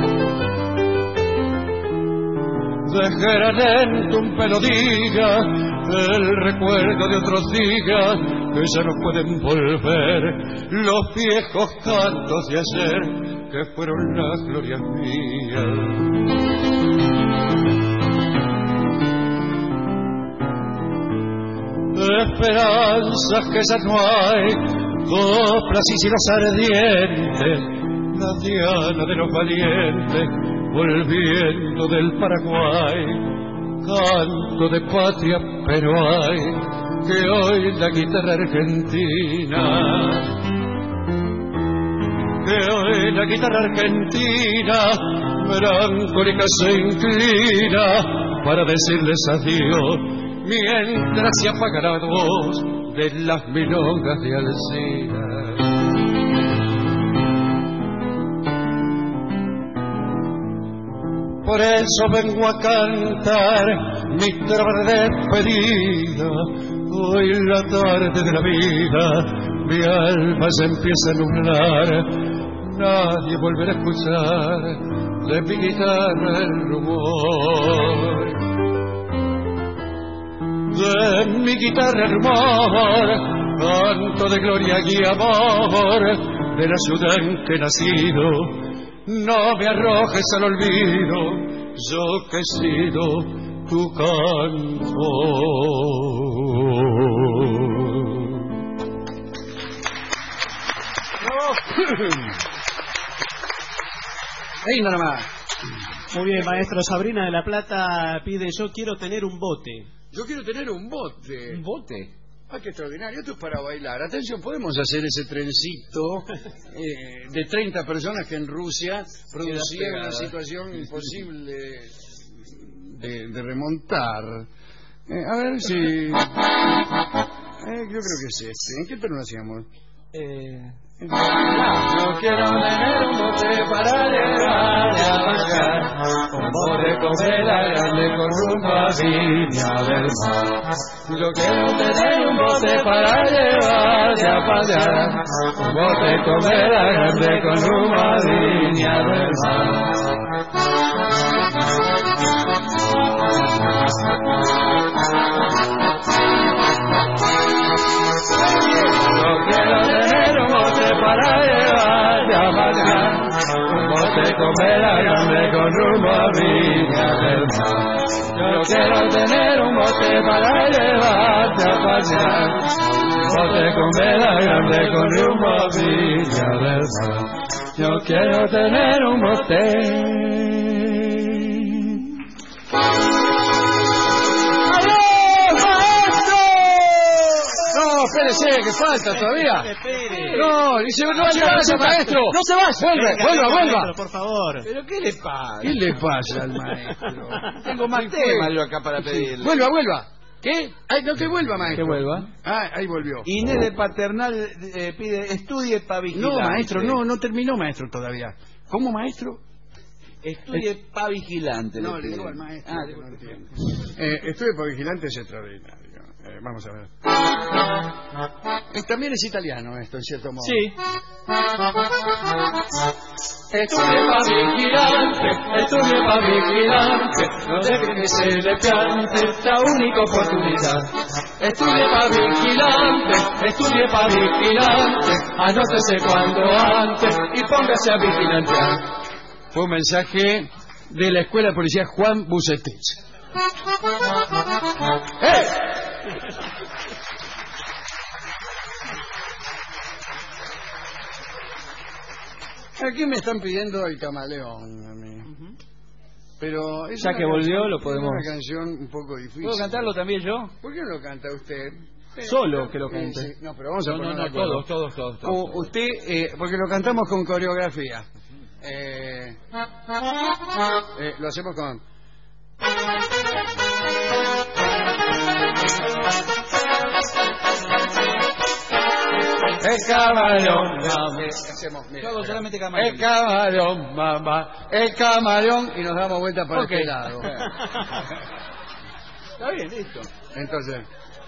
dejarán en tu melodía el recuerdo de otros días que ya no pueden volver, los viejos cantos de ayer que fueron las glorias mías. Esperanzas que ya no hay, coplas y ciros ardientes, la diana de los valientes volviendo del Paraguay, canto de patria, pero hay que hoy la guitarra argentina, que hoy la guitarra argentina melancólica se inclina para decirles adiós, mientras se apaga la voz de las milongas de Alcina. Por eso vengo a cantar mi trova de despedida. Hoy la tarde de la vida mi alma se empieza a nublar. Nadie volverá a escuchar de mi guitarra el rumor. De mi guitarra el rumor, canto de gloria y amor de la ciudad en que he nacido. No me arrojes al olvido, yo que he sido tu canto. Ahí nada más. Muy bien, maestro. Sabrina de la Plata pide: yo quiero tener un bote. Yo quiero tener un bote. ¿Un bote? Ah, qué extraordinario. Esto es para bailar. Atención, podemos hacer ese trencito eh, de treinta personas que en Rusia producía una situación imposible de, de remontar. Eh, a ver si... Eh, yo creo que es este. ¿En qué tono hacíamos? Eh... Yo quiero tener un bote para llevar a pasear, un bote con vela grande con rumbo a Viña del Mar. Yo quiero tener un bote para llevar a pasear, un bote con vela grande con rumbo a Viña del Mar. Yo quiero tener un bote para llevar a pasear, un bote con vela grande con rumbo a Viña del Mar. Yo quiero tener un bote para llevarte a pasear, un bote con vela grande con rumbo a Viña del Mar. Yo quiero tener un bote. No, espérese, que falta todavía. No, dice, no se vaya, maestro. No se vaya. Vuelve, vuelva, vuelva. Por favor. ¿Pero qué le pasa? ¿Qué le pasa al maestro? Tengo más temas yo acá para pedirle. Vuelva, vuelva. ¿Qué? Ay, no, que vuelva, maestro. Que vuelva. Ah, ahí volvió. Inés de Paternal eh, pide, estudie para vigilante. No, maestro, no, no terminó, maestro, todavía. ¿Cómo, maestro? Estudie para vigilante. No, le le pide. digo al maestro. Ah, que no entiende. Eh, estudie para vigilante es extraordinario. Eh, vamos a ver. Eh, también es italiano esto, en cierto modo. Sí. Estudie pa' vigilante, estudie pa' vigilante, no deje que se le piante esta única oportunidad. Estudie pa' vigilante, estudie pa' vigilante, anótese cuando antes y póngase a vigilantear. Fue un mensaje de la Escuela de Policía Juan Bucetich. ¡Eh! Aquí me están pidiendo el camaleón a mí. Uh-huh. Pero es ya una que volvió canción, lo podemos. Es una canción un poco difícil. ¿Puedo cantarlo también yo? ¿Por qué no lo canta usted? Solo que lo cante. Sí, sí. No, pero vamos a no, poner no, no, todos, todos, todos, todos. O, usted, eh, porque lo cantamos con coreografía. Eh, eh, lo hacemos con... El camaleón, mamá. Eh, hacemos, mira, Yo hago mira. solamente camaleón. El camaleón, mamá. El camaleón y nos damos vuelta para Okay. este lado. Está bien, listo. Entonces...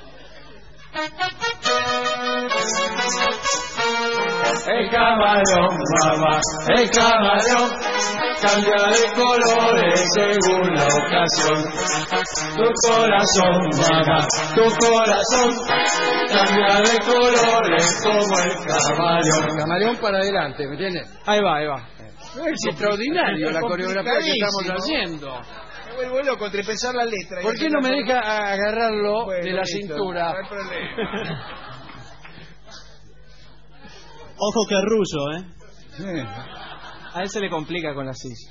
El camaleón, mamá, el camaleón, cambia de colores según la ocasión. Tu corazón, mamá, tu corazón, cambia de colores como el camaleón. El camaleón para adelante, ¿me entiendes? Ahí va, ahí va. Es extraordinario la coreografía que estamos haciendo. Me vuelvo loco entre pensar la letra. y ¿Por qué no me deja agarrarlo Bueno, de la listo, cintura? No hay problema. Ojo que Russo, ¿eh? Sí. A él se le complica con la silla.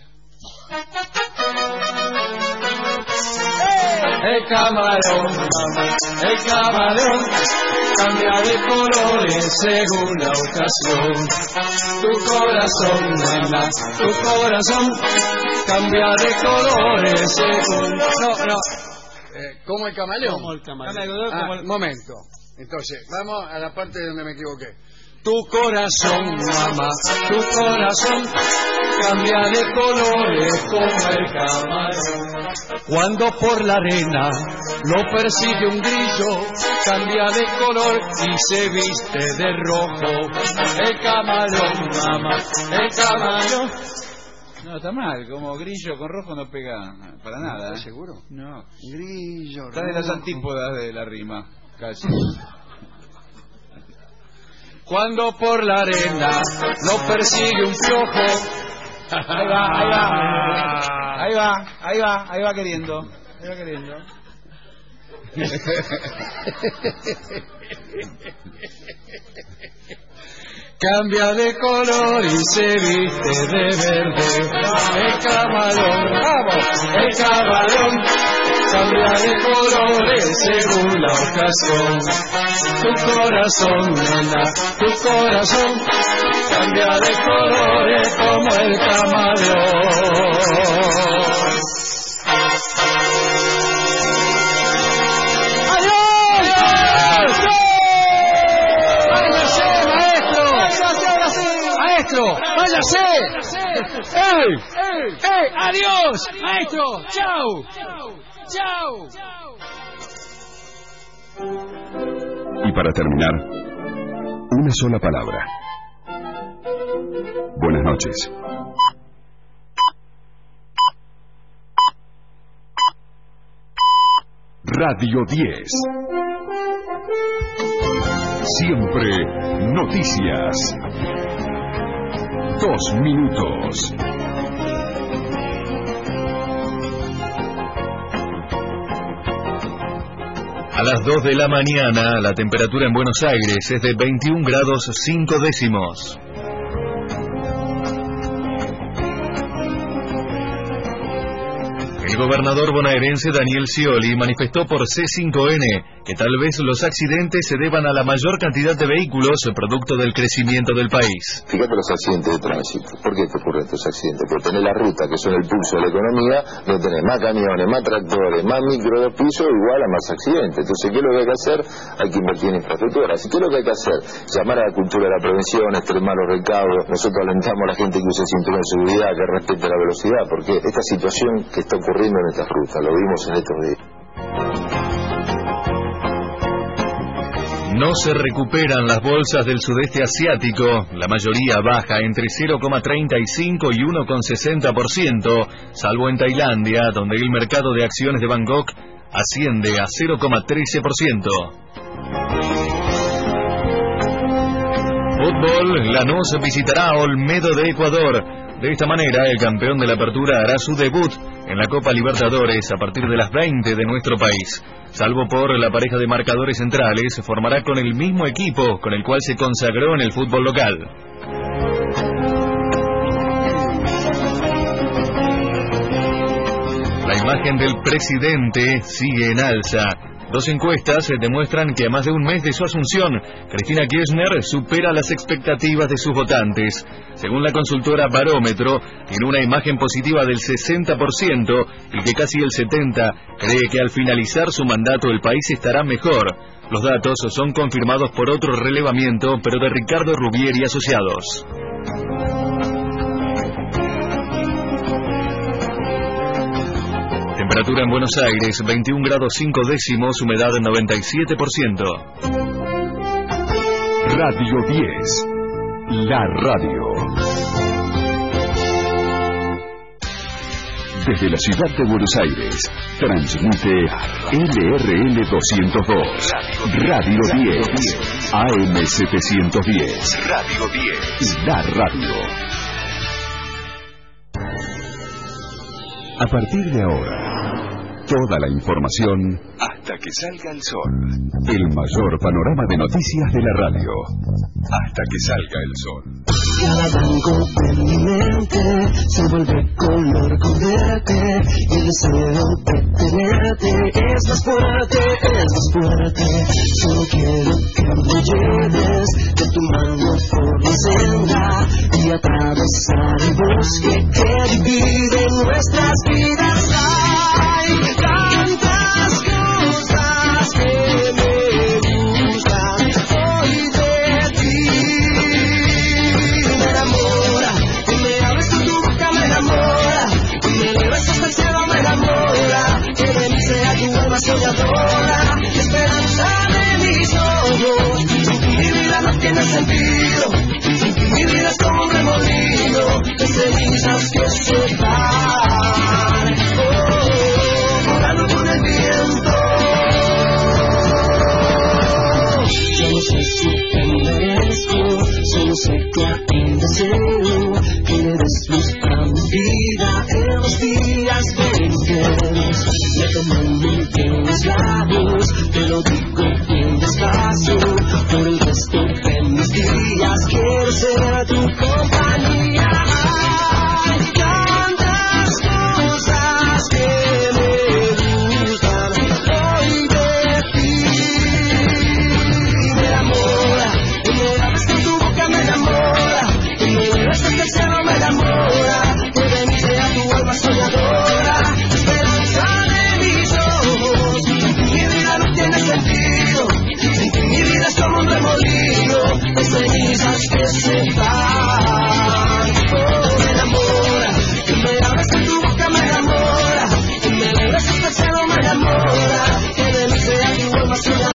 El camaleón, mamá, el camaleón, cambia de colores según la ocasión. Tu corazón, mamá, tu corazón, cambia de colores según... No, no. Eh, como el camaleón. Como el camaleón. Ah, momento. Entonces, vamos a la parte donde me equivoqué. Tu corazón, mamá, tu corazón cambia de colores como el camarón. Cuando por la arena lo persigue un grillo, cambia de color y se viste de rojo. El camarón, mamá, el camarón. No, está mal, como grillo con rojo no pega para nada. ¿eh? ¿Seguro? No. Grillo, Está de las rojo. antípodas de la rima, casi. Cuando por la arena lo persigue un piojo. Ahí va, ahí va. Ahí va, ahí va, ahí va queriendo. Ahí va queriendo. Cambia de color y se viste de verde. El camarón, vamos, el camarón cambia de colores según la ocasión. Tu corazón, nena, tu corazón cambia de colores como el camarón. ¡Váyase! ¡Ey! ¡Ey! ¡Adiós! ¡Maestro! ¡Chao! ¡Chao! Y para terminar, una sola palabra. Buenas noches. Radio diez. Siempre noticias. Dos minutos. A las dos de la mañana, la temperatura en Buenos Aires es de veintiún grados cinco décimos. El gobernador bonaerense Daniel Scioli manifestó por C cinco N que tal vez los accidentes se deban a la mayor cantidad de vehículos producto del crecimiento del país. Fíjate los accidentes de tránsito. ¿Por qué te ocurren estos accidentes? Porque tenés la ruta, que son el pulso de la economía, donde tenés más camiones, más tractores, más micro de piso, igual a más accidentes. Entonces, ¿qué es lo que hay que hacer? Hay que invertir en infraestructura. Así que, ¿qué es lo que hay que hacer? Llamar a la cultura de la prevención, extremar los recaudos. Nosotros alentamos a la gente que use el cinturón de seguridad, que respete la velocidad, porque esta situación que está ocurriendo en estas rutas, lo vimos en estos días. No se recuperan las bolsas del sudeste asiático, la mayoría baja entre cero coma treinta y cinco y uno coma sesenta por ciento, salvo en Tailandia, donde el mercado de acciones de Bangkok asciende a cero coma trece por ciento. Fútbol, Lanús visitará a Olmedo de Ecuador. De esta manera, el campeón de la apertura hará su debut en la Copa Libertadores a partir de las veinte de nuestro país. Salvo por la pareja de marcadores centrales, formará con el mismo equipo con el cual se consagró en el fútbol local. La imagen del presidente sigue en alza. Dos encuestas demuestran que a más de un mes de su asunción, Cristina Kirchner supera las expectativas de sus votantes. Según la consultora Barómetro, tiene una imagen positiva del sesenta por ciento y que casi el setenta por ciento cree que al finalizar su mandato el país estará mejor. Los datos son confirmados por otro relevamiento, pero de Ricardo Rubier y asociados. Temperatura en Buenos Aires, veintiún grados cinco décimos, humedad noventa y siete por ciento. Radio diez. La radio. Desde la ciudad de Buenos Aires, transmite L R L doscientos dos, Radio diez, A M setecientos diez, Radio diez, La radio. A partir de ahora, toda la información hasta que salga el sol. El mayor panorama de noticias de la radio. Hasta que salga el sol. Cada blanco de mi mente se vuelve color con verte. Y el deseo de tenerte es más fuerte, es más fuerte. Solo quiero que me lleves de tu mano por la senda y atravesar el bosque que divide nuestras vidas. Hay tantas cosas que me gustan hoy de ti. melodía.